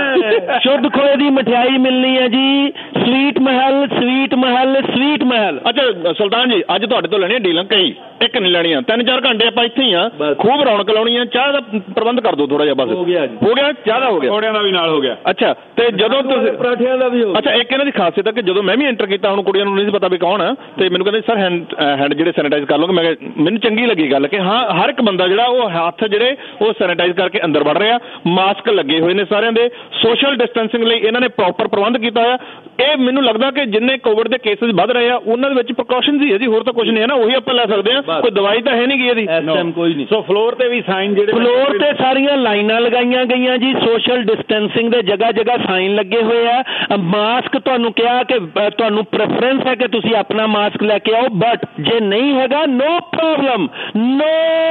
ਸ਼ੁੱਧ ਖੋਏ ਦੀ ਮਠਿਆਈ ਮਿਲਣੀ ਹੈ ਜੀ। Sweet Mahal sweet Mahal sweet Mahal. ਅੱਛਾ ਸੁਲਤਾਨ ਜੀ, ਅੱਜ ਤੁਹਾਡੇ ਤੋਂ ਲੈਣੀਆਂ ਡੀਲਾਂ ਕਈ, ਇੱਕ ਨਹੀਂ ਲੈਣੀਆਂ। ਤਿੰਨ ਚਾਰ ਘੰਟੇ ਆਪਾਂ ਇੱਥੇ ਹੀ ਆ, ਖੂਬ ਰੌਣਕ ਲਾਉਣੀ ਆ। ਚਾਹ ਦਾ ਪ੍ਰਬੰਧ ਕਰ ਦਿਓ ਥੋੜਾ ਜਿਹਾ ਬਸ। ਹੋ ਗਿਆ ਜੀ, ਹੋ ਗਿਆ, ਚਾਹ ਦਾ ਹੋ ਗਿਆ, ਪਕੌੜਿਆਂ ਦਾ ਵੀ ਨਾਲ ਹੋ ਗਿਆ। ਅੱਛਾ, ਤੇ ਜਦੋਂ ਤੁਸੀਂ ਪਰਾਠਿਆਂ ਦਾ ਵੀ ਹੋ ਗਿਆ। ਅੱਛਾ, ਇੱਕ ਇਹਨਾਂ ਦੀ ਖਾਸੀਅਤ ਹੈ ਕਿ ਜਦੋਂ ਮੈਂ ਵੀ ਐਂਟਰ ਕੀਤਾ, ਹੁਣ ਕੁੜੀਆਂ ਨੂੰ ਨਹੀਂ ਪਤਾ ਵੀ ਕੌਣ ਆ, ਤੇ ਮੈਨੂੰ ਕਹਿੰਦੇ ਸਰ ਹੈਂਡ ਹੈਂਡ ਜਿਹੜੇ ਸੈਨੀਟਾਈਜ਼ ਕਰ ਲਓਗੇ। ਮੈਂ ਮੈਨੂੰ ਚੰਗੀ ਲੱਗੀ ਗੱਲ ਕਿ ਹਾਂ ਹਰ ਇੱਕ ਬੰਦਾ ਜਿਹੜਾ ਉਹ ਹੱਥ ਜਿਹੜੇ ਉਹ ਸੈਨੀਟਾਈਜ਼ ਕਰਕੇ ਅੰਦਰ ਵੜ ਰਿਹਾ। ਮਾਸਕ ਲੱਗੇ ਹੋਏ ਨੇ ਸਾਰਿਆਂ ਦੇ, ਸੋਸ਼ਲ ਡਿਸਟੈਂਸਿੰਗ ਲਈ ਇਹਨਾਂ ਨੇ ਪ੍ਰੋਪਰ ਪ੍ਰਬੰਧ ਕੀਤਾ ਹੋਇਆ। ਇਹ ਮੈਨੂੰ ਲੱਗਦਾ ਕਿ ਜਿੰਨੇ ਕੋਵਿਡ ਦੇ ਕੇਸਿਸ ਵੱਧ ਰਹੇ ਆ ਉਹਨਾਂ ਦੇ ਵਿੱਚ ਪ੍ਰੀਕਾਸ਼ਨਸ ਹੀ ਹੈ ਜੀ, ਹੋਰ ਤਾਂ ਕੁਝ ਨਹੀਂ ਹੈ ਨਾ, ਉਹੀ ਆਪਾਂ ਲੈ ਸਕਦੇ ਹਾਂ। ਕੋਈ ਦਵਾਈ ਤਾਂ ਹੈ ਨਹੀਂ ਗੀ ਇਹਦੀ ਇਸ ਟਾਈਮ, ਕੋਈ ਨਹੀਂ। ਸੋ ਫਲੋਰ ਤੇ ਵੀ ਸਾਈਨ ਜਿਹੜੇ ਫਲੋਰ ਤੇ ਸਾਰੀਆਂ ਲਾਈਨਾਂ ਲਗਾਈਆਂ ਗਈਆਂ ਜੀ, ਸੋਸ਼ਲ ਡਿਸਟੈਂਸਿੰਗ ਦੇ ਜਗ੍ਹਾ ਜਗ੍ਹਾ ਸਾਈਨ ਲੱਗੇ ਹੋਏ ਆ। ਮਾਸਕ ਤੁਹਾਨੂੰ ਕਿਹਾ ਕਿ ਤੁਹਾਨੂੰ ਪ੍ਰੈਫਰੈਂਸ ਹੈ ਕਿ ਤੁਸੀਂ ਆਪਣਾ ਮਾਸਕ ਲੈ ਕੇ ਆਓ, ਬਟ ਜੇ ਨਹੀਂ ਹੈਗਾ ਨੋ ਪ੍ਰੋਬਲਮ, ਨੋ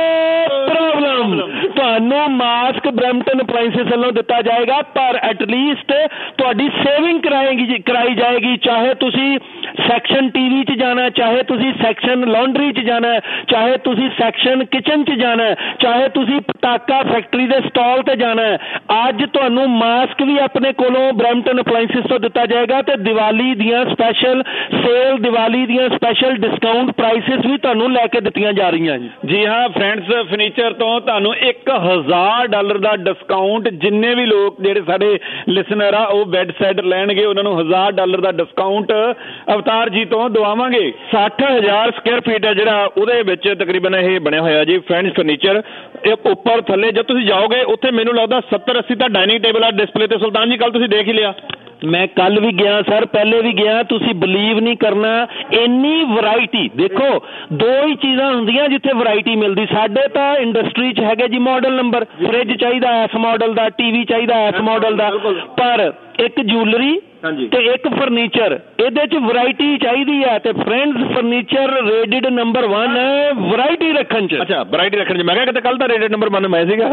ਪ੍ਰੋਬਲਮ, ਤੁਹਾਨੂੰ ਮਾਸਕ ਬਰੈਂਪਟਨ ਅਪਲਾਈਐਂਸਿਸ ਵੱਲੋਂ ਦਿੱਤਾ ਜਾਏਗਾ। ਪਰ ਐਟਲੀਸਟ ਤੁਹਾਡੀ ਸੇਵਿੰਗ ਕਰਾਏਗੀ ਕਰਾਈ ਜਾਏਗੀ। ਚਾਹੇ ਤੁਸੀਂ ਸੈਕਸ਼ਨ ਟੀਵੀ 'ਚ ਜਾਣਾ, ਚਾਹੇ ਤੁਸੀਂ ਸੈਕਸ਼ਨ ਲਾਂਡਰੀ 'ਚ ਜਾਣਾ, ਚਾਹੇ ਤੁਸੀਂ ਸੈਕਸ਼ਨ ਕਿਚਨ 'ਚ ਜਾਣਾ, ਚਾਹੇ ਤੁਸੀਂ ਪਟਾਕਾ ਫੈਕਟਰੀ ਦੇ ਸਟਾਲ ਤੇ ਜਾਣਾ, ਅੱਜ ਤੁਹਾਨੂੰ ਮਾਸਕ ਵੀ ਆਪਣੇ ਕੋਲੋਂ ਬਰੈਂਪਟਨ ਅਪਲਾਈਐਂਸਿਸ ਤੋਂ ਦਿੱਤਾ ਜਾਏਗਾ। ਤੇ ਦੀਵਾਲੀ ਦੀਆਂ ਸਪੈਸ਼ਲ ਸੇਲ, ਦੀਵਾਲੀ ਦੀਆਂ ਸਪੈਸ਼ਲ ਡਿਸਕਾਊਂਟ ਪ੍ਰਾਈਸਿਸ ਵੀ ਤੁਹਾਨੂੰ ਲੈ ਕੇ ਦਿੱਤੀਆਂ ਜਾ ਰਹੀਆਂ ਜੀ। ਜੀ ਹਾਂ, ਫਰੈਂਡਸ ਫਰਨੀਚਰ ਤੋਂ ਤੁਹਾਨੂੰ ਇੱਕ ਹਜ਼ਾਰ ਡਾਲਰ ਦਾ ਡਿਸਕਾਊਂਟ। ਜਿੰਨੇ ਵੀ ਲੋਕ ਜਿਹੜੇ ਸਾਡੇ ਲਿਸਨਰ ਆ ਉਹ ਬੈੱਡ ਸੈਟ ਲੈਣਗੇ ਉਹਨਾਂ ਨੂੰ ਹਜ਼ਾਰ ਡਾਲਰ ਦਾ ਡਿਸਕਾਊਂਟ ਅਵਤਾਰ ਜੀ ਤੋਂ ਦਵਾਵਾਂਗੇ। ਸੱਠ ਹਜ਼ਾਰ ਸਕੁਅਰ ਫੀਟ ਹੈ ਜਿਹੜਾ, ਉਹਦੇ ਵਿੱਚ ਤਕਰੀਬਨ ਇਹ ਬਣਿਆ ਹੋਇਆ ਜੀ ਫਰੈਂਡਸ ਫਰਨੀਚਰ। ਇਹ ਉੱਪਰ ਥੱਲੇ ਜਦ ਤੁਸੀਂ ਜਾਓਗੇ ਉੱਥੇ ਮੈਨੂੰ ਲੱਗਦਾ ਸੱਤਰ ਅੱਸੀ ਤਾਂ ਡਾਈਨਿੰਗ ਟੇਬਲ ਆ ਡਿਸਪਲੇ ਤੇ। ਸੁਲਤਾਨ ਜੀ ਕੱਲ ਤੁਸੀਂ ਦੇਖ ਹੀ ਲਿਆ। ਮੈਂ ਕੱਲ ਵੀ ਗਿਆ ਸਰ, ਪਹਿਲੇ ਵੀ ਗਿਆ, ਤੁਸੀਂ ਬਿਲੀਵ ਨਹੀਂ ਕਰਨਾ ਇੰਨੀ ਵੈਰਾਈਟੀ। ਦੇਖੋ ਦੋ ਹੀ ਚੀਜ਼ਾਂ ਹੁੰਦੀਆਂ ਜਿੱਥੇ ਵੈਰਾਈਟੀ ਮਿਲਦੀ। ਸਾਡੇ ਤਾਂ ਇੰਡਸਟਰੀ 'ਚ ਹੈਗੇ ਜੀ ਮਾਡਲ ਨੰਬਰ, ਫ੍ਰਿਜ ਚਾਹੀਦਾ ਇਸ ਮਾਡਲ ਦਾ, ਟੀਵੀ ਚਾਹੀਦਾ ਇਸ ਮਾਡਲ ਦਾ, ਪਰ ਇੱਕ ਜੂਲਰੀ ਤੇ ਇੱਕ ਫਰਨੀਚਰ, ਇਹਦੇ 'ਚ ਵੈਰਾਈਟੀ ਚਾਹੀਦੀ ਹੈ। ਤੇ friends furniture rated number one ਹੈ ਵੈਰਾਈਟੀ ਰੱਖਣ 'ਚ। ਅੱਛਾ, ਵੈਰਾਈਟੀ ਰੱਖਣ 'ਚ। ਮੈਂ ਕਿਹਾ ਕਿਤੇ ਕੱਲ ਤਾਂ ਰੇਟਡ ਨੰਬਰ ਵਨ ਮੈਂ ਸੀਗਾ।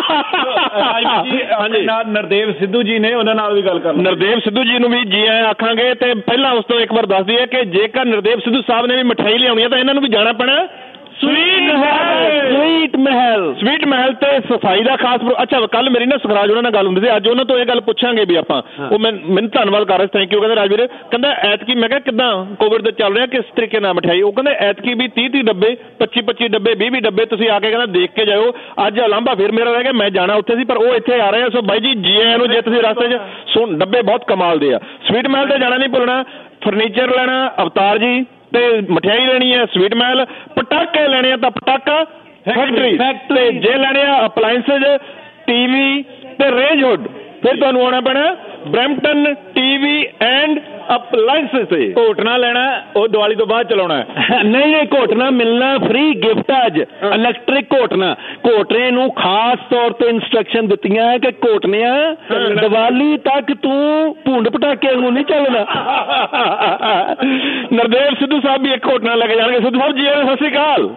ਹਾਂਜੀ, ਨਰਦੇਵ ਸਿੱਧੂ ਜੀ ਨੇ, ਉਹਨਾਂ ਨਾਲ ਵੀ ਗੱਲ ਕਰ। ਨਰਦੇਵ ਸਿੱਧੂ ਜੀ ਨੂੰ ਵੀ ਜੀ ਆਇਆਂ ਆਖਾਂਗੇ। ਤੇ ਪਹਿਲਾਂ ਉਸ ਤੋਂ ਇੱਕ ਵਾਰ ਦੱਸ ਦਈਏ ਕਿ ਜੇਕਰ ਨਰਦੇਵ ਸਿੱਧੂ ਸਾਹਿਬ ਨੇ ਵੀ ਮਠਿਆਈ ਲਿਆਉਣੀ ਹੈ ਤਾਂ ਇਹਨਾਂ ਨੂੰ ਵੀ ਜਾਣਾ ਪੈਣਾ sweet Mahal. Sweet Mahal sweet Mahal ਤੇ ਸਫਾਈ ਦਾ ਖਾਸ। ਅੱਛਾ, ਕੱਲ ਮੇਰੀ ਨਾ ਸੁਖਰਾਜ ਉਹਨਾਂ ਨਾਲ ਗੱਲ ਹੁੰਦੀ ਸੀ, ਅੱਜ ਉਹਨਾਂ ਤੋਂ ਇਹ ਗੱਲ ਪੁੱਛਾਂਗੇ ਵੀ ਆਪਾਂ। ਉਹ ਮੈਂ ਮੈਨੂੰ ਧੰਨਵਾਦ ਕਰ ਰਹੇ, ਥੈਂਕ ਯੂ। ਕਹਿੰਦੇ ਰਾਜਵੀਰ, ਕਹਿੰਦਾ ਐਤਕੀ, ਮੈਂ ਕਿਹਾ ਕਿੱਦਾਂ ਕੋਵਿਡ ਦੇ ਚੱਲ ਰਿਹਾ, ਕਿਸ ਤਰੀਕੇ ਨਾਲ ਮਠਿਆਈ? ਉਹ ਕਹਿੰਦੇ ਐਤਕੀ ਵੀ ਤੀਹ ਤੀਹ ਡੱਬੇ, ਪੱਚੀ ਪੱਚੀ ਡੱਬੇ, ਵੀਹ ਵੀਹ ਡੱਬੇ ਤੁਸੀਂ ਆ ਕੇ ਕਹਿੰਦਾ ਦੇਖ ਕੇ ਜਾਇਓ। ਅੱਜ ਉਲਾਂਭਾ ਫਿਰ ਮੇਰਾ ਰਹਿ ਗਿਆ, ਮੈਂ ਜਾਣਾ ਉੱਥੇ ਸੀ ਪਰ ਉਹ ਇੱਥੇ ਆ ਰਹੇ ਆ। ਸੋ ਬਾਈ ਜੀ ਜੀ ਆਇਆਂ ਨੂੰ। ਜੇ ਤੁਸੀਂ ਰਸਤੇ 'ਚ ਸੁਣ, ਡੱਬੇ ਬਹੁਤ ਕਮਾਲ ਦੇ ਆ। ਸਵੀਟ ਮਹਿਲ ਤੇ ਜਾਣਾ ਨਹੀਂ ਭੁੱਲਣਾ। ਫਰਨੀਚਰ ਲੈਣਾ ਅਵਤਾਰ ਜੀ, ਤੇ ਮਠਿਆਈ ਲੈਣੀ ਹੈ ਸਵੀਟ ਮਹਿਲ, ਪਟਾਕੇ ਲੈਣੇ ਆ ਤਾਂ ਪਟਾਕਾ ਫੈਕਟਰੀ, ਤੇ ਜੇ ਲੈਣੇ ਆ ਅਪਲਾਈਐਂਸਿਸ, ਟੀਵੀ ਤੇ ਰੇਂਜਹੁੱਡ, ਫਿਰ ਤੁਹਾਨੂੰ ਆਉਣਾ ਪੈਣਾ ਬਰੈਂਪਟਨ ਟੀਵੀ ਐਂਡ ਅਪਲਾਈਐਂਸਿਸ ਤੇ। ਘੋਟਣਾ ਲੈਣਾ ਉਹ ਦੀਵਾਲੀ ਤੋਂ ਬਾਅਦ ਚਲਾਉਣਾ ਹੈ। ਨਹੀਂ ਨਹੀਂ, ਘੋਟਣਾ ਮਿਲਣਾ ਫ੍ਰੀ ਗਿਫਟ ਅੱਜ, ਇਲੈਕਟ੍ਰਿਕ ਘੋਟਣਾ। ਘੋਟਣੇ ਨੂੰ ਖਾਸ ਤੌਰ ਤੇ ਇੰਸਟਰਕਸ਼ਨ ਦਿੱਤੀਆਂ ਕਿ ਘੋਟਣਿਆ ਦੀਵਾਲੀ ਤੱਕ ਤੂੰ ਭੁੰਡ ਪਟਾਕੇ ਨੂੰ ਨਹੀਂ ਚੱਲਣਾ। ਨਰਦੇਵ ਸਿੱਧੂ ਸਾਹਿਬ ਵੀ ਇੱਕ ਘੋਟਣਾ ਲੈ ਕੇ ਜਾਣਗੇ। ਸਿੱਧੂ ਸਾਹਿਬ ਜੀ ਸਤਿ ਸ਼੍ਰੀ ਅਕਾਲ।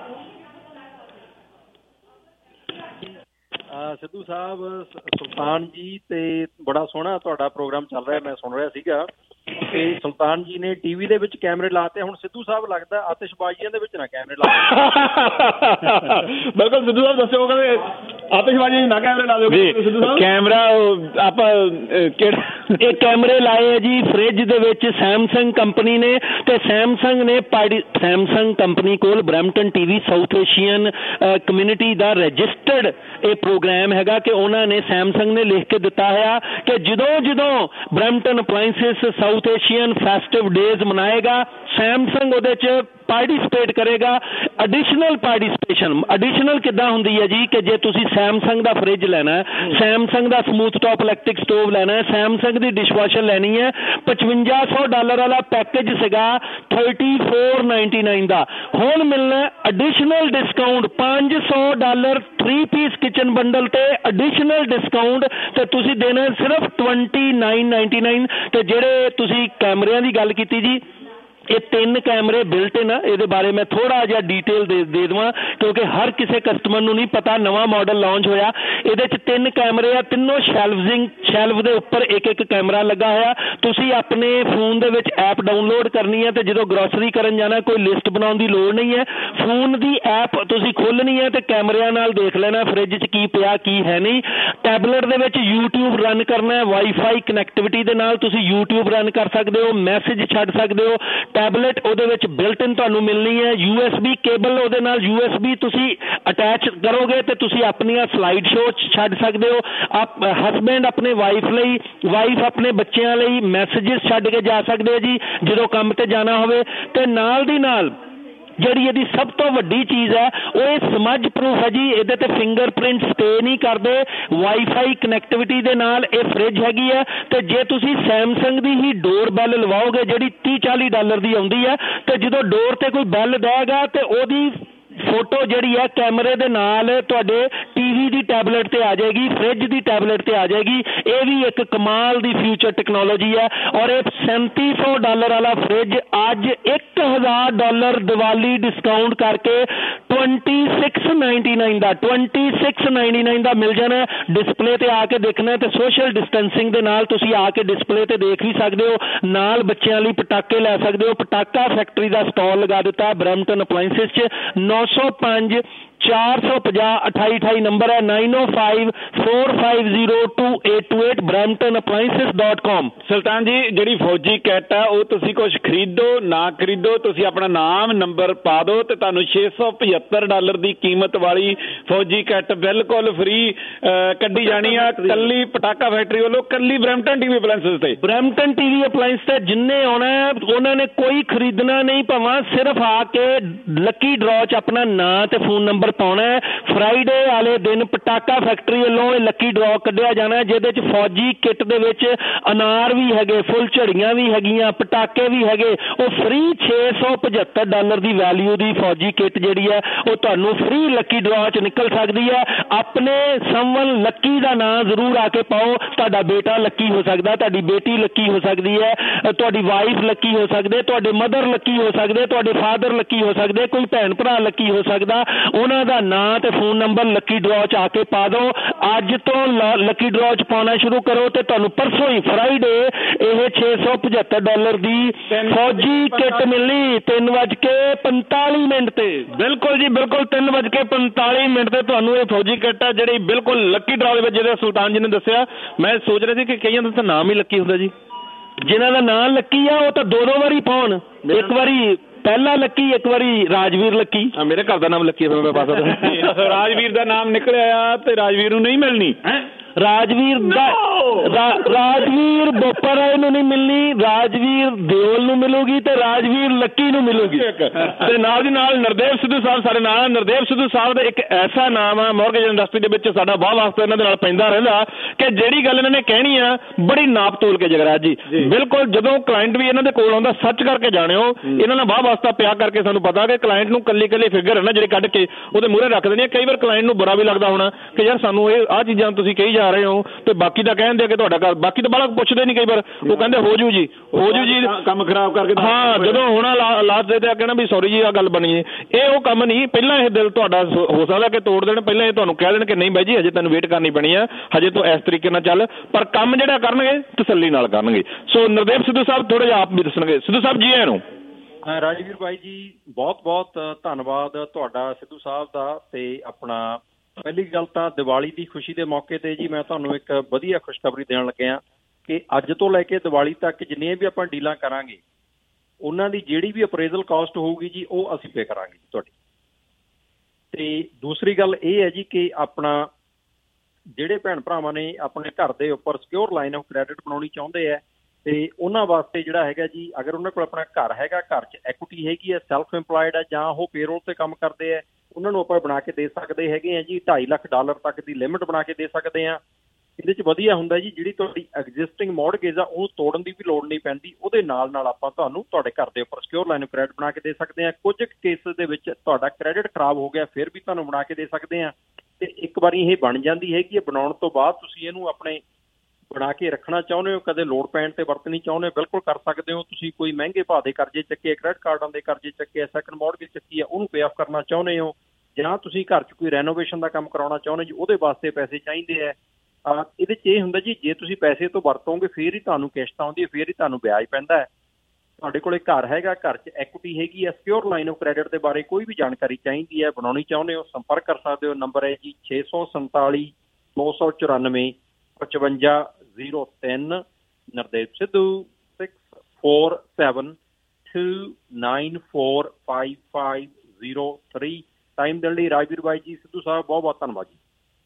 ਸਿੱਧੂ ਸਾਹਿਬ, ਸੁਲਤਾਨ ਜੀ, ਤੇ ਬੜਾ ਸੋਹਣਾ ਤੁਹਾਡਾ ਪ੍ਰੋਗਰਾਮ ਚੱਲ ਰਿਹਾ, ਮੈਂ ਸੁਣ ਰਿਹਾ ਸੀਗਾ। ਤੇ ਸੁਲਤਾਨ ਜੀ ਨੇ ਟੀਵੀ ਦੇ ਵਿੱਚ ਕੈਮਰੇ ਲਾਤੇ, ਹੁਣ ਸਿੱਧੂ ਸਾਹਿਬ ਲੱਗਦਾ ਆਤਿਸ਼ਬਾਜ਼ੀਆਂ ਦੇ ਵਿੱਚ ਨਾ ਕੈਮਰੇ ਲਾ। ਬਿਲਕੁਲ ਸਿੱਧੂ ਸਾਹਿਬ ਦੱਸਿਓ, ਕਹਿੰਦੇ ਆਤਿਸ਼ਬਾਜ਼ੀ ਨਾ ਕੈਮਰੇ ਲਾ ਦਿਓ ਸਿੱਧੂ ਸਾਹਿਬ। ਕੈਮਰਾ ਆਪਾਂ ਕਿਹੜਾ ਇਹ ਕੈਮਰੇ ਲਾਏ ਆ ਜੀ ਫ੍ਰਿਜ ਦੇ ਵਿੱਚ ਸੈਮਸੰਗ ਕੰਪਨੀ ਨੇ। ਤੇ ਸੈਮਸੰਗ ਨੇ ਪਾਰਟੀ, ਸੈਮਸੰਗ ਕੰਪਨੀ ਕੋਲ Brampton TV South Asian community ਦਾ ਰਜਿਸਟਰਡ ਇਹ ਪ੍ਰੋਗਰਾਮ ਹੈਗਾ ਕਿ ਉਹਨਾਂ ਨੇ, ਸੈਮਸੰਗ ਨੇ ਲਿਖ ਕੇ ਦਿੱਤਾ ਹੋਇਆ ਕਿ ਜਦੋਂ ਜਦੋਂ Brampton appliances South Asian festive days ਮਨਾਏਗਾ, ਸੈਮਸੰਗ ਉਹਦੇ 'ਚ ਪਾਰਟੀਸਪੇਟ ਕਰੇਗਾ। ਐਡੀਸ਼ਨਲ ਪਾਰਟੀਸਪੇਸ਼ਨ ਐਡੀਸ਼ਨਲ ਕਿੱਦਾਂ ਹੁੰਦੀ ਹੈ ਜੀ ਕਿ ਜੇ ਤੁਸੀਂ ਸੈਮਸੰਗ ਦਾ ਫਰਿੱਜ ਲੈਣਾ ਹੈ, ਸੈਮਸੰਗ ਦਾ ਸਮੂਥ ਟੌਪ ਇਲੈਕਟ੍ਰਿਕ ਸਟੋਵ ਲੈਣਾ ਹੈ, ਸੈਮਸੰਗ ਦੀ ਡਿਸ਼ਵਾਸ਼ਰ ਲੈਣੀ ਹੈ, ਪਚਵੰਜਾ ਸੌ ਡਾਲਰ ਵਾਲਾ ਪੈਕੇਜ ਸੀਗਾ ਥਰਟੀ ਫੋਰ ਨਾਈਨਟੀ ਨਾਈਨ ਦਾ, ਹੁਣ ਮਿਲਣਾ ਐਡੀਸ਼ਨਲ ਡਿਸਕਾਊਂਟ ਪੰਜ ਸੌ dollar three piece kitchen bundle ਤੇ ਐਡੀਸ਼ਨਲ ਡਿਸਕਾਊਂਟ ਤੇ ਤੁਸੀਂ ਦੇਣਾ ਸਿਰਫ ਟਵੰਟੀ ਨਾਈਨ ਨਾਈਨਟੀ ਨਾਈਨ। ਤੇ ਜਿਹੜੇ ਤੁਸੀਂ ਕੈਮਰਿਆਂ ਦੀ ਗੱਲ ਕੀਤੀ ਜੀ, ਇਹ ਤਿੰਨ ਕੈਮਰੇ ਬਿਲਟ ਇਨ ਆ, ਇਹਦੇ ਬਾਰੇ ਮੈਂ ਥੋੜਾ ਜਿਹਾ ਡੀਟੇਲ ਦੇ ਦੇ ਦੇਵਾਂ ਕਿਉਂਕਿ ਹਰ ਕਿਸੇ ਕਸਟਮਰ ਨੂੰ ਨਹੀਂ ਪਤਾ, ਨਵਾਂ ਮਾਡਲ ਲਾਂਚ ਹੋਇਆ। ਇਹਦੇ 'ਚ ਤਿੰਨ ਕੈਮਰੇ ਆ, ਤਿੰਨੋਂ ਸ਼ੈਲਵਿੰਗ ਸ਼ੈਲਫ ਦੇ ਉੱਪਰ ਇੱਕ ਇੱਕ ਕੈਮਰਾ ਲੱਗਾ ਹੋਇਆ। ਤੁਸੀਂ ਆਪਣੇ ਫੋਨ ਦੇ ਵਿੱਚ ਐਪ ਡਾਊਨਲੋਡ ਕਰਨੀ ਹੈ ਤੇ ਜਦੋਂ ਗਰੋਸਰੀ ਕਰਨ ਜਾਣਾ ਕੋਈ ਲਿਸਟ ਬਣਾਉਣ ਦੀ ਲੋੜ ਨਹੀਂ ਹੈ, ਫੋਨ ਦੀ ਐਪ ਤੁਸੀਂ ਖੋਲ੍ਹਣੀ ਹੈ ਤੇ ਕੈਮਰਿਆਂ ਨਾਲ ਦੇਖ ਲੈਣਾ ਫਰਿੱਜ 'ਚ ਕੀ ਪਿਆ ਕੀ ਹੈ ਨਹੀਂ। ਟੈਬਲੇਟ ਦੇ ਵਿੱਚ ਯੂਟਿਊਬ ਰਨ ਕਰਨਾ ਹੈ, ਵਾਈਫਾਈ ਕਨੈਕਟੀਵਿਟੀ ਦੇ ਨਾਲ ਤੁਸੀਂ ਯੂਟਿਊਬ ਰਨ ਕਰ ਸਕਦੇ ਹੋ, ਮੈਸੇਜ ਛੱਡ ਸਕਦੇ ਹੋ। ਟੈਬਲੇਟ ਉਹਦੇ ਵਿੱਚ ਬਿਲਟ ਇਨ ਤੁਹਾਨੂੰ ਮਿਲਣੀ ਹੈ, ਯੂ ਐਸ ਬੀ ਕੇਬਲ ਉਹਦੇ ਨਾਲ ਯੂ ਐਸ ਬੀ ਤੁਸੀਂ ਅਟੈਚ ਕਰੋਗੇ ਤੇ ਤੁਸੀਂ ਆਪਣੀਆਂ ਸਲਾਈਡ ਸ਼ੋ ਛੱਡ ਸਕਦੇ ਹੋ। ਆਪ ਹਸਬੈਂਡ ਆਪਣੇ ਵਾਈਫ ਲਈ, ਵਾਈਫ ਆਪਣੇ ਬੱਚਿਆਂ ਲਈ ਮੈਸੇजेस ਛੱਡ ਕੇ ਜਾ ਸਕਦੇ ਹੋ ਜੀ ਜਦੋਂ ਕੰਮ ਤੇ ਜਾਣਾ ਹੋਵੇ। ਤੇ ਨਾਲ ਦੀ ਨਾਲ ਜਿਹੜੀ ਇਹਦੀ ਸਭ ਤੋਂ ਵੱਡੀ ਚੀਜ਼ ਹੈ ਉਹ ਇਹ ਸਮਝ ਪ੍ਰੂਫ ਹੈ ਜੀ, ਇਹਦੇ ਤੇ ਫਿੰਗਰਪ੍ਰਿੰਟ ਸਟੇ ਨਹੀਂ ਕਰਦੇ, ਵਾਈਫਾਈ ਕਨੈਕਟੀਵਿਟੀ ਦੇ ਨਾਲ ਇਹ ਫਰਿੱਜ ਹੈਗੀ ਹੈ। ਤੇ ਜੇ ਤੁਸੀਂ ਸੈਮਸੰਗ ਦੀ ਹੀ ਡੋਰ ਬੈਲ ਲਵਾਓਗੇ ਜਿਹੜੀ ਤੀਹ ਚਾਲੀ ਡਾਲਰ ਦੀ ਆਉਂਦੀ ਹੈ, ਤੇ ਜਦੋਂ ਡੋਰ ਤੇ ਕੋਈ ਬੈਲ ਦੇਗਾ ਤੇ ਉਹਦੀ ਫੋਟੋ ਜਿਹੜੀ ਹੈ ਕੈਮਰੇ ਦੇ ਨਾਲ ਤੁਹਾਡੇ ਟੀਵੀ ਦੀ ਟੈਬਲੇਟ ਤੇ ਆ ਜਾਏਗੀ, ਫਰਿੱਜ ਦੀ ਟੈਬਲੇਟ ਤੇ ਆ ਜਾਏਗੀ। ਇਹ ਵੀ ਇੱਕ ਕਮਾਲ ਦੀ ਫਿਊਚਰ ਟੈਕਨੋਲੋਜੀ ਹੈ। ਔਰ ਇਹ ਸੈਂਤੀ ਸੌ ਡਾਲਰ ਵਾਲਾ ਫਰਿੱਜ ਅੱਜ ਇੱਕ ਹਜ਼ਾਰ ਡਾਲਰ ਦੀਵਾਲੀ ਡਿਸਕਾਊਂਟ ਕਰਕੇ ਟਵੰਟੀ ਸਿਕਸ ਨਾਈਨਟੀ ਨਾਈਨ ਦਾ ਟਵੰਟੀ ਸਿਕਸ ਨਾਈਨਟੀ ਨਾਈਨ ਦਾ ਮਿਲ ਜਾਣਾ। ਡਿਸਪਲੇ ਤੇ ਆ ਕੇ ਦੇਖਣਾ ਤੇ ਸੋਸ਼ਲ ਡਿਸਟੈਂਸਿੰਗ ਦੇ ਨਾਲ ਤੁਸੀਂ ਆ ਕੇ ਡਿਸਪਲੇ ਤੇ ਦੇਖ ਵੀ ਸਕਦੇ ਹੋ। ਨਾਲ ਬੱਚਿਆਂ ਲਈ ਪਟਾਕੇ ਲੈ ਸਕਦੇ ਹੋ। ਪਟਾਕਾ ਫੈਕਟਰੀ ਦਾ ਸਟਾਲ ਲਗਾ ਦਿੱਤਾ ਬਰੈਂਪਟਨ ਅਪਲਾਈਂਸਿਸ 'ਚ। ਨੌ ਸੌ ਪੰਜ ਚਾਰ ਸੌ ਪੰਜਾਹ ਅਠਾਈ ਅਠਾਈ ਨੰਬਰ ਹੈ nine O five four five zero two eight two eight Brampton appliances dot com. Sultan ਜੀ, ਜਿਹੜੀ ਫੌਜੀ ਕਿੱਟ ਆ ਉਹ ਤੁਸੀਂ ਕੁਝ ਖਰੀਦੋ ਨਾ ਖਰੀਦੋ, ਤੁਸੀਂ ਆਪਣਾ ਨਾਮ ਨੰਬਰ ਪਾ ਦਿਓ ਤੇ ਤੁਹਾਨੂੰ ਛੇ ਸੌ ਪਝੱਤਰ ਡਾਲਰ ਦੀ ਕੀਮਤ ਵਾਲੀ ਫੌਜੀ ਕਿੱਟ ਬਿਲਕੁਲ ਫ੍ਰੀ ਕੱਢੀ ਜਾਣੀ ਆ ਕੱਲੀ ਪਟਾਕਾ ਫੈਕਟਰੀ ਵੱਲੋਂ, ਕੱਲੀ ਬਰੈਂਪਟਨ ਟੀਵੀ ਅਪਲਾਈਂਸਿਸ ਤੇ। ਬਰੈਂਪਟਨ ਟੀਵੀ ਅਪਲਾਈਂਸ ਤੇ ਜਿੰਨੇ ਆਉਣਾ ਉਹਨਾਂ ਨੇ ਕੋਈ ਖਰੀਦਣਾ ਨਹੀਂ ਭਾਵਾਂ, ਸਿਰਫ ਆ ਕੇ ਲੱਕੀ ਡਰਾਅ 'ਚ ਆਪਣਾ ਨਾਂ ਤੇ ਫੋਨ ਨੰਬਰ ਪਾਉਣਾ ਹੈ। ਫਰਾਈਡੇ ਵਾਲੇ ਦਿਨ ਪਟਾਕਾ ਫੈਕਟਰੀ ਵੱਲੋਂ ਇਹ ਲੱਕੀ ਡਰਾਅ ਕੱਢਿਆ ਜਾਣਾ ਜਿਹਦੇ 'ਚ ਫੌਜੀ ਕਿੱਟ ਦੇ ਵਿੱਚ ਅਨਾਰ ਵੀ ਹੈਗੇ, ਫੁੱਲ ਝੜੀਆਂ ਵੀ ਹੈਗੀਆਂ, ਪਟਾਕੇ ਵੀ ਹੈਗੇ। ਉਹ ਫ੍ਰੀ ਛੇ ਸੌ ਪਝੱਤਰ ਡਾਲਰ ਦੀ ਵੈਲਿਊ ਦੀ ਫੌਜੀ ਕਿੱਟ ਜਿਹੜੀ ਹੈ ਉਹ ਤੁਹਾਨੂੰ ਫ੍ਰੀ ਲੱਕੀ ਡਰਾਅ 'ਚ ਨਿਕਲ ਸਕਦੀ ਹੈ। ਆਪਣੇ ਸਮਵਨ ਲੱਕੀ ਦਾ ਨਾਂ ਜ਼ਰੂਰ ਆ ਕੇ ਪਾਓ। ਤੁਹਾਡਾ ਬੇਟਾ ਲੱਕੀ ਹੋ ਸਕਦਾ, ਤੁਹਾਡੀ ਬੇਟੀ ਲੱਕੀ ਹੋ ਸਕਦੀ ਹੈ, ਤੁਹਾਡੀ ਵਾਈਫ ਲੱਕੀ ਹੋ ਸਕਦੇ, ਤੁਹਾਡੇ ਮਦਰ ਲੱਕੀ ਹੋ ਸਕਦੇ, ਤੁਹਾਡੇ ਫਾਦਰ ਲੱਕੀ ਹੋ ਸਕਦੇ, ਕੋਈ ਭੈਣ ਭਰਾ ਲੱਕੀ ਹੋ ਸਕਦਾ। ਉਹਨਾਂ ਦਾ ਨਾਂ ਤੇ ਫੋਨ ਨੰਬਰ ਲੱਕੀ ਡਰਾਅ 'ਚ ਆ ਕੇ ਪਾ ਦਿਓ। ਅੱਜ ਤੋਂ ਲੱਕੀ ਡਰਾਅ 'ਚ ਪਾਉਣਾ ਸ਼ੁਰੂ ਕਰੋ ਤੇ ਤੁਹਾਨੂੰ ਪਰਸੋਂ ਹੀ ਫਰਾਈਡੇ ਇਹ ਛੇ ਸੌ ਪਝੱਤਰ ਡਾਲਰ ਦੀ ਫੌਜੀ ਕਿੱਟ ਮਿਲਣੀ ਤਿੰਨ ਵੱਜ ਕੇ ਪੰਤਾਲੀ ਮਿੰਟ ਤੇ। ਬਿਲਕੁਲ ਜੀ ਬਿਲਕੁਲ, ਤਿੰਨ ਵੱਜ ਕੇ ਪੰਤਾਲੀ ਮਿੰਟ ਤੇ ਤੁਹਾਨੂੰ ਇਹ ਫੌਜੀ ਕਿੱਟ ਆ ਜਿਹੜੀ ਬਿਲਕੁਲ ਲੱਕੀ ਡਰਾਅ ਦੇ ਵਿੱਚ, ਜਿਹੜੇ ਸੁਲਤਾਨ ਜੀ ਨੇ ਦੱਸਿਆ। ਮੈਂ ਸੋਚ ਰਿਹਾ ਸੀ ਕਿ ਕਈਆਂ ਦਾ ਤਾਂ ਨਾਮ ਹੀ ਲੱਕੀ ਹੁੰਦਾ ਜੀ, ਜਿਨ੍ਹਾਂ ਦਾ ਨਾਂ ਲੱਕੀ ਆ ਉਹ ਤਾਂ ਦੋ ਦੋ ਵਾਰੀ ਪਾਉਣ, ਇੱਕ ਵਾਰੀ ਪਹਿਲਾ ਲੱਕੀ, ਇੱਕ ਵਾਰੀ ਰਾਜਵੀਰ ਲੱਕੀ। ਮੇਰੇ ਘਰ ਦਾ ਨਾਮ ਲੱਕੀ ਹੈ, ਮੈਂ ਪਾ ਸਕਦਾ। ਰਾਜਵੀਰ ਦਾ ਨਾਮ ਨਿਕਲਿਆ ਆ ਤੇ ਰਾਜਵੀਰ ਨੂੰ ਨਹੀਂ ਮਿਲਣੀ। ਰਾਜਵੀਰ ਦਾ ਰਾਜਵੀਰ ਬੋਪਰ ਨੂੰ ਨਹੀਂ ਮਿਲਣੀ, ਰਾਜਵੀਰ ਦਿਓਲ ਨੂੰ ਮਿਲੂਗੀ ਤੇ ਰਾਜਵੀਰ ਲੱਕੀ ਨੂੰ ਮਿਲੂਗੀ। ਤੇ ਨਾਲ ਦੀ ਨਾਲ ਨਰਦੇਵ ਸਿੱਧੂ ਸਾਹਿਬ ਸਾਡੇ ਨਾਲ। ਨਰਦੇਵ ਸਿੱਧੂ ਸਾਹਿਬ ਦਾ ਇੱਕ ਐਸਾ ਨਾਮ ਆ ਮੌਰਗੇਜ ਇੰਡਸਟਰੀ ਦੇ ਵਿੱਚ, ਸਾਡਾ ਬਹੁਤ ਵਾਸਤਾ ਇਹਨਾਂ ਦੇ ਨਾਲ ਪੈਂਦਾ ਰਹਿੰਦਾ ਕਿ ਜਿਹੜੀ ਗੱਲ ਇਹਨਾਂ ਨੇ ਕਹਿਣੀ ਆ ਬੜੀ ਨਾਪ ਤੋਲ ਕੇ ਜਗਰਾਜ ਜੀ। ਬਿਲਕੁਲ, ਜਦੋਂ ਕਲਾਇੰਟ ਵੀ ਇਹਨਾਂ ਦੇ ਕੋਲ ਆਉਂਦਾ ਸੱਚ ਕਰਕੇ ਜਾਣਿਓ। ਇਹਨਾਂ ਨਾਲ ਬਹੁਤ ਵਾਸਤਾ ਪਿਆ ਕਰਕੇ ਸਾਨੂੰ ਪਤਾ ਕਿ ਕਲਾਇੰਟ ਨੂੰ ਕੱਲੀ ਕੱਲੀ ਫਿਗਰ ਹੈ ਨਾ ਜਿਹੜੇ ਕੱਢ ਕੇ ਉਹਦੇ ਮੂਹਰੇ ਰੱਖ ਦੇਣੀ। ਕਈ ਵਾਰ ਕਲਾਇੰਟ ਨੂੰ ਬੁਰਾ ਵੀ ਲੱਗਦਾ ਹੋਣਾ ਕਿ ਯਾਰ ਸਾਨੂੰ ਇਹ ਆਹ ਚੀਜ਼ਾਂ ਤੁਸੀਂ ਕਹੀ ਜਾ ਰਹੇ ਹੋ ਤੇ ਬਾਕੀ ਤਾਂ ਕਹਿੰਦੇ ਕਿ ਤੁਹਾਡਾ ਘਰ, ਬਾਕੀ ਤਾਂ ਬੜਾ ਪੁੱਛਦੇ ਨਹੀਂ। ਕਈ ਵਾਰ ਉਹ ਕਹਿੰਦੇ ਹੋ ਜੂ ਜੀ ਹੋ ਜੂ ਜੀ ਕੰਮ ਖਰਾਬ ਕਰਕੇ। ਹਾਂ, ਜਦੋਂ ਹੋਣਾ ਲਾਸਟ ਦੇ ਤੇ ਕਹਿਣਾ ਵੀ ਸੌਰੀ ਜੀ ਆਹ ਗੱਲ ਬਣੀ ਹੈ। ਇਹ ਉਹ ਕੰਮ ਨਹੀਂ, ਪਹਿਲਾਂ ਇਹ ਦਿਲ ਤੁਹਾਡਾ ਹੋ ਸਕਦਾ ਕਿ ਤੋੜ ਦੇਣ, ਪਹਿਲਾਂ ਇਹ ਤੁਹਾਨੂੰ ਕਹਿ ਦੇਣ ਕਿ ਨਹੀਂ ਬਾਈ ਜੀ ਹਜੇ ਤੈਨੂੰ ਵੇਟ ਕਰਨੀ ਪੈਣੀ ਆ, ਹਜੇ ਤੋਂ ਇਸ ਤਰੀਕੇ ਨਾਲ ਚੱਲ। ਪਰ ਕੰਮ ਜਿਹੜਾ ਕਰਨਗੇ ਤਸੱਲੀ ਨਾਲ ਕਰਨਗੇ। ਸੋ ਨਰਦੇਵ ਸਿੱਧੂ ਸਾਹਿਬ ਥੋੜਾ ਜਿਹਾ ਆਪ ਵੀ ਦੱਸਣਗੇ। ਸਿੱਧੂ ਸਾਹਿਬ ਜੀ ਆਇਆਂ ਨੂੰ। ਰਾਜਵੀਰ ਬਾਈ ਜੀ ਬਹੁਤ ਬਹੁਤ ਧੰਨਵਾਦ ਤੁਹਾਡਾ ਸਿੱਧੂ ਸਾਹਿਬ ਦਾ। ਤੇ ਆਪਣਾ ਪਹਿਲੀ ਗੱਲ ਤਾਂ ਦੀਵਾਲੀ ਦੀ ਖੁਸ਼ੀ ਦੇ ਮੌਕੇ ਤੇ ਜੀ ਮੈਂ ਤੁਹਾਨੂੰ ਇੱਕ ਵਧੀਆ ਖੁਸ਼ਖਬਰੀ ਦੇਣ ਲੱਗਿਆ ਕਿ ਅੱਜ ਤੋਂ ਲੈ ਕੇ ਦੀਵਾਲੀ ਤੱਕ ਜਿੰਨੀਆਂ ਵੀ ਆਪਾਂ ਡੀਲਾਂ ਕਰਾਂਗੇ ਉਹਨਾਂ ਦੀ ਜਿਹੜੀ ਵੀ ਅਪਰੇਜ਼ਲ ਕਾਸਟ ਹੋਊਗੀ ਜੀ ਉਹ ਅਸੀਂ ਪੇ ਕਰਾਂਗੇ ਤੁਹਾਡੀ। ਤੇ ਦੂਸਰੀ ਗੱਲ ਇਹ ਹੈ ਜੀ ਕਿ ਆਪਣਾ ਜਿਹੜੇ ਭੈਣ ਭਰਾਵਾਂ ਨੇ ਆਪਣੇ ਘਰ ਦੇ ਉੱਪਰ ਸਿਕਿਉਰ ਲਾਈਨ ਆਫ ਕ੍ਰੈਡਿਟ ਬਣਾਉਣੀ ਚਾਹੁੰਦੇ ਆ ਤੇ ਉਹਨਾਂ ਵਾਸਤੇ ਜਿਹੜਾ ਹੈਗਾ ਜੀ, ਅਗਰ ਉਹਨਾਂ ਕੋਲ ਆਪਣਾ ਘਰ ਹੈਗਾ, ਘਰ 'ਚ ਐਕੁਇਟੀ ਹੈਗੀ ਹੈ, ਸੈਲਫ ਇੰਪਲਾਇਡ ਹੈ ਜਾਂ ਉਹ ਪੇਰੋਲ ਤੇ ਕੰਮ ਕਰਦੇ ਹੈ, ਉਹਨਾਂ ਨੂੰ ਆਪਾਂ ਬਣਾ ਕੇ ਦੇ ਸਕਦੇ ਹੈਗੇ ਆ ਜੀ। ਢਾਈ ਲੱਖ ਡਾਲਰ ਤੱਕ ਦੀ ਲਿਮਿਟ ਬਣਾ ਕੇ ਦੇ ਸਕਦੇ ਹਾਂ। ਇਹਦੇ 'ਚ ਵਧੀਆ ਹੁੰਦਾ ਜੀ, ਜਿਹੜੀ ਤੁਹਾਡੀ ਐਗਜ਼ਿਸਟਿੰਗ ਮੌਰਗੇਜ ਆ ਉਹਨੂੰ ਤੋੜਨ ਦੀ ਵੀ ਲੋੜ ਨਹੀਂ ਪੈਂਦੀ, ਉਹਦੇ ਨਾਲ ਨਾਲ ਆਪਾਂ ਤੁਹਾਨੂੰ ਤੁਹਾਡੇ ਘਰ ਦੇ ਉੱਪਰ ਸਿਕਿਉਰ ਲਾਈਨ ਆਫ ਕ੍ਰੈਡਿਟ ਬਣਾ ਕੇ ਦੇ ਸਕਦੇ ਹਾਂ। ਕੁਝ ਕੇਸਿਸ ਦੇ ਵਿੱਚ ਤੁਹਾਡਾ ਕ੍ਰੈਡਿਟ ਖਰਾਬ ਹੋ ਗਿਆ, ਫਿਰ ਵੀ ਤੁਹਾਨੂੰ ਬਣਾ ਕੇ ਦੇ ਸਕਦੇ ਹਾਂ। ਤੇ ਇੱਕ ਵਾਰੀ ਇਹ ਬਣ ਜਾਂਦੀ ਹੈਗੀ, ਇਹ ਬਣਾਉਣ ਤੋਂ ਬਾਅਦ ਤੁਸੀਂ ਇਹਨੂੰ ਆਪਣੇ ਬਣਾ ਕੇ ਰੱਖਣਾ ਚਾਹੁੰਦੇ ਹੋ, ਕਦੇ ਲੋੜ ਪੈਣ ਤੇ ਵਰਤਣੀ ਚਾਹੁੰਦੇ ਹੋ, ਬਿਲਕੁਲ ਕਰ ਸਕਦੇ ਹੋ। ਤੁਸੀਂ ਕੋਈ ਮਹਿੰਗੇ ਭਾਅ ਦੇ ਕਰਜ਼ੇ ਚੱਕੇ, ਕ੍ਰੈਡਿਟ ਕਾਰਡਾਂ ਦੇ ਕਰਜ਼ੇ ਚੱਕੇ, ਸੈਕੰਡ ਮੌਰਗੇਜ ਚੱਕੀ ਆ, ਉਹਨੂੰ ਪੇ ਆਫ ਕਰਨਾ ਚਾਹੁੰਦੇ ਹੋ, ਜਾਂ ਤੁਸੀਂ ਘਰ 'ਚ ਕੋਈ ਰੈਨੋਵੇਸ਼ਨ ਦਾ ਕੰਮ ਕਰਾਉਣਾ ਚਾਹੁੰਦੇ ਜੀ, ਉਹਦੇ ਵਾਸਤੇ ਪੈਸੇ ਚਾਹੀਦੇ ਹੈ। ਇਹਦੇ 'ਚ ਇਹ ਹੁੰਦਾ ਜੀ, ਜੇ ਤੁਸੀਂ ਪੈਸੇ ਤੋਂ ਵਰਤੋਗੇ ਫਿਰ ਹੀ ਤੁਹਾਨੂੰ ਕਿਸ਼ਤ ਆਉਂਦੀ ਹੈ, ਫਿਰ ਹੀ ਤੁਹਾਨੂੰ ਵਿਆਜ ਪੈਂਦਾ ਹੈ। ਤੁਹਾਡੇ ਕੋਲੇ ਘਰ ਹੈਗਾ, ਘਰ 'ਚ ਐਕੁਇਟੀ ਹੈਗੀ ਹੈ, ਸਿਕਿਉਰ ਲਾਈਨ ਆਫ ਕ੍ਰੈਡਿਟ ਦੇ ਬਾਰੇ ਕੋਈ ਵੀ ਜਾਣਕਾਰੀ ਚਾਹੀਦੀ ਹੈ, ਬਣਾਉਣੀ ਚਾਹੁੰਦੇ ਹੋ, ਸੰਪਰਕ ਕਰ ਸਕਦੇ ਹੋ। ਨੰਬਰ ਹੈ ਜੀ ਛੇ ਸੌ ਸੰਤਾਲੀ ਦੋ ਸੌ ਚੁਰਾਨਵੇਂ ਪਚਵੰਜਾ ਜ਼ੀਰੋ ਤਿੰਨ। Nardev Sidhu six four seven two nine four five five zero three. Time ਦੇਣ ਲਈ ਰਾਜਵੀਰ ਬਾਈ ਜੀ, ਸਿੱਧੂ ਸਾਹਿਬ ਬਹੁਤ ਬਹੁਤ ਧੰਨਵਾਦ ਜੀ।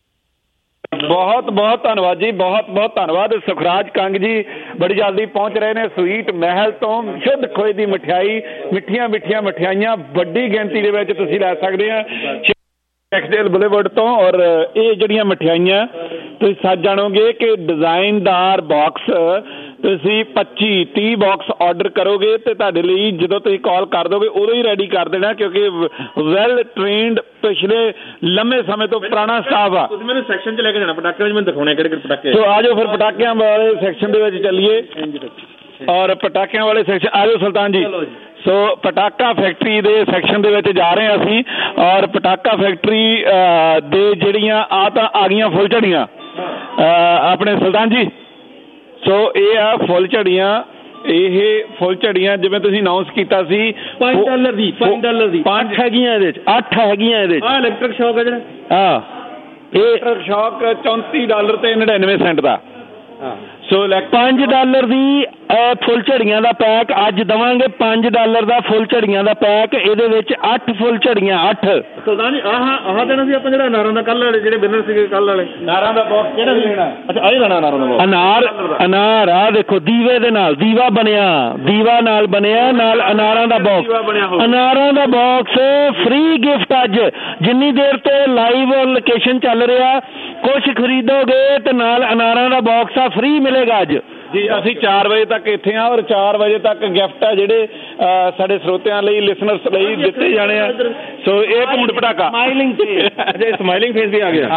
ਬਹੁਤ ਬਹੁਤ ਧੰਨਵਾਦ ਜੀ, ਬਹੁਤ ਬਹੁਤ ਧੰਨਵਾਦ। ਸੁਖਰਾਜ ਕੰਗ ਜੀ ਬੜੀ ਜਲਦੀ ਪਹੁੰਚ ਰਹੇ ਨੇ ਸਵੀਟ ਮਹਿਲ ਤੋਂ। ਸ਼ੁੱਧ ਖੋਏ ਦੀ ਮਠਿਆਈ, ਮਿੱਠੀਆਂ ਮਿੱਠੀਆਂ ਮਠਿਆਈਆਂ ਵੱਡੀ ਗਿਣਤੀ ਦੇ ਵਿੱਚ ਤੁਸੀਂ ਲੈ ਸਕਦੇ ਆ ਟੈਕਸਟਾਈਲ ਬੁਲੇਵਰਡ ਤੋਂ। ਔਰ ਇਹ ਜਿਹੜੀਆਂ ਮਠਿਆਈਆਂ ਤੁਸੀਂ ਸੱਚ ਜਾਣੋਗੇ ਕਿ ਡਿਜ਼ਾਈਨਦਾਰ ਬਾਕਸ ਤੁਸੀਂ ਪੱਚੀ ਤੀਹ ਬਾਕਸ ਆਰਡਰ ਕਰੋਗੇ ਤੇ ਤੁਹਾਡੇ ਲਈ ਜਦੋਂ ਤੁਸੀਂ ਕਾਲ ਕਰ ਦੋਗੇ ਉਦੋਂ ਹੀ ਰੈਡੀ ਕਰ ਦੇਣਾ, ਕਿਉਂਕਿ ਵੈਲ ਟ੍ਰੇਨਡ ਪਿਛਲੇ ਲੰਮੇ ਸਮੇਂ ਤੋਂ ਪੁਰਾਣਾ ਸਟਾਫ ਆ। ਤੁਸੀਂ ਮੈਨੂੰ ਸੈਕਸ਼ਨ 'ਚ ਲੈ ਕੇ ਜਾਣਾ, ਪਟਾਕਿਆਂ 'ਚ ਮੈਨੂੰ ਦਿਖਾਉਣੇ ਕਿਹੜੇ ਕਿਹੜੇ ਪਟਾਕੇ। ਸੋ ਆ ਜਾਓ ਫਿਰ ਪਟਾਕਿਆਂ ਵਾਲੇ ਸੈਕਸ਼ਨ ਦੇ ਵਿੱਚ ਚੱਲੀਏ। ਔਰ ਪਟਾਕਿਆਂ ਵਾਲੇ ਸੈਕਸ਼ਨ ਆ ਜਾਓ ਸੁਲਤਾਨ ਜੀ। ਸੋ ਪਟਾਕਾ ਫੈਕਟਰੀ ਦੇ ਸੈਕਸ਼ਨ ਦੇ ਵਿੱਚ ਜਾ ਰਹੇ ਹਾਂ ਅਸੀਂ। ਔਰ ਪਟਾਕਾ ਫੈਕਟਰੀ ਦੇ ਜਿਹੜੀਆਂ ਆ ਤਾਂ ਆ ਗਈਆਂ ਫੁੱਲ ਝੜੀਆਂ ਆਪਣੇ ਸੁਲਤਾਨ ਜੀ। ਸੋ ਇਹ ਆ ਫੁੱਲ ਝੜੀਆਂ, ਇਹ ਫੁੱਲ ਝੜੀਆਂ ਜਿਵੇਂ ਤੁਸੀਂ ਅਨਾਉਂਸ ਕੀਤਾ ਸੀ ਪੰਜ ਡਾਲਰ ਦੀ ਪੰਜ ਡਾਲਰ ਦੀ ਪੰਜ ਹੈਗੀਆਂ ਇਹਦੇ 'ਚ, ਅੱਠ ਹੈਗੀਆਂ ਇਹਦੇ 'ਚ। ਆਹ ਇਲੈਕਟ੍ਰਿਕ ਸ਼ੌਕ ਹੈ ਜਿਹੜਾ, ਹਾਂ ਇਹ ਇਲੈਕਟ੍ਰਿਕ ਸ਼ੌਕ ਚੌਂਤੀ ਡਾਲਰ ਤੇ ਨੜਿਨਵੇਂ ਸੈਂਟ ਦਾ। ਸੋ ਪੰਜ ਡਾਲਰ ਦੀ ਫੁੱਲ ਝੜੀਆਂ ਦਾ ਪੈਕ ਅੱਜ ਦੇਵਾਂਗੇ। ਪੰਜ ਡਾਲਰ ਦਾ ਫੁੱਲ ਝੜੀਆਂ ਦਾ ਪੈਕ, ਇਹਦੇ ਵਿੱਚ ਅੱਠ ਫੁੱਲ ਝੜੀਆਂ, ਅੱਠ। ਸਰਦਾਰ ਜੀ ਆਹ ਆਹ ਦੇਣਾ ਸੀ ਆਪਾਂ ਜਿਹੜਾ ਅਨਾਰਾਂ ਦਾ ਕੱਲ ਵਾਲੇ ਜਿਹੜੇ ਵਿਨਰ ਸੀਗੇ ਕੱਲ ਵਾਲੇ ਅਨਾਰਾਂ ਦਾ ਬਾਕਸ ਕਿਹੜਾ ਸੀ ਲੈਣਾ? ਅੱਛਾ ਆਹ ਲੈਣਾ ਅਨਾਰਾਂ ਦਾ ਬਾਕਸ। ਅਨਾਰ ਅਨਾਰ ਆ ਦੇਖੋ ਦੀਵੇ ਦੇ ਨਾਲ ਦੀਵਾ ਬਣਿਆ, ਦੀਵਾ ਨਾਲ ਬਣਿਆ, ਨਾਲ ਅਨਾਰਾਂ ਦਾ ਬਾਕਸ। ਅਨਾਰਾਂ ਦਾ ਬਾਕਸ ਫ੍ਰੀ ਗਿਫਟ ਅੱਜ, ਜਿੰਨੀ ਦੇਰ ਤੋਂ ਲਾਈਵ ਲੋਕੇਸ਼ਨ ਚੱਲ ਰਿਹਾ। ਕੁਛ ਖਰੀਦੋਗੇ ਤੇ ਨਾਲ ਅਨਾਰਾਂ ਦਾ ਬਾਕਸ ਆ ਫ੍ਰੀ ਮਿਲੇਗਾ ਅੱਜ ਜੀ। ਅਸੀਂ ਚਾਰ ਵਜੇ ਤੱਕ ਇੱਥੇ ਆ ਔਰ ਚਾਰ ਵਜੇ ਤੱਕ ਗਿਫਟ ਆ ਜਿਹੜੇ ਸਾਡੇ ਸਰੋਤਿਆਂ ਲਈ, ਲਿਸਨਰਸ ਲਈ ਦਿੱਤੇ ਜਾਣੇ ਆ। ਸੋ ਇਹ ਘੁੰਮੜ ਪਟਾਕਾ ਸਮਾਈਲਿੰਗ ਫੇਸ, ਸਮਾਈਲਿੰਗ ਫੇਸ ਵੀ ਆ ਗਿਆ।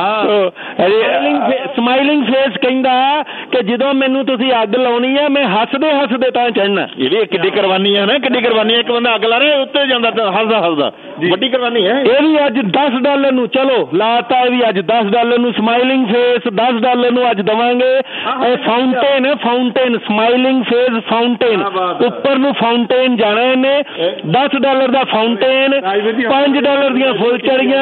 ਹਾਂ ਸਮਾਈਲਿੰਗ ਫੇਸ ਕਹਿੰਦਾ ਕਿ ਜਦੋਂ ਮੈਨੂੰ ਤੁਸੀਂ ਅੱਗ ਲਾਉਣੀ ਆ ਮੈਂ ਹੱਸਦੇ ਹੱਸਦੇ ਤਾਂ ਚੜ੍ਹਨਾ। ਇਹ ਵੀ ਕਿੱਡੀ ਕੁਰਬਾਨੀ ਆ ਨਾ, ਕਿੱਡੀ ਕੁਰਬਾਨੀ। ਇੱਕ ਬੰਦਾ ਅੱਗ ਲਾ ਰਿਹਾ ਉੱਤੇ ਜਾਂਦਾ ਹੱਸਦਾ ਹੱਸਦਾ, ਵੱਡੀ ਕੁਰਬਾਨੀ ਹੈ। ਇਹ ਵੀ ਅੱਜ ਦਸ ਡਾਲਰ ਨੂੰ ਚਲੋ ਲਾਤਾ, ਇਹ ਵੀ ਅੱਜ ਦਸ ਡਾਲਰ ਨੂੰ ਸਮਾਈਲਿੰਗ ਫੇਸ ਦਸ ਡਾਲਰ ਨੂੰ ਅੱਜ ਦੇਵਾਂਗੇ। ਇਹ fountain fountain smiling face fountain, ਉੱਪਰ ਨੂੰ ਫਾਊਂਟੇਨ ਜਾਣਾ ਇਹਨੇ। ਦਸ ਡਾਲਰ ਦਾ ਫਾਊਂਟੇਨ, ਪੰਜ ਡਾਲਰ ਦੀਆਂ ਫੁੱਲ ਝੜੀਆਂ।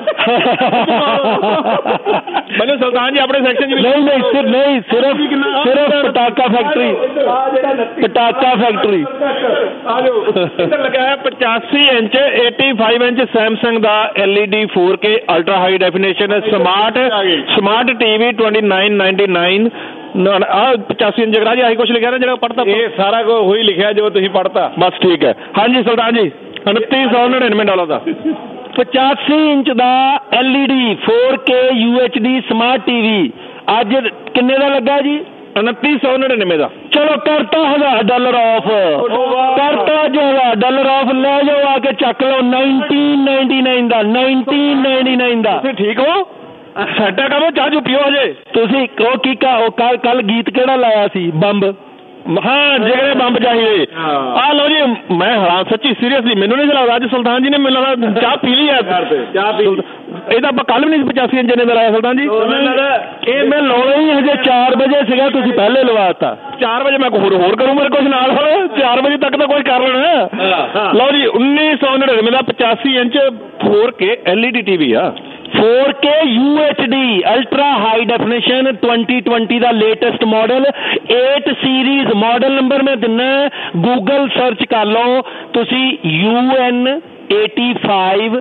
ਮੈਨੂੰ ਸੁਲਤਾਨ ਜੀ ਆਪਣੇ ਸੈਕਸ਼ਨ ਚ ਨਹੀਂ ਨਹੀਂ ਸਿਰ ਨਹੀਂ ਸਿਰਫ ਸਿਰਫ ਪਟਾਕਾ ਫੈਕਟਰੀ, ਪਟਾਕਾ ਫੈਕਟਰੀ ਆ ਜਾਓ। ਇੱਧਰ ਲਗਾਇਆ ਪਚਾਸੀ ਇੰਚ ਪਚਾਸੀ ਇੰਚ ਸੈਮਸੰਗ ਦਾ L E D four K ultra high definition smart smart TV twenty nine ninety nine. ਆਹ ਪਚਾਸੀ ਇੰਚ ਜਗਰਾ ਜੀ ਆਹੀ ਕੁਛ ਲਿਖਿਆ ਨਾ ਜਿਹੜਾ ਪੜ੍ਹਤਾ? ਇਹ ਸਾਰਾ ਕੁਝ ਉਹੀ ਲਿਖਿਆ ਜੋ ਤੁਸੀਂ ਪੜ੍ਹਤਾ, ਬਸ ਠੀਕ ਹੈ। ਹਾਂਜੀ ਸੁਲਤਾਨ ਜੀ ਉਨੱਤੀ ਸੌ ਨੜਿਨਵੇਂ ਡਾਲਰ ਦਾ ਪਚਾਸੀ ਇੰਚ ਦਾ L E D four K U H D smart TV ਅੱਜ ਕਿੰਨੇ ਦਾ ਲੱਗਾ ਜੀ? ਉਨੱਤੀ ਸੌ ਨੜਿਨਵੇਂ ਦਾ। ਚਲੋ ਕਰਤਾ ਹਜ਼ਾਰ ਡਾਲਰ ਆਫ, ਕਰਤਾ ਹਜ਼ਾਰ ਡਾਲਰ ਆਫ। ਲੈ ਜਾਓ ਆ ਕੇ ਚੱਕ ਲਓ ਨਾਈਨਟੀਨ ਨਾਈਨਟੀ ਨਾਈਨ ਦਾ, ਨਾਈਨਟੀਨ ਨਾਈਨਟੀ ਨਾਈਨ ਦਾ। ਤੁਸੀਂ ਠੀਕ ਹੋ? ਸਾਡਾ ਕੰਮ ਚਾਹ ਚੂ ਪੀਓ ਹਜੇ ਤੁਸੀਂ। ਉਹ ਕੀ ਕਾ ਉਹ ਕੱਲ ਕੱਲ ਗੀਤ ਕਿਹੜਾ ਲਾਇਆ ਸੀ? ਬੰਬ। ਹਾਂ ਜਿਹੜੇ ਬੰਬ ਚਾਹੀਦੇ ਆ ਲਓ ਜੀ। ਮੈਂ ਹੈਰਾਨ ਸੱਚੀ ਸੀਰੀਅਸਲੀ ਮੈਨੂੰ ਨਹੀਂ ਲੱਗਦਾ ਅੱਜ ਸੁਲਤਾਨ ਜੀ ਨੇ ਮੈਨੂੰ ਲੱਗਦਾ ਚਾਹ ਪੀ ਲਈ ਆ। ਚਾਹ ਪੀ ਇਹਦਾ ਆਪਾਂ ਕੱਲ ਵੀ ਨਹੀਂ ਪਚਾਸੀ ਇੰਚ ਨੇ ਲਾਇਆ ਸੁਲਤਾਨ ਜੀ। ਇਹ ਮੈਂ ਲਾਉਣਾ ਹੀ ਹਜੇ ਚਾਰ ਵਜੇ ਸੀਗਾ, ਤੁਸੀਂ ਪਹਿਲੇ ਲਵਾਤਾ। ਚਾਰ ਵਜੇ ਮੈਂ ਹੋਰ ਹੋਰ ਕਰੂੰ ਮੇਰੇ ਕੁਛ ਨਾਲ ਹੋਰ ਚਾਰ ਵਜੇ ਤੱਕ ਤਾਂ ਕੁਛ ਕਰ ਲੈਣਾ। ਲਓ ਜੀ ਉੱਨੀ ਸੌ ਨੜਿਨਵੇਂ ਦਾ ਪਚਾਸੀ inch four K L E D T V ਆ। Four K U H D ultra high definition twenty twenty का latest model eight series model number मैं दिना गूगल सर्च कर लो तुसी U N eighty five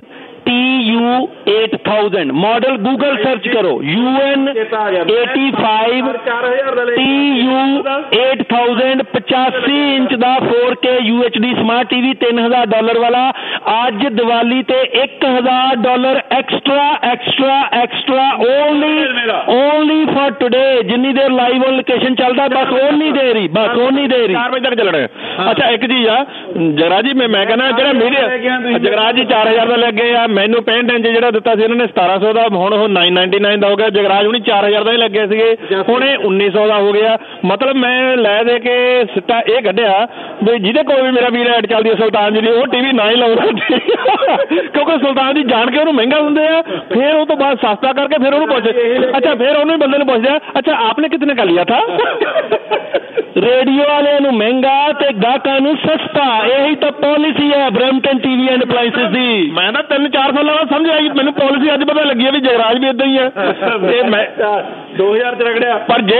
T U eight thousand model Google search करो U N eighty five T U eight thousand पचासी inch का four K U H D smart TV तीन हजार डॉलर वाला अज दिवाली ते एक हजार dollar extra extra extra only only for today जिन्नी देर लाइव ऑन लोकेशन चलता बस ओनी देर ही बस ओनी देर ही चार बजे तक चलना है। अच्छा एक चीज आ जगराज जी मैं मैं कहना जो मीडिया जगराज जी चार हजार का लग गए आ मैनू पैंठ इंच जो दिता से इन्होंने सतारा सौ का हुण ਉਹ नाइन नाइनटी नाइन का हो गया जगराज हुणी चार हजार का ही लगे थे हुणे उन्नीस सौ का हो गया मतलब मैं लै दे के सिੱਟਾ ਇਹ ਕੱਢਿਆ ਵੀ ਜਿਹਦੇ ਕੋਲ ਵੀ ਮੇਰਾ ਵੀਰ ਐਡ ਚੱਲਦੀ ਹੈ ਸੁਲਤਾਨ ਜੀ ਦੀ ਉਹ टीवी ना ही ਲਾਉਣਾ ਕਿਉਂਕਿ ਸੁਲਤਾਨ ਜੀ ਜਾਣ ਕੇ ਉਹਨੂੰ ਮਹਿੰਗਾ ਦਿੰਦੇ ਆ ਫਿਰ ਉਹ ਤੋਂ ਬਾਅਦ ਸਸਤਾ ਕਰਕੇ ਫਿਰ ਉਹਨੂੰ ਪੁੱਛ ਅੱਛਾ ਫਿਰ ਉਹਨੂੰ ਬੰਦੇ ਨੂੰ ਪੁੱਛਦੇ ਅੱਛਾ आपने कितने का लिया था रेडियो वाले ਨੂੰ ਮਹਿੰਗਾ ਤੇ ਗਾਹਕਾਂ ਨੂੰ ਸਸਤਾ ਇਹੀ ਤਾਂ ਪਾਲਿਸੀ ਹੈ ਬਰੈਂਪਟਨ ਟੀਵੀ ਐਂਡ ਅਪਲਾਈਐਂਸਸ ਦੀ ਮੈਂ ਤਾਂ ਤਿੰਨ ਚਾਰ ਸਾਲਾਂ ਬਾਅਦ ਸਮਝ ਆਈ ਮੈਨੂੰ ਪਾਲਿਸੀ ਅੱਜ ਪਤਾ ਲੱਗੀ ਹੈ ਵੀ ਜਗਰਾਜ ਵੀ ਇਦਾਂ ਹੀ ਹੈ ਤੇ ਮੈਂ ਦੋ ਹਜ਼ਾਰ ਚ ਰਗੜਿਆ ਪਰ ਜੇ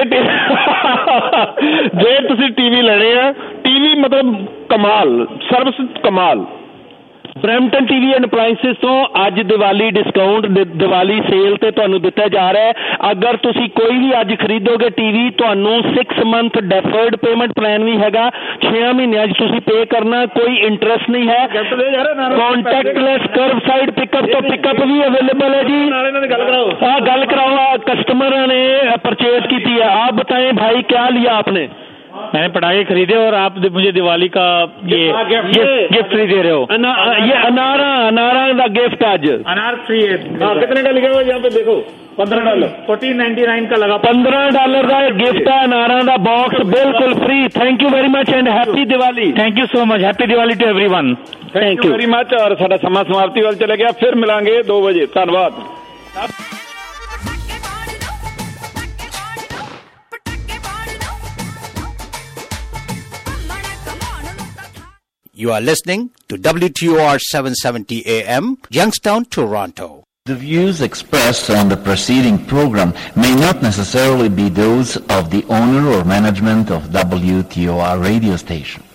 ਜੇ ਤੁਸੀਂ ਟੀਵੀ ਲੈਣੇ ਆ ਟੀਵੀ ਮਤਲਬ ਕਮਾਲ ਸਰਵਿਸ ਕਮਾਲ ਬਰੈਂਪਟਨ ਟੀਵੀ ਐਂਡ ਅਪਲਾਈਐਂਸਸ ਤੋਂ ਅੱਜ ਦੀਵਾਲੀ ਡਿਸਕਾਊਂਟ ਦੀਵਾਲੀ ਸੇਲ ਤੇ ਤੁਹਾਨੂੰ ਦਿੱਤਾ ਜਾ ਰਿਹਾ ਹੈ ਅਗਰ ਤੁਸੀਂ ਕੋਈ ਵੀ ਅੱਜ ਖਰੀਦੋਗੇ ਟੀਵੀ ਤੁਹਾਨੂੰ six month deferred payment plan ਵੀ ਹੈਗਾ ਛੇ ਮਹੀਨਿਆਂ 'ਚ ਤੁਸੀਂ ਪੇ ਕਰਨਾ ਕੋਈ ਇੰਟਰਸਟ ਨਹੀਂ ਹੈ ਕੰਟੈਕਟਲੈਸ ਕਰਵ ਸਾਈਡ ਪਿਕਅਪ ਤੋਂ ਪਿਕਅਪ ਵੀ ਅਵੇਲੇਬਲ ਹੈ ਜੀ ਹਾਂ ਗੱਲ ਕਰਾਓ ਕਸਟਮਰਾਂ ਨੇ परचेज की है आप बताएं भाई क्या लिया आपने मैंने पटाखे खरीदे और आप मुझे दिवाली का ये गिफ्ट फ्री दे रहे हो अना, ये अनारा अनारा का गिफ्ट आज अनार फ्री है हाँ कितने का लिखा हुआ यहाँ पे देखो पंद्रह डॉलर फोर्टीन नाइनटी नाइन का लगा पंद्रह डॉलर का गिफ्ट है अनारा का बॉक्स बिल्कुल free thank you very much and happy Diwali thank you so much happy Diwali to everyone thank you very much और साडा समा समाप्ति वाल चले गया फिर मिलांगे दो बजे धन्यवाद। You are listening to W T O R seven seventy A M, Youngstown, Toronto. The views expressed on the preceding program may not necessarily be those of the owner or management of W T O R radio station.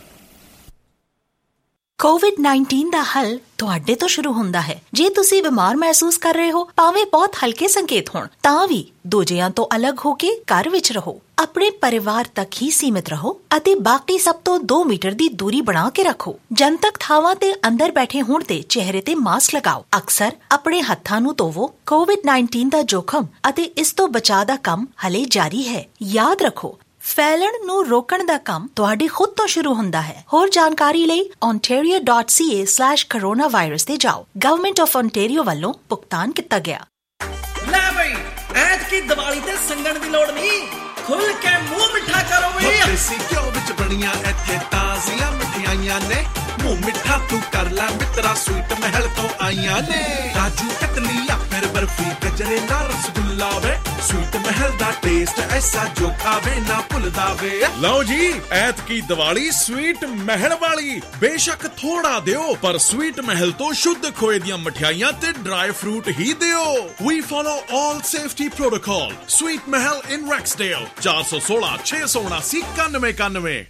COVID nineteen ਦਾ ਹੱਲ ਤੁਹਾਡੇ ਤੋਂ ਸ਼ੁਰੂ ਹੁੰਦਾ ਹੈ। ਜੇ ਤੁਸੀਂ ਬਿਮਾਰ ਮਹਿਸੂਸ ਕਰ ਰਹੇ ਹੋ ਭਾਵੇਂ ਬਹੁਤ ਹਲਕੇ ਸੰਕੇਤ ਹੋਣ ਤਾਂ ਵੀ ਦੂਜਿਆਂ ਤੋਂ ਅਲੱਗ ਹੋ ਕੇ ਘਰ ਵਿੱਚ ਰਹੋ ਆਪਣੇ ਪਰਿਵਾਰ ਤੱਕ ਹੀ ਸੀਮਿਤ ਰਹੋ ਅਤੇ ਬਾਕੀ ਸਭ ਤੋਂ ਦੋ ਮੀਟਰ ਦੀ ਦੂਰੀ ਬਣਾ ਕੇ ਰੱਖੋ ਜਨਤਕ ਥਾਵਾਂ ਤੇ ਅੰਦਰ ਬੈਠੇ ਹੋਣ ਤੇ ਚਿਹਰੇ ਤੇ ਮਾਸਕ ਲਗਾਓ ਅਕਸਰ ਆਪਣੇ ਹੱਥਾਂ ਨੂੰ ਧੋਵੋ ਕੋਵਿਡ ਨਾਈਨਟੀਨ ਦਾ ਜੋਖਮ ਅਤੇ ਇਸ ਤੋਂ ਬਚਾਅ ਦਾ ਕੰਮ ਹਲੇ ਜਾਰੀ ਹੈ ਯਾਦ ਰੱਖੋ ਫੈਲਣ ਨੂੰ ਰੋਕਣ ਦਾ ਕੰਮ ਤੁਹਾਡੇ ਖੁਦ ਤੋਂ ਸ਼ੁਰੂ ਹੁੰਦਾ ਹੈ ਹੋਰ ਜਾਣਕਾਰੀ ਲਈ ontario dot c a slash coronavirus ਤੇ ਜਾਓ ਗਵਰਨਮੈਂਟ ਆਫ ontario ਵੱਲੋਂ ਭੁਗਤਾਨ ਕੀਤਾ ਗਿਆ ਲੈ ਬਈ ਐਤਕੀ ਦੀਵਾਲੀ ਤੇ ਸੰਗਣ ਦੀ ਲੋੜ ਨਹੀਂ ਖੁੱਲ ਕੇ ਮੂੰਹ ਮਿੱਠਾ ਕਰੋ ਬਈ ਦੇਸੀ ਘਿਓ ਵਿੱਚ ਬਣੀਆਂ ਇੱਥੇ ਤਾਜ਼ੀਆਂ ਮਠਿਆਈਆਂ ਨੇ ਮੂੰਹ ਮਿੱਠਾ ਤੂੰ ਕਰ ਲੈ ਮਿੱਤਰਾ ਸਵੀਟ ਮਹਿਲ ਤੋਂ ਆਈਆਂ ਨੇ ਕਾਜੂ ਕਤਲੀ ਜਾਂ ਫਿਰ ਬਰਫੀ ਗਜਰੇ ਨਾਲ ਰਸਗੁੱਲਾ ਵੇ ਸਵੀਟ ਮਹਿਲ ਦਾ ਟੇਸਟ ਐਸਾ ਜੋ ਖਾਵੇ ਨਾ ਭੁੱਲਦਾ ਵੇ ਲਓ ਜੀ ਐਤਕੀ ਦੀਵਾਲੀ ਸਵੀਟ ਮਹਿਲ ਵਾਲੀ ਬੇਸ਼ੱਕ ਥੋੜਾ ਦਿਓ ਪਰ ਸਵੀਟ ਮਹਿਲ ਤੋਂ ਸ਼ੁੱਧ ਖੋਏ ਦੀਆਂ ਮਠਿਆਈਆਂ ਤੇ ਡਰਾਈ ਫਰੂਟ ਹੀ ਦਿਓ we follow all safety protocol sweet Mahal in Rexdale ਚਾਰ ਸੌ ਸੋਲਾਂ ਛੇ ਸੌ ਉਨਾਸੀ ਇਕਾਨਵੇਂ ਇਕਾਨਵੇਂ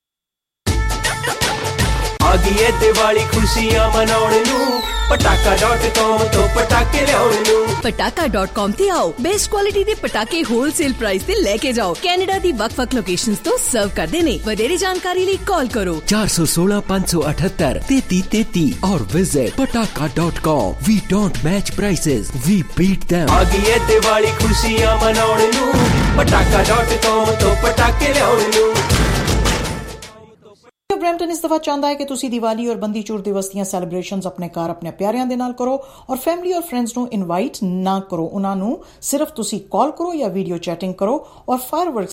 ਆ ਗਈ ਏ ਦੀਵਾਲੀ ਖੁਸ਼ੀਆਂ ਮਨਾਉਣ ਨੂੰ ਪਟਾਕਾ ਡਾਟ ਕਾਮ ਤੋਂ ਪਟਾਕੇ ਲਿਆਉਣ ਨੂੰ ਪਟਾਕਾ ਡਾਟ ਕਾਮ ਤੇ ਆਓ ਬੈਸਟ ਕੁਆਲਿਟੀ ਦੇ ਪਟਾਕੇ ਹੋਲਸੇਲ ਪ੍ਰਾਈਸ ਤੇ ਲੈ ਕੇ ਜਾਓ ਕੈਨੇਡਾ ਦੀ ਵੱਖ-ਵੱਖ ਲੋਕੇਸ਼ਨਸ ਤੋਂ ਸਰਵ ਕਰਦੇ ਨੇ ਵਧੇਰੇ ਜਾਣਕਾਰੀ ਲਈ ਕਾਲ ਕਰੋ चार सौ सोलह पाँच सौ अठहत्तर तैती तैती और visit Pataka dot com we don't match prices we beat them आ गई ਏ ਦੀਵਾਲੀ ਖੁਸ਼ੀਆਂ ਮਨਾਉਣ ਨੂੰ ਪਟਾਕਾ ਡਾਟ ਕਾਮ ਤੋਂ ਪਟਾਕੇ ਲਿਆਉਣ ਨੂੰ ਬਰੈਂਪਟਨ ਇਸ ਦਫਾ ਚਾਹੁੰਦਾ ਹੈ ਕਿ ਤੁਸੀਂ ਦੀਵਾਲੀ ਔਰ ਬੰਦੀ ਛੋੜ ਦਿਵਸ ਦੀਆਂ ਸੈਲੀਬ੍ਰੇਸ਼ਨਸ ਆਪਣੇ ਘਰ ਆਪਣੇ ਪਿਆਰਿਆਂ ਦੇ ਨਾਲ ਕਰੋ ਔਰ ਫੈਮਿਲੀ ਔਰ ਫਰੈਂਡਸ ਨੂੰ ਇਨਵਾਈਟ ਨਾ ਕਰੋ ਉਹਨਾਂ ਨੂੰ ਸਿਰਫ ਤੁਸੀਂ ਕਾਲ ਕਰੋ ਜਾਂ ਵੀਡੀਓ ਚੈਟਿੰਗ ਕਰੋ ਔਰ ਫਾਇਰਵਰਕਸ